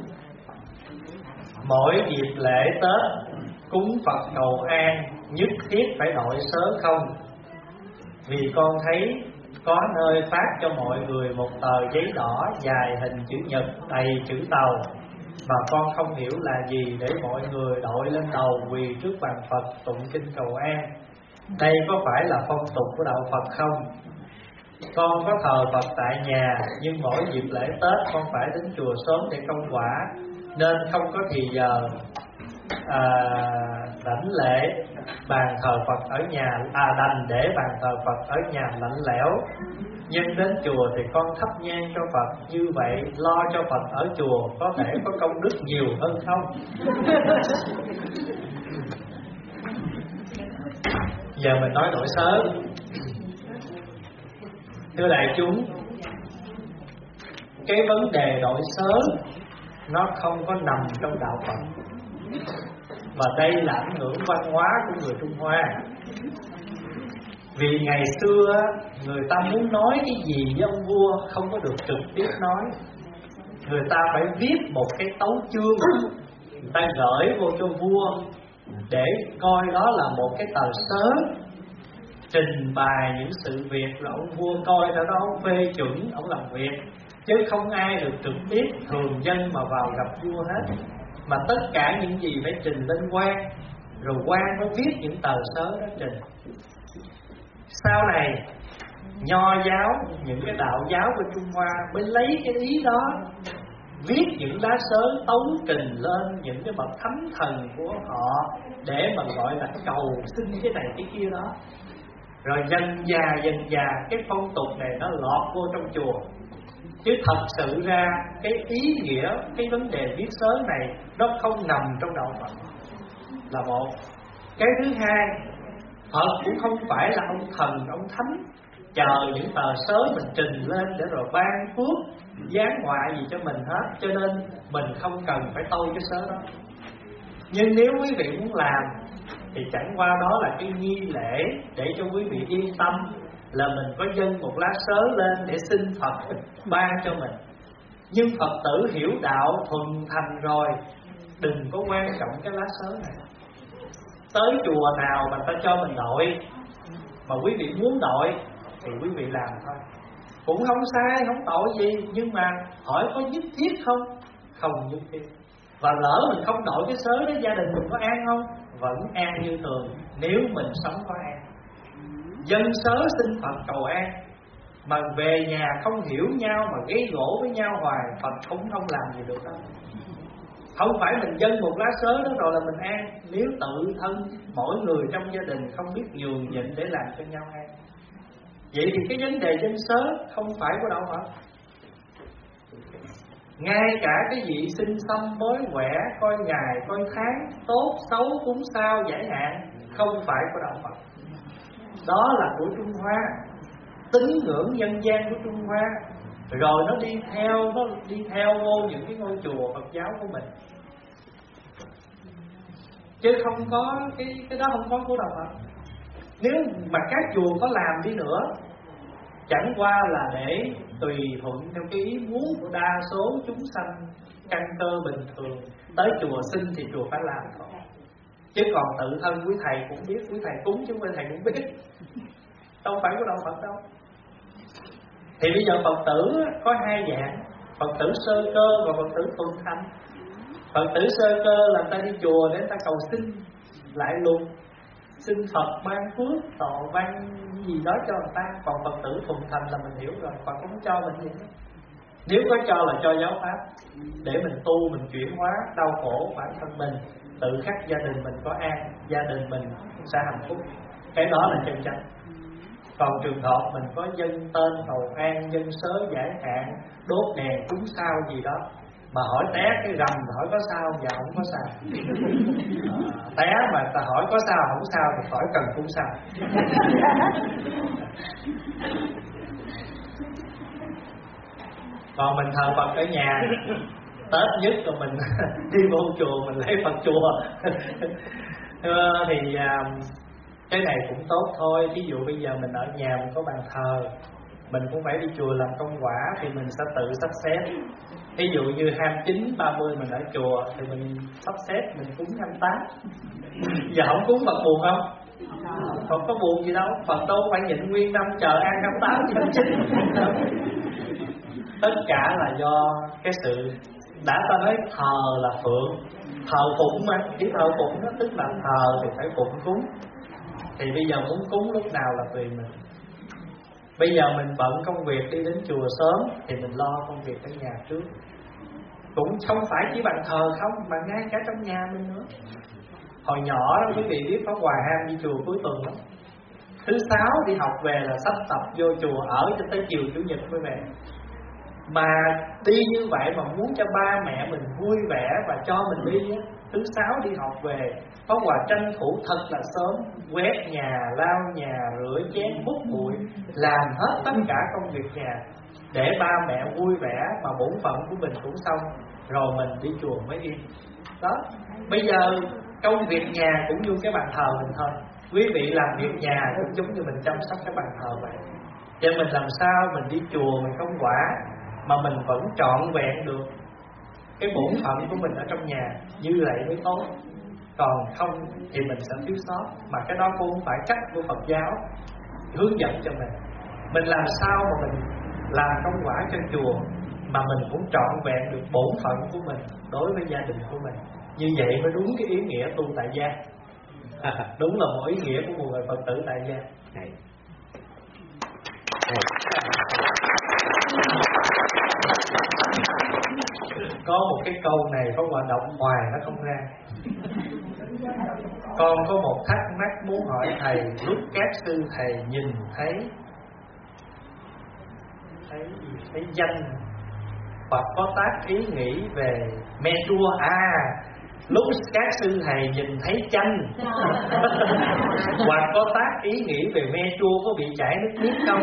Mỗi dịp lễ Tết cúng Phật cầu an, nhất thiết phải đội sớ không? Vì con thấy có nơi phát cho mọi người một tờ giấy đỏ dài hình chữ nhật đầy chữ tàu, mà con không hiểu là gì để mọi người đội lên đầu quỳ trước bàn Phật tụng kinh cầu an. Đây có phải là phong tục của đạo Phật không? Con có thờ Phật tại nhà, nhưng mỗi dịp lễ Tết con phải đến chùa sớm để công quả, nên không có thì giờ à, đảnh lễ bàn thờ Phật ở nhà, à đành để bàn thờ Phật ở nhà lạnh lẽo. Nhưng đến chùa thì con thắp nhang cho Phật, như vậy lo cho Phật ở chùa có thể có công đức nhiều hơn không? Giờ mình nói đổi sớ. Thưa đại chúng, cái vấn đề đổi sớ nó không có nằm trong đạo Phật, và đây là ảnh hưởng văn hóa của người Trung Hoa. Vì ngày xưa người ta muốn nói cái gì với ông vua không có được trực tiếp nói, người ta phải viết một cái tấu chương, người ta gửi vô cho vua để coi đó là một cái tờ sớ trình bày những sự việc, rồi ông vua coi đó đó ông phê chuẩn, ông làm việc, chứ không ai được trực tiếp thường dân mà vào gặp vua hết, mà tất cả những gì phải trình lên quan, rồi quan mới viết những tờ sớ đó trình. Sau này Nho giáo, những cái đạo giáo của Trung Hoa mới lấy cái ý đó, viết những lá sớ tấu trình lên những cái bậc thánh thần của họ để mà gọi là cầu xin cái này cái kia đó. Rồi dần già dần già cái phong tục này nó lọt vô trong chùa. Chứ thật sự ra cái ý nghĩa, cái vấn đề viết sớ này nó không nằm trong đạo Phật là một. Cái thứ hai, Phật cũng không phải là ông thần, ông thánh chờ những tờ sớ mình trình lên để rồi ban phước giáng họa gì cho mình hết, cho nên mình không cần phải tâu cái sớ đó. Nhưng nếu quý vị muốn làm thì chẳng qua đó là cái nghi lễ để cho quý vị yên tâm là mình có dâng một lá sớ lên để xin Phật ban cho mình. Nhưng Phật tử hiểu đạo thuần thành rồi, đừng có quan trọng cái lá sớ này. Tới chùa nào mà ta cho mình đội, mà quý vị muốn đội thì quý vị làm thôi, cũng không sai, không tội gì. Nhưng mà hỏi có nhất thiết không? Không nhất thiết. Và lỡ mình không đội cái sớ đó, gia đình mình có an không? Vẫn an như thường, nếu mình sống có an. Dân sớ xin Phật cầu an, mà về nhà không hiểu nhau mà gây gỗ với nhau hoài, Phật cũng không làm gì được đâu. Không phải mình dâng một lá sớ đó rồi là mình an. Nếu tự thân mỗi người trong gia đình không biết nhường nhịn để làm cho nhau an, vậy thì cái vấn đề dân sớ không phải của đạo Phật. Ngay cả cái vị sinh xăm bói quẻ, coi ngày coi tháng, tốt xấu cúng sao giải hạn, không phải của đạo Phật. Đó là của Trung Hoa, tín ngưỡng dân gian của Trung Hoa. Rồi nó đi theo Nó đi theo vô những cái ngôi chùa Phật giáo của mình, chứ không có cái cái đó không có của đạo Phật. Nếu mà các chùa có làm đi nữa, chẳng qua là để tùy thuận theo cái ý muốn của đa số chúng sanh căn cơ bình thường. Tới chùa xin thì chùa phải làm thôi, chứ còn tự thân quý thầy cũng biết, quý thầy cúng chứ quý thầy cũng biết, đâu phải của đạo Phật đâu. Thì bây giờ Phật tử có hai dạng, Phật tử sơ cơ và Phật tử thuần thành. Phật tử sơ cơ là ta đi chùa để ta cầu xin lại luôn, xin Phật ban phước tọa ban gì đó cho người ta. Còn Phật tử thuần thành là mình hiểu rồi, Phật cũng cho mình gì đó. Nếu có cho là cho giáo pháp, để mình tu, mình chuyển hóa đau khổ bản thân mình, tự khắc gia đình mình có an, gia đình mình sẽ hạnh phúc. Cái đó là chân chánh. Còn trường hợp mình có dân tên cầu an, dân sớ giải hạn, đốt đèn cúng sao gì đó, mà hỏi té cái rầm hỏi có sao, dạ không có sao. À, té mà ta hỏi có sao không sao thì khỏi cần cúng sao. Còn mình thờ Phật ở nhà, Tết nhất rồi mình đi vô chùa mình lấy Phật chùa. Thì cái này cũng tốt thôi. Ví dụ bây giờ mình ở nhà mình có bàn thờ, mình cũng phải đi chùa làm công quả, thì mình sẽ tự sắp xếp. Ví dụ như hai mươi chín, ba mươi mình ở chùa thì mình sắp xếp mình cúng hai mươi tám. Giờ không cúng Phật buồn không? Không có buồn gì đâu, Phật đâu phải nhịn nguyên năm chờ ăn hai mươi tám hai mươi chín. Tất cả là do cái sự đã ta nói thờ là phượng, thờ phụng mà, chỉ thờ phụng đó tức là thờ thì phải phụng cúng. Thì bây giờ muốn cúng lúc nào là tùy mình. Bây giờ mình bận công việc đi đến chùa sớm thì mình lo công việc ở nhà trước. Cũng không phải chỉ bàn thờ không, mà ngay cả trong nhà mình nữa. Hồi nhỏ đó quý vị biết có Hòa Ham đi chùa cuối tuần đó. Thứ sáu đi học về là sách tập vô chùa ở cho tới chiều Chủ nhật mới về. Mà đi như vậy mà muốn cho ba mẹ mình vui vẻ và cho mình đi á, thứ sáu đi học về Pháp Hòa tranh thủ thật là sớm, quét nhà, lau nhà, rửa chén, múc bụi, làm hết tất cả công việc nhà để ba mẹ vui vẻ mà bổn phận của mình cũng xong, rồi mình đi chùa mới yên. Đó, bây giờ công việc nhà cũng như cái bàn thờ mình thôi. Quý vị làm việc nhà cũng giống như mình chăm sóc cái bàn thờ vậy. Cho mình làm sao mình đi chùa mình công quả mà mình vẫn trọn vẹn được cái bổn phận của mình ở trong nhà, như vậy mới tốt. Còn không thì mình sẽ thiếu sót. Mà cái đó cũng không phải cách của Phật giáo hướng dẫn cho mình. Mình làm sao mà mình làm công quả cho chùa mà mình cũng trọn vẹn được bổn phận của mình đối với gia đình của mình. Như vậy mới đúng cái ý nghĩa tu tại gia. À, đúng là một ý nghĩa của một người Phật tử tại gia. Này. Có một cái câu này có hoạt động hoài nó không ra. Con có một thắc mắc muốn hỏi thầy. Lúc các sư thầy nhìn thấy Thấy gì? Thấy danh hoặc có tác ý nghĩ về me chua. À, lúc các sư thầy nhìn thấy chanh hoặc có tác ý nghĩ về me chua có bị chảy nước miếng không?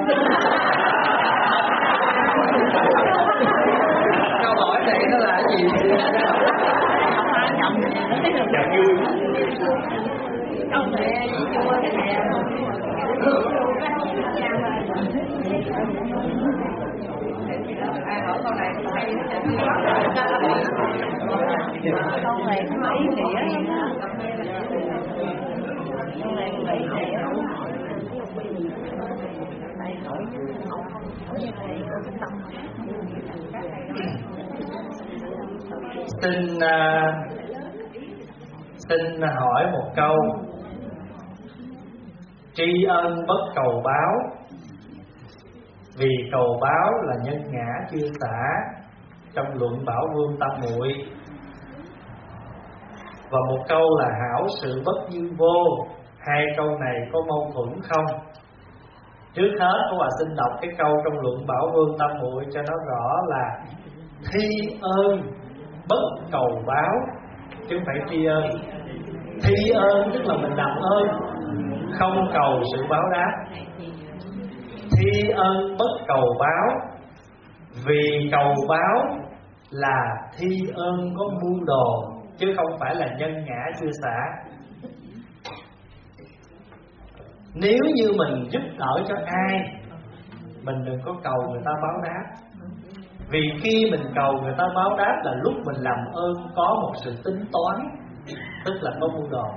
Câu hỏi này nó là cái gì? Dạ vui. Không thể chua cái này. Ai hỏi câu này hay Xin uh, xin hỏi một câu. Tri ân bất cầu báo, vì cầu báo là nhân ngã chưa xả, trong luận Bảo Vương Tam Muội. Và một câu là hảo sự bất như vô. Hai câu này có mâu thuẫn không? Trước hết Pháp Hòa xin đọc cái câu trong luận Bảo Vương Tam Muội cho nó rõ là thi ơn bất cầu báo, chứ không phải tri ân. Thi ơn tức là mình làm ơn, không cầu sự báo đáp. Thi ơn bất cầu báo, vì cầu báo là thi ơn có mưu đồ, chứ không phải là nhân ngã chưa xả. Nếu như mình giúp đỡ cho ai, mình đừng có cầu người ta báo đáp. Vì khi mình cầu người ta báo đáp là lúc mình làm ơn có một sự tính toán, tức là có mưu đồ.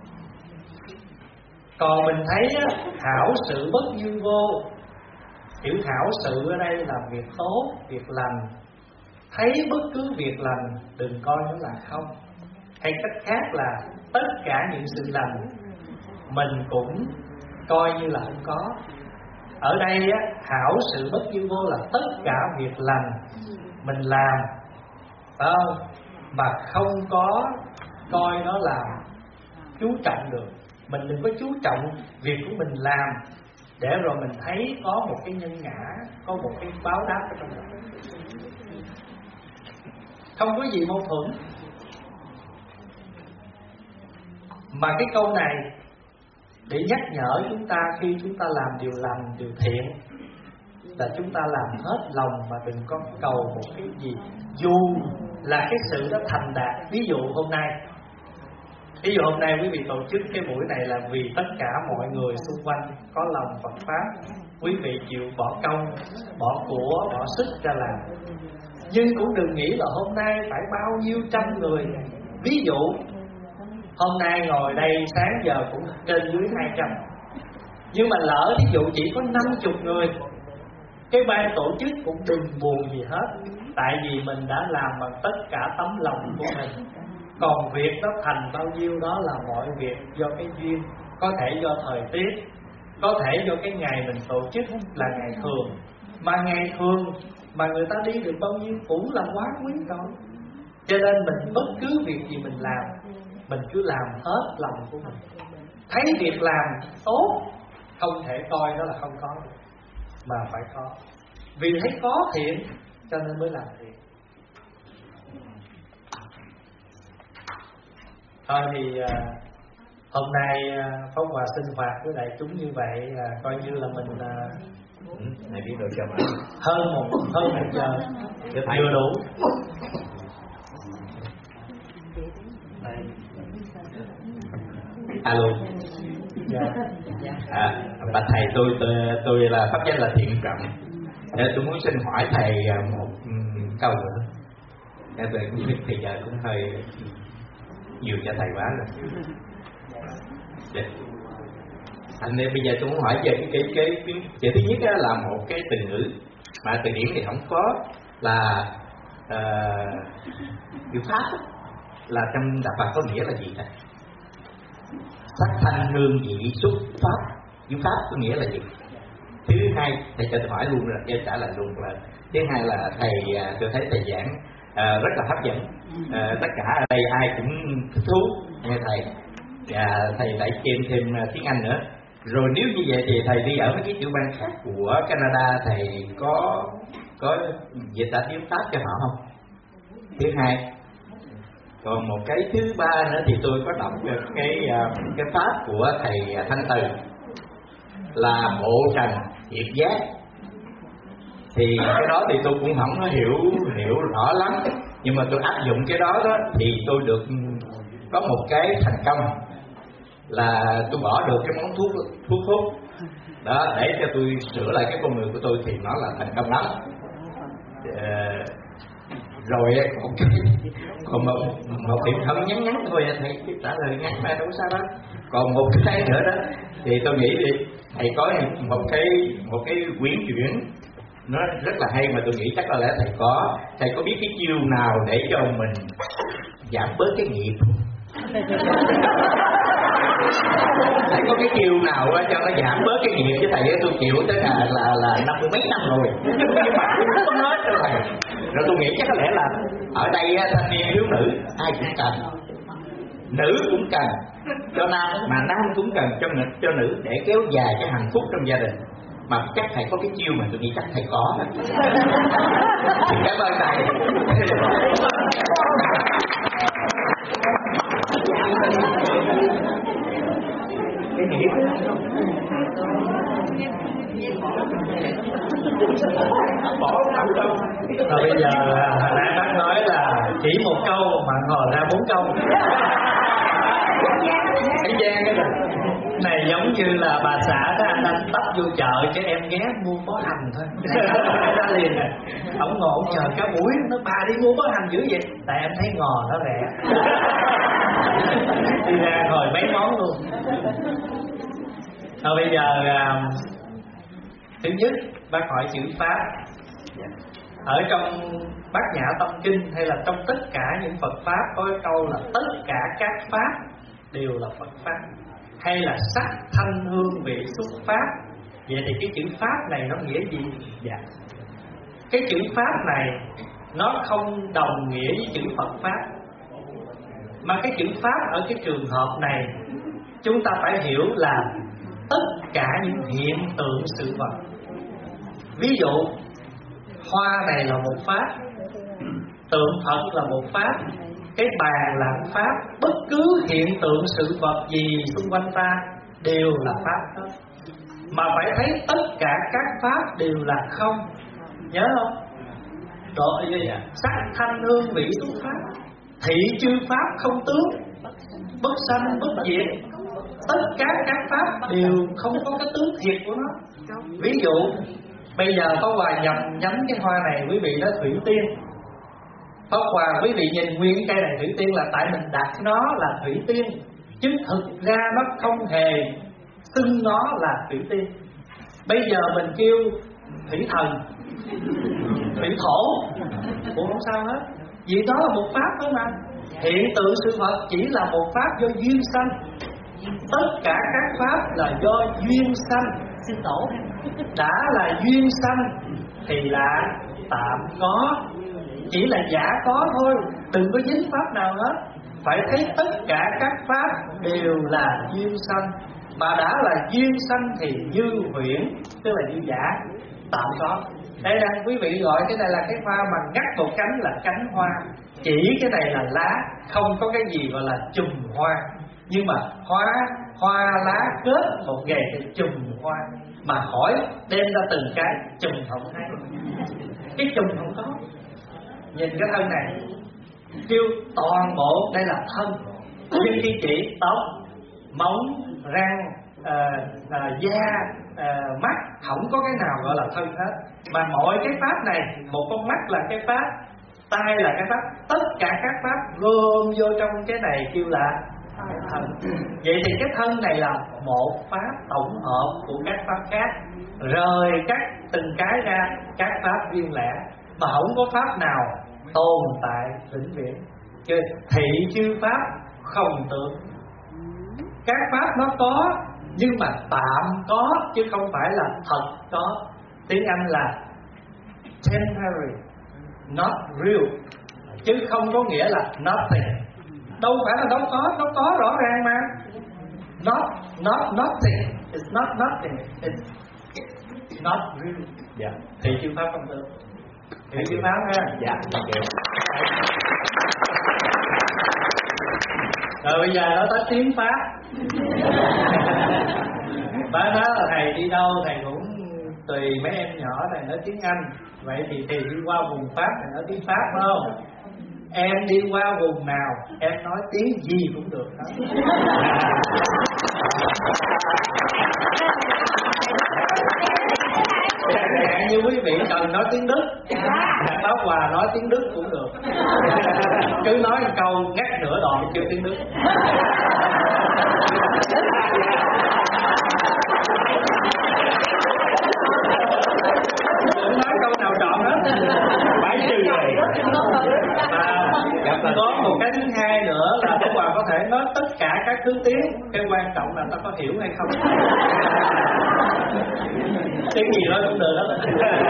Còn mình thấy á, hảo sự bất như vô. Chữ hảo sự ở đây là việc tốt, việc lành. Thấy bất cứ việc lành đừng coi nó là không. Hay cách khác là tất cả những sự lành mình cũng coi như là không có. Ở đây á, hảo sự bất như vô là tất cả việc lành mình làm, phải không? Mà không có coi nó là chú trọng được. Mình đừng có chú trọng việc của mình làm để rồi mình thấy có một cái nhân ngã, có một cái báo đáp ở trong đó. Không có gì mâu thuẫn. Mà cái câu này để nhắc nhở chúng ta khi chúng ta làm điều lành, điều thiện, là chúng ta làm hết lòng mà đừng có cầu một cái gì. Dù là cái sự đó thành đạt. Ví dụ hôm nay Ví dụ hôm nay quý vị tổ chức cái buổi này là vì tất cả mọi người xung quanh có lòng Phật Pháp. Quý vị chịu bỏ công, bỏ của, bỏ sức ra làm. Nhưng cũng đừng nghĩ là hôm nay phải bao nhiêu trăm người. Ví dụ hôm nay ngồi đây sáng giờ cũng trên dưới hai trăm, nhưng mà lỡ ví dụ chỉ có năm mươi người, cái ban tổ chức cũng đừng buồn gì hết. Tại vì mình đã làm bằng tất cả tấm lòng của mình. Còn việc nó thành bao nhiêu đó là mọi việc do cái duyên. Có thể do thời tiết, có thể do cái ngày mình tổ chức là ngày thường. Mà ngày thường mà người ta đi được bao nhiêu cũng là quá quý rồi. Cho nên mình bất cứ việc gì mình làm, mình cứ làm hết lòng của mình. Thấy việc làm tốt, không thể coi nó là không có được, mà phải có. Vì thấy có thiện cho nên mới làm thiện. Thôi thì à, hôm nay à, Pháp Hòa sinh hoạt với đại chúng như vậy, à, coi như là mình à, ừ, này biết được cho mà hơn một hơn một giờ vừa đủ. Alo. Dạ. À, bà thầy tôi, tôi tôi là pháp danh là Thiện Trọng. Tôi muốn xin hỏi thầy một câu nữa. Về thì giờ cũng hơi nhiều cho thầy quá rồi. Dạ. Anh nên bây giờ tôi muốn hỏi về cái cái cái, cái, cái thứ nhất là một cái từ ngữ mà từ điển thì không có, là uh, pháp là trong đạo Phật có nghĩa là gì thầy? Sắc thanh hương vị xúc pháp, diệu pháp có nghĩa là gì? Thứ hai, thầy cho tôi hỏi luôn rồi, cho trả lời luôn là thứ hai là thầy, tôi thấy thầy giảng à, rất là hấp dẫn, à, tất cả ở đây ai cũng thích thú nghe thầy, và thầy lại thêm thêm tiếng Anh nữa. Rồi nếu như vậy thì thầy đi ở mấy cái tiểu bang khác của Canada, thầy có có dịch tả tiếng Pháp cho họ không? Thứ hai. Còn một cái thứ ba nữa thì tôi có đọc được cái cái pháp của thầy Thanh Từ là bộ trần hiệp giác, thì cái đó thì tôi cũng không có hiểu hiểu rõ lắm, nhưng mà tôi áp dụng cái đó đó thì tôi được có một cái thành công là tôi bỏ được cái món thuốc thuốc hút đó, để cho tôi sửa lại cái con người của tôi, thì nó là thành công lắm. À, rồi còn cái còn một một điểm không ngắn ngắn thôi thầy trả lời ngắn mà đâu sao đó. Còn một cái nữa đó thì tôi nghĩ đi thầy có một cái một cái quyển chuyển nó rất là hay mà tôi nghĩ chắc là lẽ thầy có thầy có biết cái chiêu nào để cho mình giảm bớt cái nghiệp thầy có cái chiêu nào cho nó giảm bớt cái nghiệp chứ thầy với tôi chịu tới là là là năm mươi mấy năm rồi nhưng mà tôi không hết rồi thầy. Rồi tôi nghĩ chắc có lẽ là ở đây thanh niên thiếu nữ ai cũng cần, nữ cũng cần cho nam mà nam cũng cần cho nữ, cho nữ để kéo dài cái hạnh phúc trong gia đình. Mà chắc thầy có cái chiêu mà tôi nghĩ chắc thầy có đó. Thì cảm ơn thầy. Cái nghĩ bỏ không đâu. Rồi bây giờ hồi nãy bác nói là chỉ một câu mà ngồi ra bốn câu. Cái gian cái này này giống như là bà xã đó, anh anh tấp vô chợ cho em ghé mua bó hành thôi. Ra liền nè. Ông ngồi ông chờ cả buổi, nó bà đi mua bó hành dữ vậy. Tại em thấy ngò nó rẻ. Đi ra ngồi mấy món luôn. Rồi bây giờ thứ nhất bác hỏi chữ Pháp. Ở trong Bát Nhã Tâm Kinh hay là trong tất cả những Phật Pháp có cái câu là tất cả các Pháp đều là Phật Pháp, hay là sắc thanh hương vị xúc Pháp. Vậy thì cái chữ Pháp này nó nghĩa gì? Dạ, cái chữ Pháp này nó không đồng nghĩa với chữ Phật Pháp, mà cái chữ Pháp ở cái trường hợp này chúng ta phải hiểu là tất cả những hiện tượng sự vật. Ví dụ hoa này là một Pháp, tượng Phật là một Pháp, cái bàn là một Pháp. Bất cứ hiện tượng sự vật gì xung quanh ta đều là Pháp hết. Mà phải thấy tất cả các Pháp đều là không. Nhớ không? Rồi sắc thanh hương vị xúc Pháp, thị chư Pháp không tướng, bất sanh bất diệt. Tất cả các Pháp đều không có cái tướng thiệt của nó. Ví dụ bây giờ Pháp Hòa nhầm nhắm cái hoa này, quý vị đó thủy tiên. Pháp Hòa quý vị nhìn nguyên cây này thủy tiên là tại mình đặt nó là thủy tiên, chứ thực ra nó không hề xưng nó là thủy tiên. Bây giờ mình kêu thủy thần, thủy thổ cũng không sao hết, vì đó là một Pháp thôi mà. Hiện tượng sự vật chỉ là một Pháp do duyên sanh. Tất cả các Pháp là do duyên sanh. Xin tổ, đã là duyên sanh thì là tạm có, chỉ là giả có thôi, đừng có dính Pháp nào hết. Phải thấy tất cả các Pháp đều là duyên sanh, mà đã là duyên sanh thì như huyễn, tức là như giả, tạm có. Đây là quý vị gọi cái này là cái hoa mà ngắt một cánh là cánh hoa, chỉ cái này là lá, không có cái gì gọi là chùm hoa. Nhưng mà hoa hoa lá kết một nghề thì chùm hoa, mà hỏi đem ra từng cái chùm không thấy, cái chùm không có. Nhìn cái thân này kêu toàn bộ đây là thân, nhưng khi chỉ tóc, móng, răng, à, à, da, à, mắt, không có cái nào gọi là thân hết. Mà mọi cái Pháp này, một con mắt là cái Pháp, tai là cái Pháp, tất cả các Pháp gom vô trong cái này kêu là thân. Vậy thì cái thân này là một Pháp tổng hợp của các Pháp khác, rời các từng cái ra các Pháp riêng lẻ, mà không có Pháp nào tồn tại vĩnh viễn. Chứ thị chư Pháp không tưởng. Các Pháp nó có nhưng mà tạm có, chứ không phải là thật có. Tiếng Anh là temporary, not real, chứ không có nghĩa là nothing. Đâu phải là đâu có, nó có rõ ràng mà. Not, not nothing, it's not nothing, it's not real. Dạ, thị chư Pháp không tưởng. Thị chư Pháp ha. Dạ. Rồi bây giờ nó tới tiếng Pháp. Bà nói là thầy đi đâu thầy cũng tùy mấy em nhỏ này nói tiếng Anh. Vậy thì thầy đi qua vùng Pháp thầy nói tiếng Pháp phải không? Em đi qua vùng nào em nói tiếng gì cũng được đó. Như quý vị cần nói tiếng Đức, Pháp Hòa nói tiếng Đức cũng được. Cứ nói một câu ngắt nửa đoạn kêu tiếng Đức. Đừng nói quan trọng là ta có hiểu hay không. Cái gì đó cũng được đó.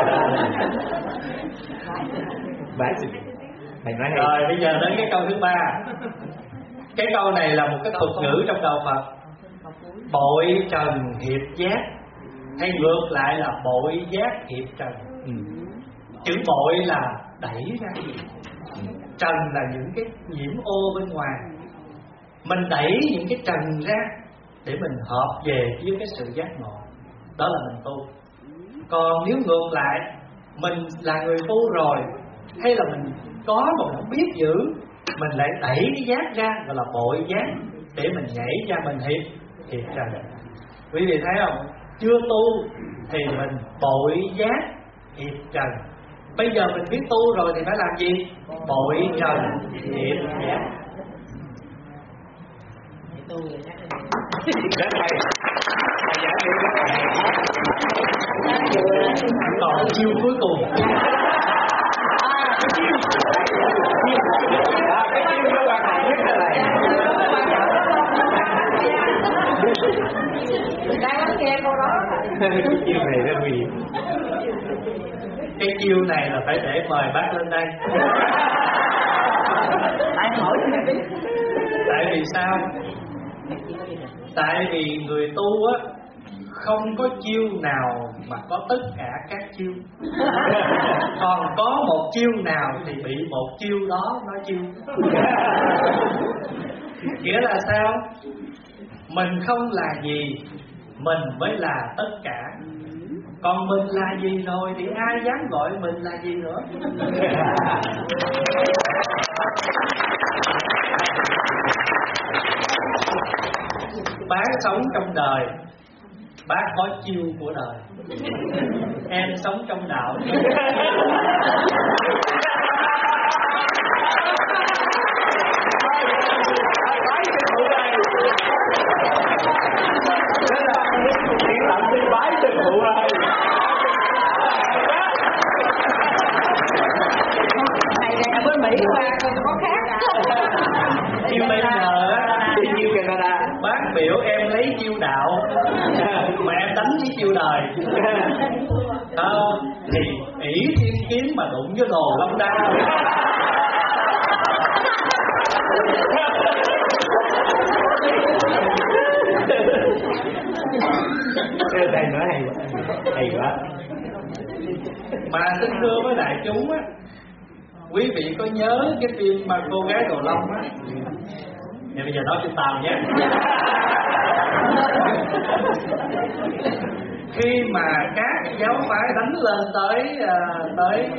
Bác thầy nói hay. Rồi bây giờ đến cái câu thứ ba. Cái câu này là một cái thuật ngữ trong đạo Phật. Bội trần hiệp giác, hay ngược lại là bội giác hiệp trần. Ừ. Chữ bội là đẩy ra, trần là những cái nhiễm ô bên ngoài. Mình đẩy những cái trần ra để mình hợp về với cái sự giác ngộ. Đó là mình tu. Còn nếu ngược lại, mình là người tu rồi, hay là mình có mà mình không biết giữ, mình lại đẩy cái giác ra, gọi là bội giác, để mình nhảy ra mình hiệp hiệp trần. Quý vị thấy không? Chưa tu thì mình bội giác hiệp trần. Bây giờ mình biết tu rồi thì phải làm gì? Bội trần hiệp giác. Rất hay. Thầy giải thích rất hay. Còn chiêu cuối cùng. À, cái chiêu nó quan trọng nhất là này. Đang lắng nghe câu đó. Cái chiêu này rất nguy hiểm. Cái chiêu này là phải để mời bác lên đây. Tại hỏi Tại vì sao? Tại vì người tu á, không có chiêu nào mà có tất cả các chiêu. Còn có một chiêu nào thì bị một chiêu đó nói chiêu. Nghĩa là sao? Mình không là gì, mình mới là tất cả. Còn mình là gì rồi thì ai dám gọi mình là gì nữa. Bác sống trong đời, bác có chiêu của đời. Em sống trong đạo. Thầy này ở bên Mỹ qua có khác. Chiêu bây giờ á, chiêu Canada. bác biểu em lấy chiêu đạo mà em đánh với chiêu đời. Không, thì ỷ thiên kiếm mà đụng với đồ long đao. Thầy nói hay quá. Hay quá. Mà xin thưa với đại chúng á, quý vị có nhớ cái phim mà Cô Gái Đồ Long á? Thì bây giờ nói cho tao nhé. Khi mà các giáo phái đánh lên tới tới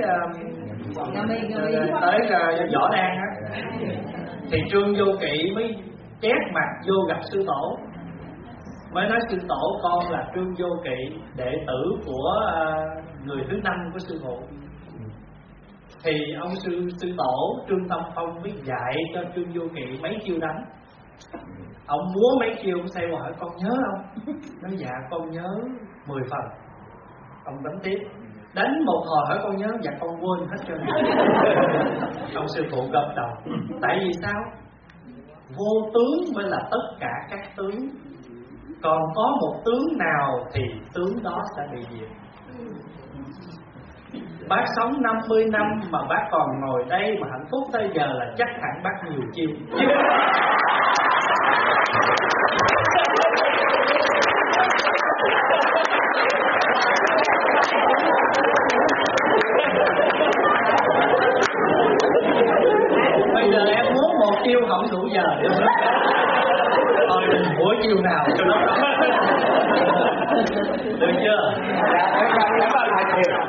tới, tới Võ Đan á, thì Trương Vô Kỵ mới chét mặt vô gặp sư tổ, mới nói sư tổ con là Trương Vô Kỵ, đệ tử của người thứ năm của sư phụ. Thì ông sư sư tổ Trương Tâm Phong mới dạy cho Trương Vô Kỵ mấy chiêu đánh. Ông múa mấy chiêu, ông xoay hỏi con nhớ không? Nói dạ con nhớ mười phần. Ông đánh tiếp, đánh một hồi hỏi con nhớ, dạ con quên hết trơn. Ông sư phụ gật đầu. Tại vì sao? Vô tướng mới là tất cả các tướng. Còn có một tướng nào thì tướng đó sẽ bị diệt. Bác sống năm mươi năm mà bác còn ngồi đây mà hạnh phúc tới giờ là chắc hẳn bác nhiều chiêu. Bây giờ em muốn một chiêu không đủ giờ nữa. Thôi đừng mỗi chiêu nào cho nó rõ. Được chưa? Cảm ơn thầy nhiều.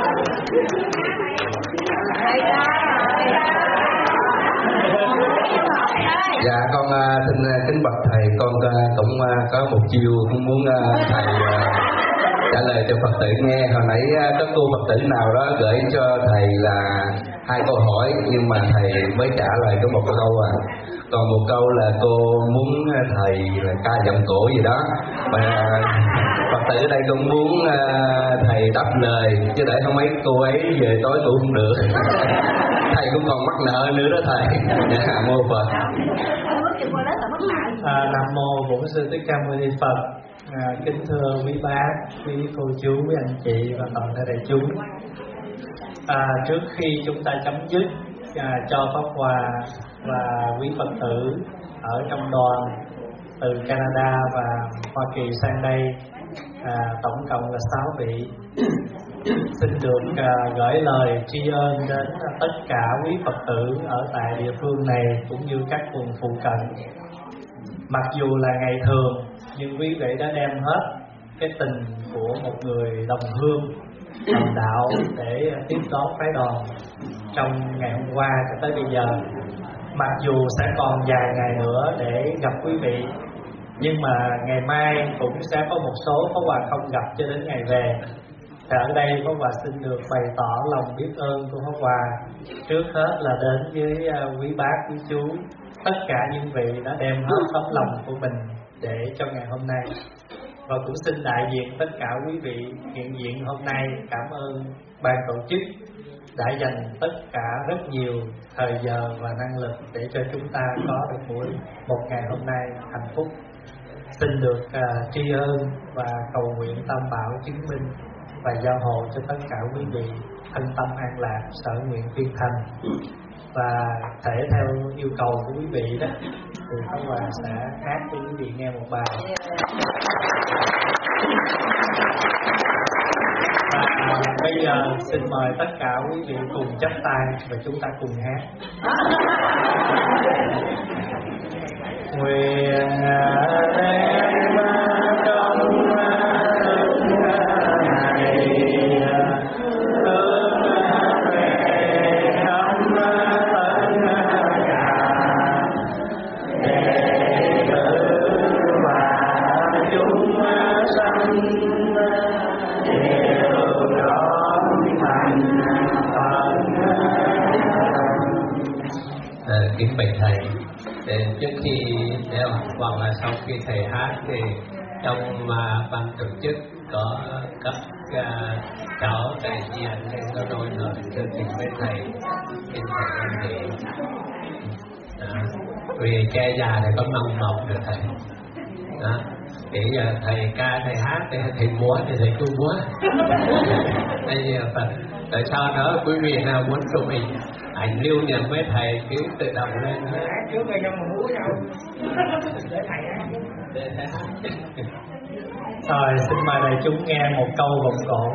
Dạ con uh, xin uh, kính bạch thầy, con uh, cũng uh, có một chiêu cũng muốn uh, thầy uh, trả lời cho Phật tử nghe. Hồi nãy uh, có cô Phật tử nào đó gửi cho thầy là hai câu hỏi, nhưng mà thầy mới trả lời có một câu à. Còn một câu là cô muốn thầy là ca giọng cổ gì đó, mà Phật tử ở đây cũng muốn uh, thầy đáp lời, chứ để không mấy cô ấy về tối ngủ không được. Thầy cũng còn mắc nợ nữa đó thầy. Dạ mô Phật. À, Nam mô Bổn Sư Thích Ca Mâu Ni Phật. À, kính thưa quý bác, quý cô chú, quý anh chị và toàn thể đại chúng. À, trước khi chúng ta chấm dứt à, cho pháp hòa và quý Phật tử ở trong đoàn từ Canada và Hoa Kỳ sang đây, à, tổng cộng là sáu vị, xin được à, gửi lời tri ân đến tất cả quý Phật tử ở tại địa phương này cũng như các vùng phụ cận. Mặc dù là ngày thường nhưng quý vị đã đem hết cái tình của một người đồng hương đồng đạo để tiếp đón phái đoàn trong ngày hôm qua cho tới bây giờ. Mặc dù sẽ còn vài ngày nữa để gặp quý vị, nhưng mà ngày mai cũng sẽ có một số Pháp Hòa không gặp cho đến ngày về. Thì ở đây Pháp Hòa xin được bày tỏ lòng biết ơn của Pháp Hòa trước hết là đến với quý bác, quý chú, tất cả những vị đã đem hết tấm lòng của mình để cho ngày hôm nay. Và cũng xin đại diện tất cả quý vị hiện diện hôm nay cảm ơn ban tổ chức đã dành tất cả rất nhiều thời giờ và năng lực để cho chúng ta có được buổi một ngày hôm nay hạnh phúc. Xin được uh, tri ân và cầu nguyện Tam Bảo chứng minh và giao hộ cho tất cả quý vị thân tâm an lạc, sở nguyện viên thành. Và thể theo yêu cầu của quý vị đó thì Pháp Hòa sẽ hát cho quý vị nghe một bài. Và bây giờ xin mời tất cả quý vị cùng chắp tay và chúng ta cùng hát. Nguyện đem trong kính bạch thầy, trước khi hoặc là sau khi thầy hát thì trong uh, ban tổ chức có các uh, cháu đại diện nên có đôi lời chương trình với thầy, xin thầy em để vì cha già thì có mong mọc được thầy đó. Để giờ thầy ca thầy hát thì thầy múa thì thầy cứ múa. Đây giờ Phật tại sao đó quý vị nào muốn chụp hình ảnh lưu niệm với thầy cứ tự động lên đó. Trước ngày trong mà múa nhau để thầy hát. Để thầy hát. Rồi xin mời đại chúng nghe một câu vọng cổ.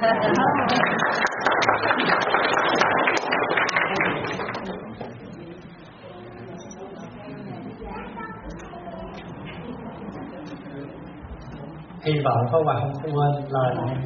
Hy vọng Pháp Hòa không quên lời này.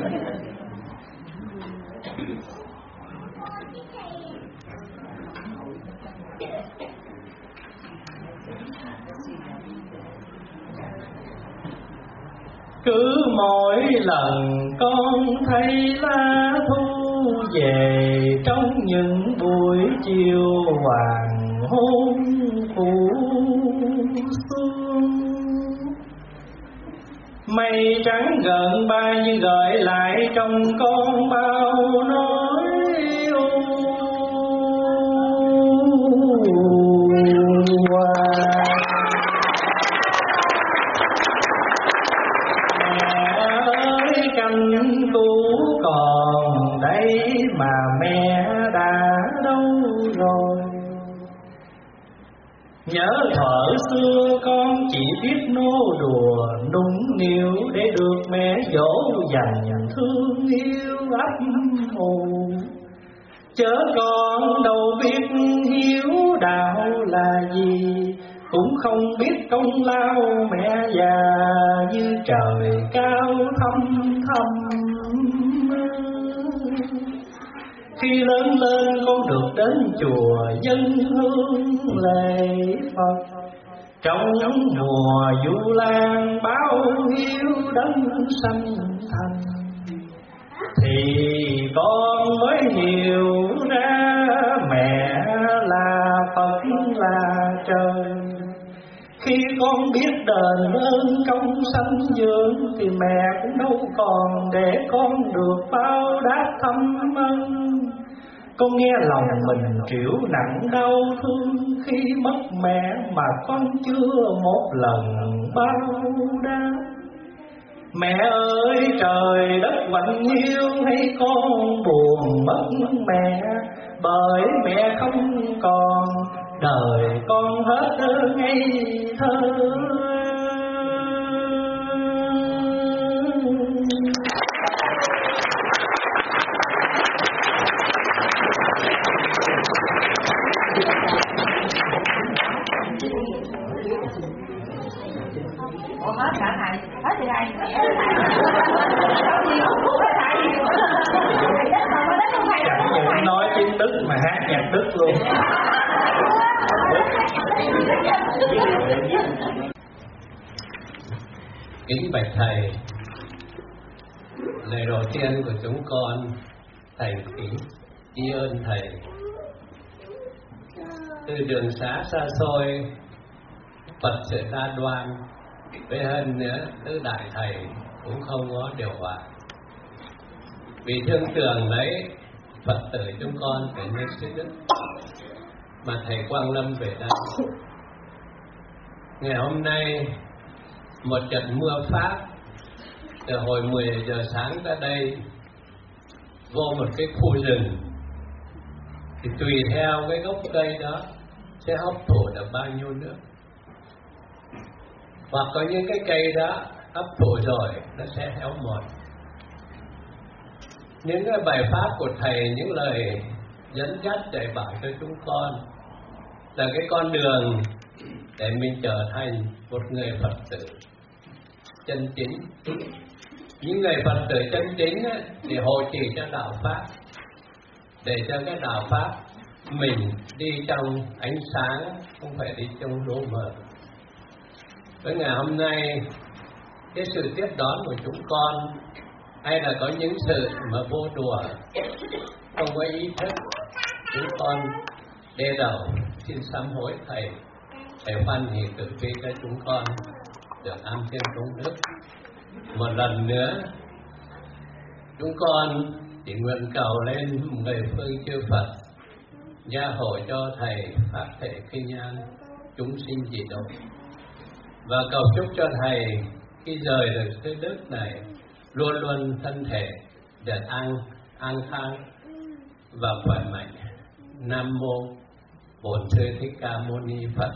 Cứ mỗi lần con thấy lá thu về trong những buổi chiều hoàng hôn phủ xuân, mây trắng gần bay như gợi lại trong con bao nỗi u hoài. Canh cũ còn đây mà mẹ đã đâu rồi. Nhớ thuở xưa con chỉ biết nô đùa nũng nịu để được mẹ dỗ dành thương yêu ấp ủ. Chớ con đâu biết hiếu đạo là gì, cũng không biết công lao mẹ già như trời cao thăm thăm. Khi lớn lên con được đến chùa dân hương lễ Phật, trong mùa du lan báo hiếu đấng sanh thành, thì con mới hiểu ra mẹ là Phật là trời. Khi con biết đền ơn công sanh dưỡng thì mẹ cũng đâu còn để con được báo đáp thăm ân. con nghe lòng mình triệu nặng đau thương, khi mất mẹ mà con chưa một lần bao đau. Mẹ ơi trời đất mạnh yêu, hay con buồn mất mẹ, bởi mẹ không còn đời con hết ngây thơ. Ủa hết hả thầy? Hết thì thầy. Chẳng những nói tiếng Đức mà hát nhạc Đức luôn. Kính bạch thầy, lời đầu tiên của chúng con thành kính tri ơn thầy. Từ đường xá xa xôi, Phật sự đa đoan, với hơn nữa tứ đại thầy cũng không có điều hòa. Vì thương tưởng đấy, Phật tử chúng con phải nên sư đức mà thầy Quang Lâm về đây. Ngày hôm nay một trận mưa Pháp từ hồi mười giờ sáng ra đây vô một cái khu rừng, thì tùy theo cái gốc cây đó sẽ hấp thụ được bao nhiêu nước. Hoặc có những cái cây đó hấp thụ rồi nó sẽ héo mòn. Những cái bài pháp của thầy, những lời dẫn dắt dạy bảo cho chúng con là cái con đường để mình trở thành một người Phật tử chân chính. Những người Phật tử chân chính ấy, thì hộ trì cho đạo pháp, để cho cái đạo pháp mình đi trong ánh sáng, không phải đi trong lỗ mờ. Với ngày hôm nay, cái sự tiếp đón của chúng con, hay là có những sự mà vô đùa, không có ý thức, chúng con đê đầu xin sám hối thầy. Thầy hoan hỷ từ bi cho chúng con được an thiên công đức. Một lần nữa, chúng con chỉ nguyện cầu lên mười phương chư Phật gia hộ cho thầy pháp thể kinh an, chúng sinh dị độ, và cầu chúc cho thầy khi rời được thế đức này luôn luôn thân thể được an an khang và khỏe mạnh. Nam mô Bổn Sư Thích Ca Mâu Ni Phật.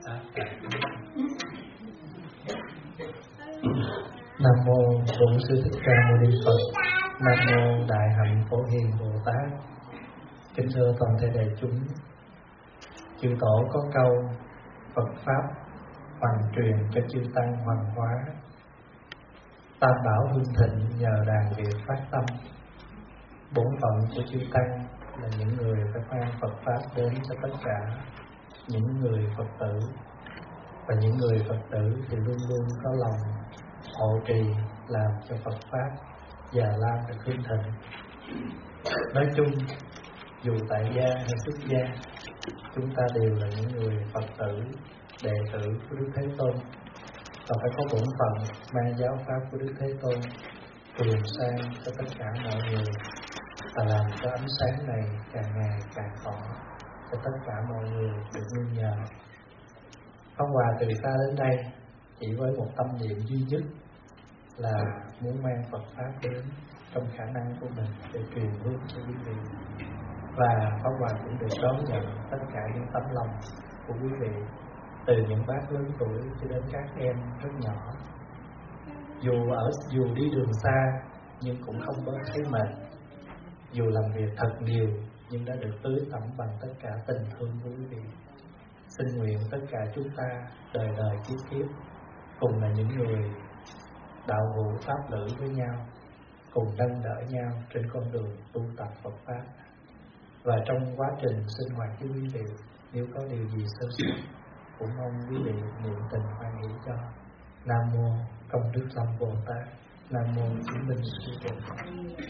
Nam mô Bổn Sư Thích Ca Mâu Ni Phật. Nam mô Đại Hạnh Phổ Hiền Bồ Tát. Kính thưa toàn thể đại chúng, chư tổ có câu Phật pháp hoàn truyền cho chư tăng hoàng hóa, tam bảo hưng thịnh nhờ đàn việt phát tâm. Bổn phận của chư tăng là những người phải mang Phật pháp đến cho tất cả những người Phật tử, và những người Phật tử thì luôn luôn có lòng hộ trì làm cho Phật pháp già lam được hưng thịnh. Nói chung, dù tại gia hay xuất gia, chúng ta đều là những người Phật tử, đệ tử của Đức Thế Tôn, và phải có bổn phận mang giáo pháp của Đức Thế Tôn truyền sang cho tất cả mọi người, và làm cho ánh sáng này càng ngày càng tỏ cho tất cả mọi người được nương nhờ. Pháp Hòa từ xa đến đây chỉ với một tâm niệm duy nhất là muốn mang Phật pháp đến trong khả năng của mình để truyền hướng cho quý vị, và Pháp Hòa cũng được đón nhận tất cả những tấm lòng của quý vị, từ những bác lớn tuổi cho đến các em rất nhỏ. Dù ở dù đi đường xa nhưng cũng không bớt thấy mệt, dù làm việc thật nhiều nhưng đã được tưới tẩm bằng tất cả tình thương của quý vị. Xin nguyện tất cả chúng ta đời đời kiếp kiếp cùng là những người đạo hữu pháp lữ với nhau, cùng nâng đỡ nhau trên con đường tu tập Phật pháp. Và trong quá trình sinh hoạt với quý vị, nếu có điều gì sơ suất, cũng mong quý vị niệm tình hoan hỷ cho. Nam mô Công Đức Long Bồ Tát. Nam mô Chứng Minh Sư Bồ Tát.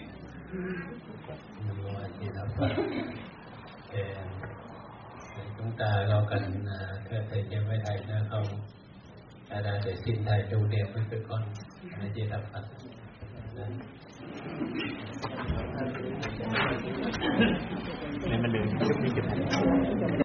Nam mô A Di Đà Phật. Thì chúng ta có cần thưa thầy cho với thầy nữa không? Ta đã để xin thầy trụ niệm với tụi con. A Di Đà Phật. Đấy. lượng chúc quý chụp hình.